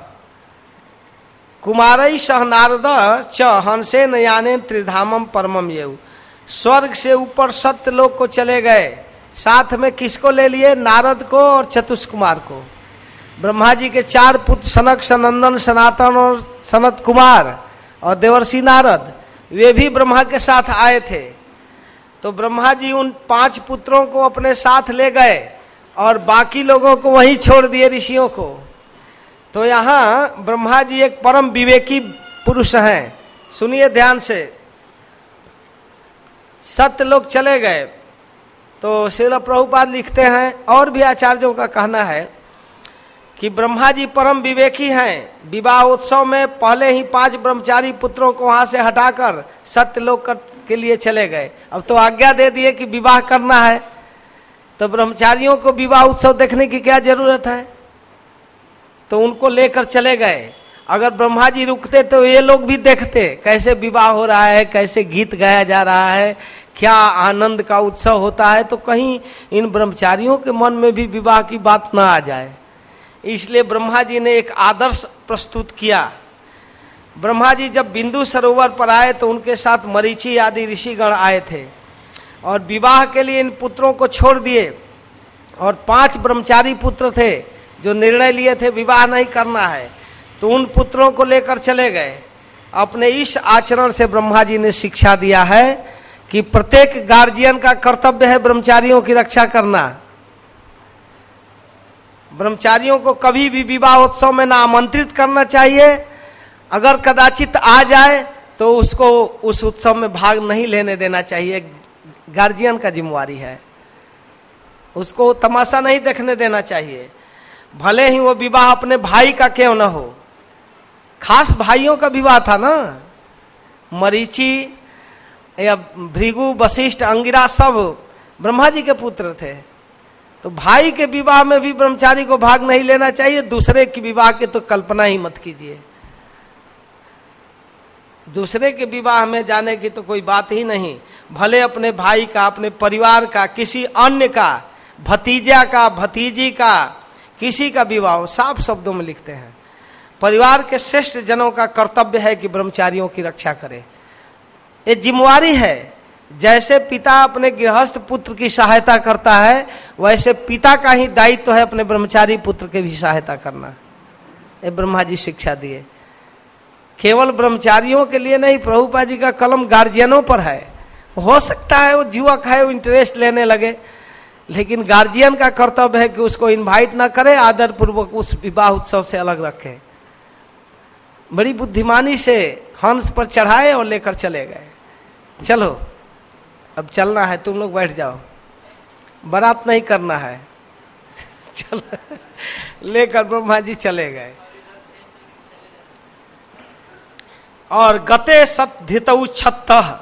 कुमारई सह नारद च हंसे न याने त्रिधामम परमम येयु। स्वर्ग से ऊपर सत्य लोक को चले गए, साथ में किसको ले लिए? नारद को और चतुष कुमार को। ब्रह्मा जी के चार पुत्र सनक सनंदन सनातन और सनत कुमार और देवर्षि नारद, वे भी ब्रह्मा के साथ आए थे। तो ब्रह्मा जी उन पांच पुत्रों को अपने साथ ले गए और बाकी लोगों को वहीं छोड़ दिए, ऋषियों को। तो यहाँ ब्रह्मा जी एक परम विवेकी पुरुष हैं, सुनिए ध्यान से। सत्य लोग चले गए तो श्रील प्रभुपाद लिखते हैं, और भी आचार्यों का कहना है कि ब्रह्मा जी परम विवेकी हैं। विवाह उत्सव में पहले ही पांच ब्रह्मचारी पुत्रों को वहां से हटाकर सत्य लोक के लिए चले गए। अब तो आज्ञा दे दिए कि विवाह करना है, तो ब्रह्मचारियों को विवाह उत्सव देखने की क्या जरूरत है? तो उनको लेकर चले गए। अगर ब्रह्मा जी रुकते तो ये लोग भी देखते कैसे विवाह हो रहा है, कैसे गीत गाया जा रहा है, क्या आनंद का उत्सव होता है, तो कहीं इन ब्रह्मचारियों के मन में भी विवाह की बात न आ जाए। इसलिए ब्रह्मा जी ने एक आदर्श प्रस्तुत किया। ब्रह्मा जी जब बिंदु सरोवर पर आए तो उनके साथ मरीचि आदि ऋषिगण आए थे और विवाह के लिए इन पुत्रों को छोड़ दिए। और पांच ब्रह्मचारी पुत्र थे जो निर्णय लिए थे विवाह नहीं करना है, तो उन पुत्रों को लेकर चले गए। अपने इस आचरण से ब्रह्मा जी ने शिक्षा दिया है कि प्रत्येक गार्जियन का कर्तव्य है ब्रह्मचारियों की रक्षा करना। ब्रह्मचारियों को कभी भी विवाह उत्सव में ना आमंत्रित करना चाहिए। अगर कदाचित आ जाए तो उसको उस उत्सव में भाग नहीं लेने देना चाहिए। गार्जियन का जिम्मेवारी है, उसको तमाशा नहीं देखने देना चाहिए, भले ही वो विवाह अपने भाई का क्यों न हो। खास भाइयों का विवाह था ना, मरीचि या भृगु, वशिष्ठ, अंगिरा सब ब्रह्मा जी के पुत्र थे। तो भाई के विवाह में भी ब्रह्मचारी को भाग नहीं लेना चाहिए। दूसरे के विवाह की तो कल्पना ही मत कीजिए। दूसरे के विवाह में जाने की तो कोई बात ही नहीं। भले अपने भाई का, अपने परिवार का, किसी अन्य का, भतीजा का, भतीजी का, किसी का विवाह हो, साफ शब्दों में लिखते हैं। परिवार के श्रेष्ठ जनों का कर्तव्य है कि ब्रह्मचारियों की रक्षा करे। ये जिम्मेवारी है। जैसे पिता अपने गृहस्थ पुत्र की सहायता करता है, वैसे पिता का ही दायित्व है अपने ब्रह्मचारी पुत्र की भी सहायता करना। ये ब्रह्मा जी शिक्षा दिए। केवल ब्रह्मचारियों के लिए नहीं, प्रभुपाद जी का कलम गार्जियनों पर है। हो सकता है वो युवक है, वो इंटरेस्ट लेने लगे, लेकिन गार्जियन का कर्तव्य है कि उसको इनवाइट ना करे, आदर पूर्वक उस विवाह उत्सव से अलग रखे। बड़ी बुद्धिमानी से हंस पर चढ़ाए और लेकर चले गए। चलो अब चलना है, तुम लोग बैठ जाओ, बारात नहीं करना है। चलो लेकर ब्रह्मा जी चले गए। और गते सत्धितौ छत्तः,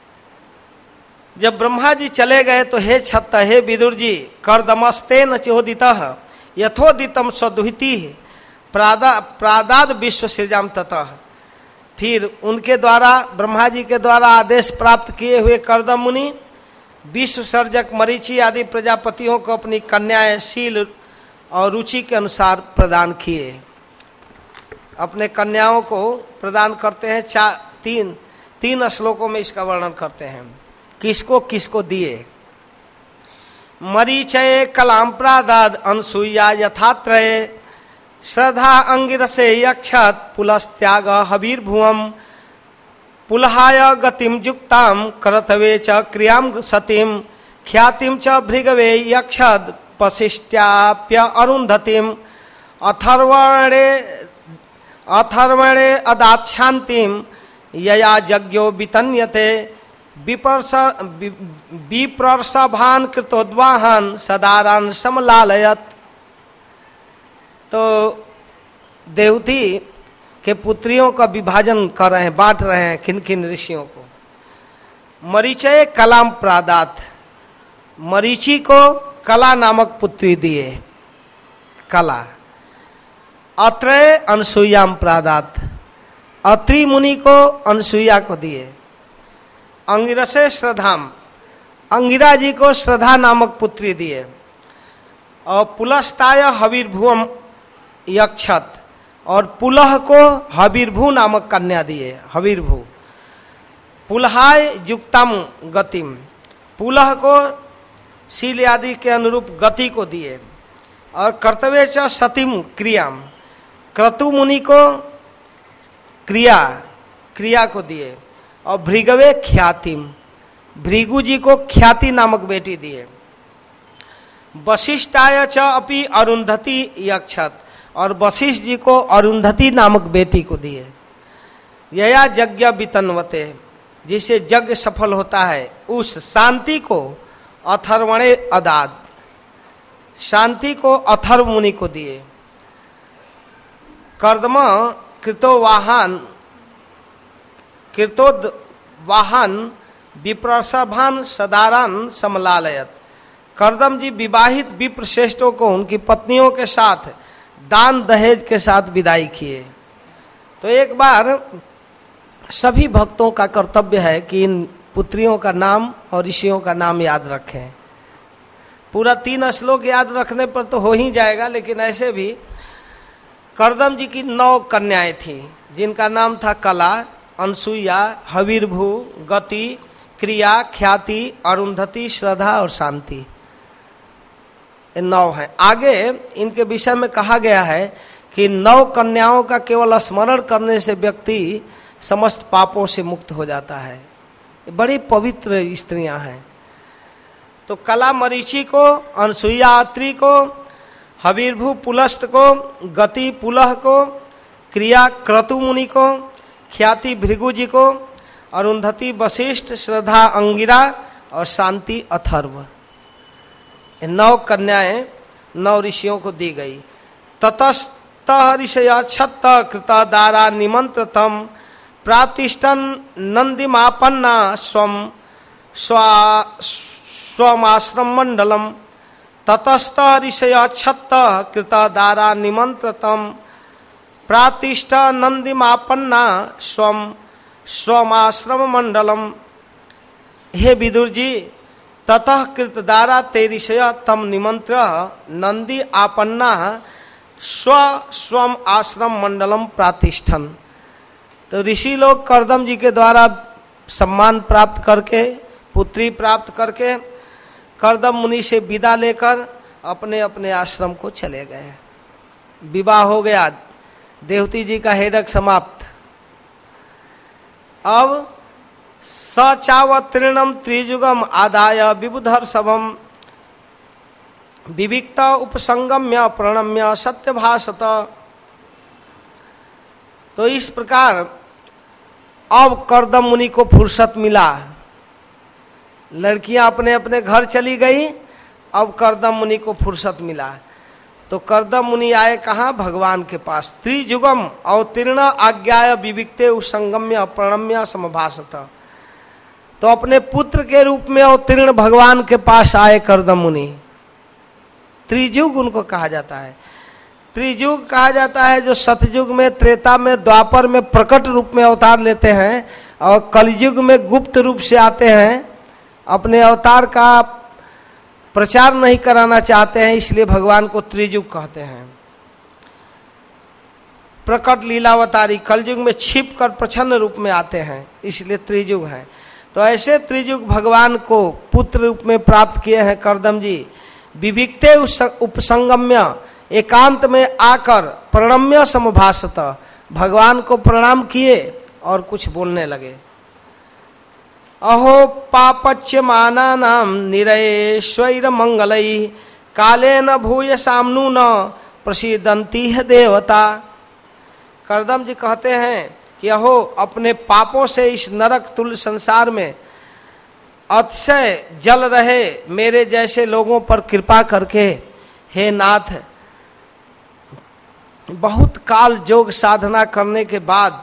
जब ब्रह्मा जी चले गए तो हे छत्त, हे विदुर जी, कर्दमस्ते न चोदितः यथोदितम स्वदुहिति प्रादा प्रादाद विश्व सृजाम ततः। फिर उनके द्वारा, ब्रह्मा जी के द्वारा आदेश प्राप्त किए हुए कर्दम मुनि विश्व सर्जक मरीचि आदि प्रजापतियों को अपनी कन्याएं शील और रुचि के अनुसार प्रदान किए। अपने कन्याओं को प्रदान करते हैं। चार तीन तीन श्लोकों में इसका वर्णन करते हैं, किसको किसको दिए। मरीचये कलाम प्रादाद अनसुईया यथात्रये श्रद्धा अंगिरसे यक्षत पुलस्त्याग हवीर्भुवम पुलहाय गतिम युक्ताम करतवे च क्रियाम सतीम ख्यातिम च भृगवे यक्षद वसिष्ठ्याप्य अरुंधतिम अथर्वणे अथर्वणे अदात शांतिम यया यज्ञो वितन्यते विपर्स विप्रसभान कृतोद्वाहन सदारान समलालयत। तो देवती के पुत्रियों का विभाजन कर रहे हैं, बांट रहे हैं किन किन ऋषियों को। मरीचय कलाम प्रादात, मरीचि को कला नामक पुत्री दिए, कला। अत्रय अनसुयाम प्रादात, अत्रि मुनि को अनसुया को दिए। अंगिरसे श्रद्धाम, अंगिरा जी को श्रद्धा नामक पुत्री दिए। और पुलस्ताय हवीर्भुवम यक्षत, और पुलह को हवीर्भु नामक कन्या दिए, हवीर्भु। पुलहाय युक्तम गतिम, पुलह को शील आदि के अनुरूप गति को दिए। और कर्तव्य च सतीम क्रियाम, क्रतु मुनि को क्रिया क्रिया को दिए। और भृगवे ख्यातिम, भृगु जी को ख्याति नामक बेटी दिए। वशिष्ठाय च अपि अरुंधति यक्षत, और वशिष्ठ जी को अरुंधति नामक बेटी को दिए। यया यज्ञ वितन्वते, जिससे यज्ञ सफल होता है, उस शांति को अथर्वणे अदाद, शांति को अथर्व मुनि को दिए। कर्दम कृतोवाहन कृतोद्वाहन विप्रसभान सदारान समलालयत। कर्दम जी विवाहित विप्र श्रेष्ठों को उनकी पत्नियों के साथ दान दहेज के साथ विदाई किए। तो एक बार सभी भक्तों का कर्तव्य है कि इन पुत्रियों का नाम और ऋषियों का नाम याद रखें। पूरा तीन श्लोक याद रखने पर तो हो ही जाएगा, लेकिन ऐसे भी कर्दम जी की नौ कन्याएं थी, जिनका नाम था कला, अनसुईया, हवीरभू, गति, क्रिया, ख्याति, अरुंधति, श्रद्धा और शांति। ये नौ हैं। आगे इनके विषय में कहा गया है कि नौ कन्याओं का केवल स्मरण करने से व्यक्ति समस्त पापों से मुक्त हो जाता है। ये बड़ी पवित्र स्त्रियां हैं। तो कला मरीचि को, अनसुईया अत्रि को, हवीरभू पुलस्त को, गति पुलह को, क्रिया क्रतु मुनि को, ख्याति भृगु जी को, अरुंधति वशिष्ठ, श्रद्धा अंगिरा और शांति अथर्व। ये नौ कन्याएं नौ ऋषियों को दी गई। ततस्त ऋषय छत्त कृता दारा निमंत्रतम प्रातिष्ठन नंदिमापन्ना स्वम स्वमाश्रम मंडलम। ततस्त ऋषय छत्त कृता दारा निमंत्रतम प्रातिष्ठ नंदिमापन्ना स्वम स्वमाश्रम मंडलम। हे विदुर जी, ततः कृतदारा ते ऋषय तम निमंत्र नंदी आपन्ना स्व स्वम आश्रम मंडलम प्रातिष्ठन। तो ऋषि लोग कर्दम जी के द्वारा सम्मान प्राप्त करके, पुत्री प्राप्त करके, कर्दम मुनि से विदा लेकर अपने अपने आश्रम को चले गए। विवाह हो गया, देवती जी का हेडक समाप्त। अब सचावतीर्णम त्रिजुगम आदाय विबुधर्षभम विविक्त उपसंगम्य प्रणम्य सत्यभाषत। तो इस प्रकार अब कर्दम मुनि को फुर्सत मिला। लड़कियां अपने अपने घर चली गई, अब कर्दम मुनि को फुर्सत मिला। तो कर्दम मुनि आए कहाँ? भगवान के पास। त्रिजुगम अवतीर्ण आज्ञाय विविक्ते उसंगम्य प्रणम्य समभाषत। तो अपने पुत्र के रूप में अवतीर्ण भगवान के पास आए कर्दम मुनि। त्रिजुग उनको कहा जाता है। त्रिजुग कहा जाता है जो सतयुग में, त्रेता में, द्वापर में प्रकट रूप में अवतार लेते हैं और कलयुग में गुप्त रूप से आते हैं। अपने अवतार का प्रचार नहीं कराना चाहते हैं, इसलिए भगवान को त्रिजुग कहते हैं। प्रकट लीलावतारी कलयुग में छिप कर प्रच्छन्न रूप में आते हैं, इसलिए त्रिजुग है। तो ऐसे त्रिजुग भगवान को पुत्र रूप में प्राप्त किए हैं कर्दम जी। विविक्ते उपसंगम्य, एकांत में आकर प्रणम्य समभाषत, भगवान को प्रणाम किए और कुछ बोलने लगे। अहो पापच्यमाना नाम निरयेश्वर मंगलई काले न भूय सामनु न प्रसिदंती है देवता। कर्दम जी कहते हैं कि अहो, अपने पापों से इस नरक तुल्य संसार में अतिशय जल रहे मेरे जैसे लोगों पर कृपा करके हे नाथ, बहुत काल जोग साधना करने के बाद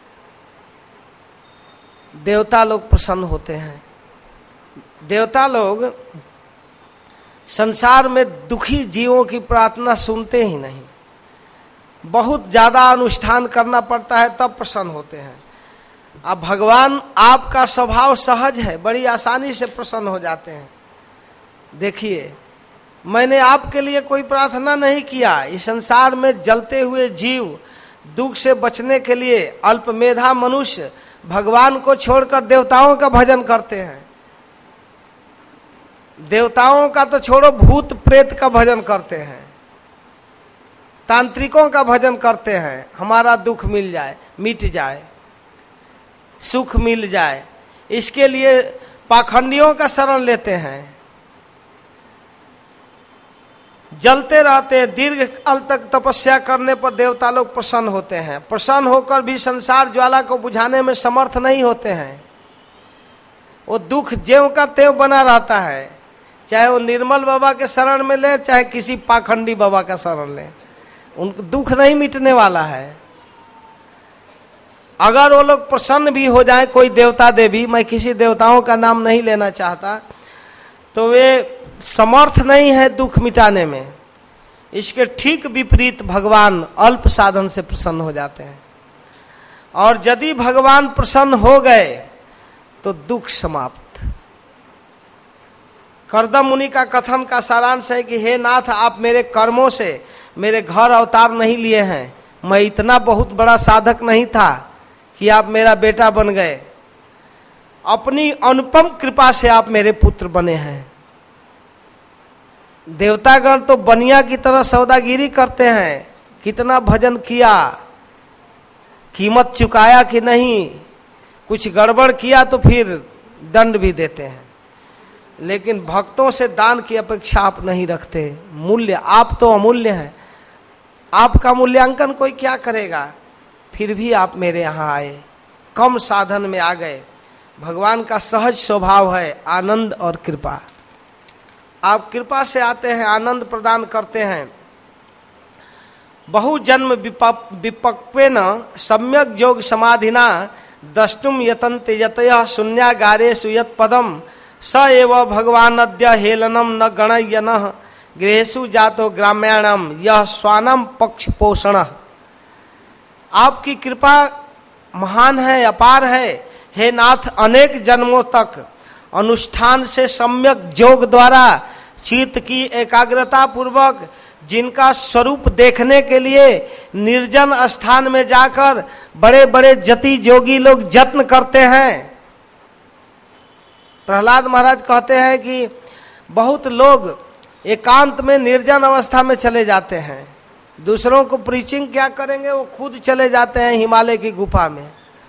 देवता लोग प्रसन्न होते हैं। देवता लोग संसार में दुखी जीवों की प्रार्थना सुनते ही नहीं, बहुत ज्यादा अनुष्ठान करना पड़ता है तब प्रसन्न होते हैं। अब भगवान आपका स्वभाव सहज है, बड़ी आसानी से प्रसन्न हो जाते हैं। देखिए, मैंने आपके लिए कोई प्रार्थना नहीं किया। इस संसार में जलते हुए जीव दुख से बचने के लिए अल्पमेधा मनुष्य भगवान को छोड़कर देवताओं का भजन करते हैं। देवताओं का तो छोड़ो, भूत प्रेत का भजन करते हैं, तांत्रिकों का भजन करते हैं। हमारा दुख मिल जाए, मिट जाए, सुख मिल जाए, इसके लिए पाखंडियों का शरण लेते हैं। जलते रहते, दीर्घ काल तक तपस्या करने पर देवता लोग प्रसन्न होते हैं। प्रसन्न होकर भी संसार ज्वाला को बुझाने में समर्थ नहीं होते हैं। वो दुख ज्यों का त्यों बना रहता है, चाहे वो निर्मल बाबा के शरण में ले, चाहे किसी पाखंडी बाबा का शरण ले, उनको दुख नहीं मिटने वाला है। अगर वो लोग प्रसन्न भी हो जाए, कोई देवता देवी, मैं किसी देवताओं का नाम नहीं लेना चाहता, तो वे समर्थ नहीं है दुख मिटाने में। इसके ठीक विपरीत भगवान अल्प साधन से प्रसन्न हो जाते हैं। और यदि भगवान प्रसन्न हो गए तो दुख समाप्त। कर्दम मुनि का कथन का सारांश है कि हे नाथ, आप मेरे कर्मों से मेरे घर अवतार नहीं लिए हैं, मैं इतना बहुत बड़ा साधक नहीं था कि आप मेरा बेटा बन गए। अपनी अनुपम कृपा से आप मेरे पुत्र बने हैं। देवतागण तो बनिया की तरह सौदागिरी करते हैं, कितना भजन किया, कीमत चुकाया कि नहीं, कुछ गड़बड़ किया तो फिर दंड भी देते हैं। लेकिन भक्तों से दान की अपेक्षा आप नहीं रखते। मूल्य, आप तो अमूल्य हैं, आपका मूल्यांकन कोई क्या करेगा। फिर भी आप मेरे यहाँ आए, कम साधन में आ गए। भगवान का सहज स्वभाव है आनंद और कृपा। आप कृपा से आते हैं, आनंद प्रदान करते हैं। बहु जन्म विपक्वेन सम्यक योग समाधिना दष्टुम यतन्त यतयः शून्यागारेषु यत् पदम स एव भगवान अद्य हेलनम न गणयनः गृहेषु जातो ग्राम्याणम यह स्वानम पक्ष पोषण। आपकी कृपा महान है, अपार है हे नाथ। अनेक जन्मों तक अनुष्ठान से सम्यक योग द्वारा चित्त की एकाग्रता पूर्वक जिनका स्वरूप देखने के लिए निर्जन स्थान में जाकर बड़े बड़े जति जोगी लोग यत्न करते हैं। प्रहलाद महाराज कहते हैं कि बहुत लोग एकांत में निर्जन अवस्था में चले जाते हैं, दूसरों को प्रीचिंग क्या करेंगे, वो खुद चले जाते हैं हिमालय की गुफा में,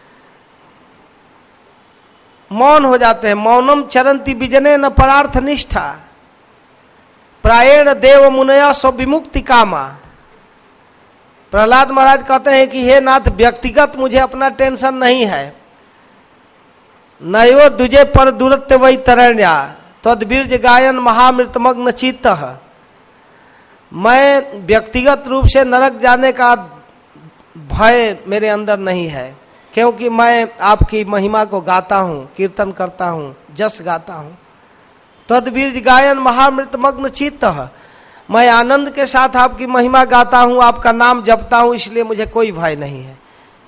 मौन हो जाते हैं। मौनम चरंती बिजने न परार्थ निष्ठा प्रायण देव मुनया स्व विमुक्ति कामा। प्रहलाद महाराज कहते हैं कि हे नाथ, व्यक्तिगत मुझे अपना टेंशन नहीं है। नयो दुजे पर दुरत्य वही तरण्या तद्बीर्ज गायन महामृतमग्न चित्त। मैं व्यक्तिगत रूप से नरक जाने का भय मेरे अंदर नहीं है, क्योंकि मैं आपकी महिमा को गाता हूँ, कीर्तन करता हूँ, जस गाता हूँ। तद्बीर्ज गायन महामृतमग्न चित्त, मैं आनंद के साथ आपकी महिमा गाता हूँ, आपका नाम जपता हूँ, इसलिए मुझे कोई भय नहीं है।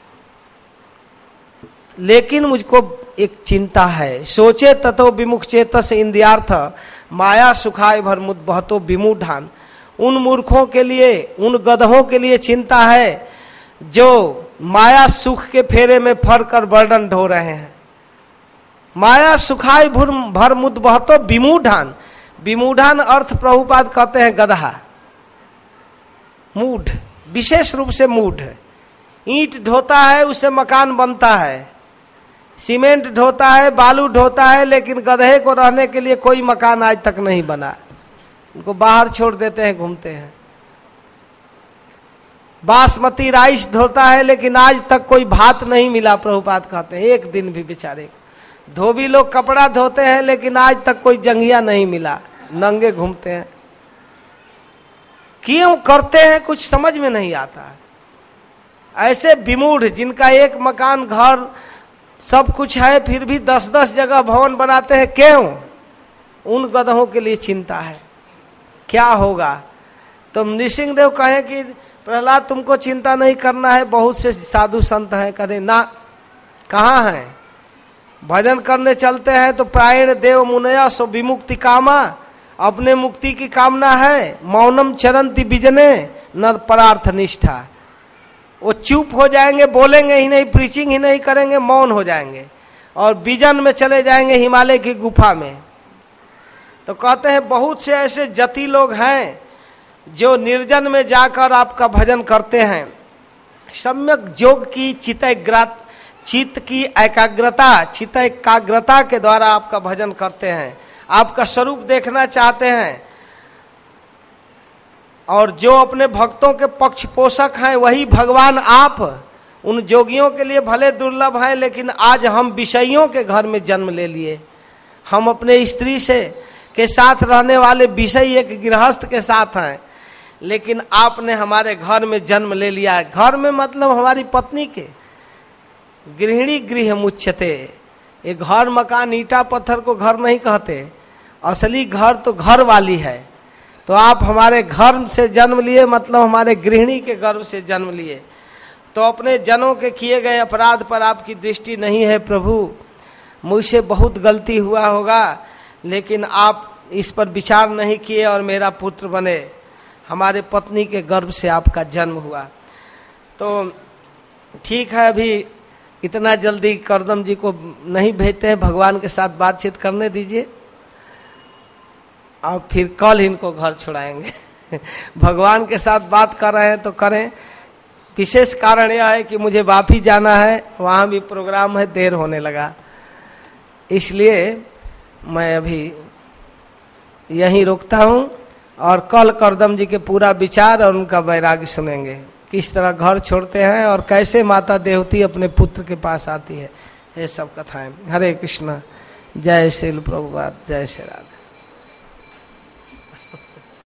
लेकिन मुझको एक चिंता है, सोचे ततो विमुख चेतस इंद्रियार्थ माया सुखाय भरमुद बहतो विमूढ़ान। उन मूर्खों के लिए, उन गधों के लिए चिंता है जो माया सुख के फेरे में फर कर बर्डन ढो रहे हैं। माया सुखाय भर मुद बहतो विमूढ़ान। विमूढ़ान अर्थ प्रभुपाद कहते हैं गधा, मूढ़, विशेष रूप से मूढ़। ईंट ढोता है उससे मकान बनता है, सीमेंट ढोता है, बालू ढोता है, लेकिन गधे को रहने के लिए कोई मकान आज तक नहीं बना। उनको बाहर छोड़ देते हैं, घूमते हैं। बासमती राइस ढोता है, लेकिन आज तक कोई भात नहीं मिला, प्रभुपाद कहते हैं, एक दिन भी बेचारे। धोबी लोग कपड़ा धोते हैं, लेकिन आज तक कोई जंघिया नहीं मिला, नंगे घूमते हैं। क्यों करते हैं कुछ समझ में नहीं आता। ऐसे विमूढ़ जिनका एक मकान घर सब कुछ है, फिर भी दस दस जगह भवन बनाते हैं, क्यों? उन गधों के लिए चिंता है, क्या होगा। तो नृसिंहदेव कहे कि प्रहलाद तुमको चिंता नहीं करना है, बहुत से साधु संत हैं। कहे ना, कहाँ हैं? भजन करने चलते हैं तो प्रायण देव मुनया सो विमुक्ति कामा, अपने मुक्ति की कामना है। मौनम चरंती बिजने न परार्थ निष्ठा। वो चुप हो जाएंगे, बोलेंगे ही नहीं, प्रीचिंग ही नहीं करेंगे, मौन हो जाएंगे और विजन में चले जाएंगे हिमालय की गुफा में। तो कहते हैं बहुत से ऐसे जति लोग हैं जो निर्जन में जाकर आपका भजन करते हैं। सम्यक योग की चित्त चित्त की एकाग्रता, चित्त एकाग्रता के द्वारा आपका भजन करते हैं, आपका स्वरूप देखना चाहते हैं। और जो अपने भक्तों के पक्ष पोषक हैं वही भगवान आप उन जोगियों के लिए भले दुर्लभ हैं, लेकिन आज हम विषयों के घर में जन्म ले लिए। हम अपने स्त्री से के साथ रहने वाले विषय एक गृहस्थ के साथ हैं, लेकिन आपने हमारे घर में जन्म ले लिया है। घर में मतलब हमारी पत्नी के। गृहिणी गृह मुच्यते। ये घर मकान ईटा पत्थर को घर नहीं कहते, असली घर तो घर वाली है। तो आप हमारे घर से जन्म लिए, मतलब हमारे गृहिणी के गर्भ से जन्म लिए। तो अपने जनों के किए गए अपराध पर आपकी दृष्टि नहीं है प्रभु। मुझसे बहुत गलती हुआ होगा, लेकिन आप इस पर विचार नहीं किए और मेरा पुत्र बने। हमारे पत्नी के गर्भ से आपका जन्म हुआ। तो ठीक है, अभी इतना जल्दी करदम जी को नहीं भेजते हैं, भगवान के साथ बातचीत करने दीजिए और फिर कल इनको घर छुड़ाएंगे। भगवान के साथ बात कर रहे हैं तो करें। विशेष कारण यह है कि मुझे वापी जाना है, वहाँ भी प्रोग्राम है, देर होने लगा, इसलिए मैं अभी यहीं रुकता हूँ और कल करदम जी के पूरा विचार और उनका वैराग्य सुनेंगे, किस तरह घर छोड़ते हैं और कैसे माता देवती अपने पुत्र के पास आती है, ये सब कथाएं। हरे कृष्णा, जय श्रील प्रभुपाद, जय श्री राधे।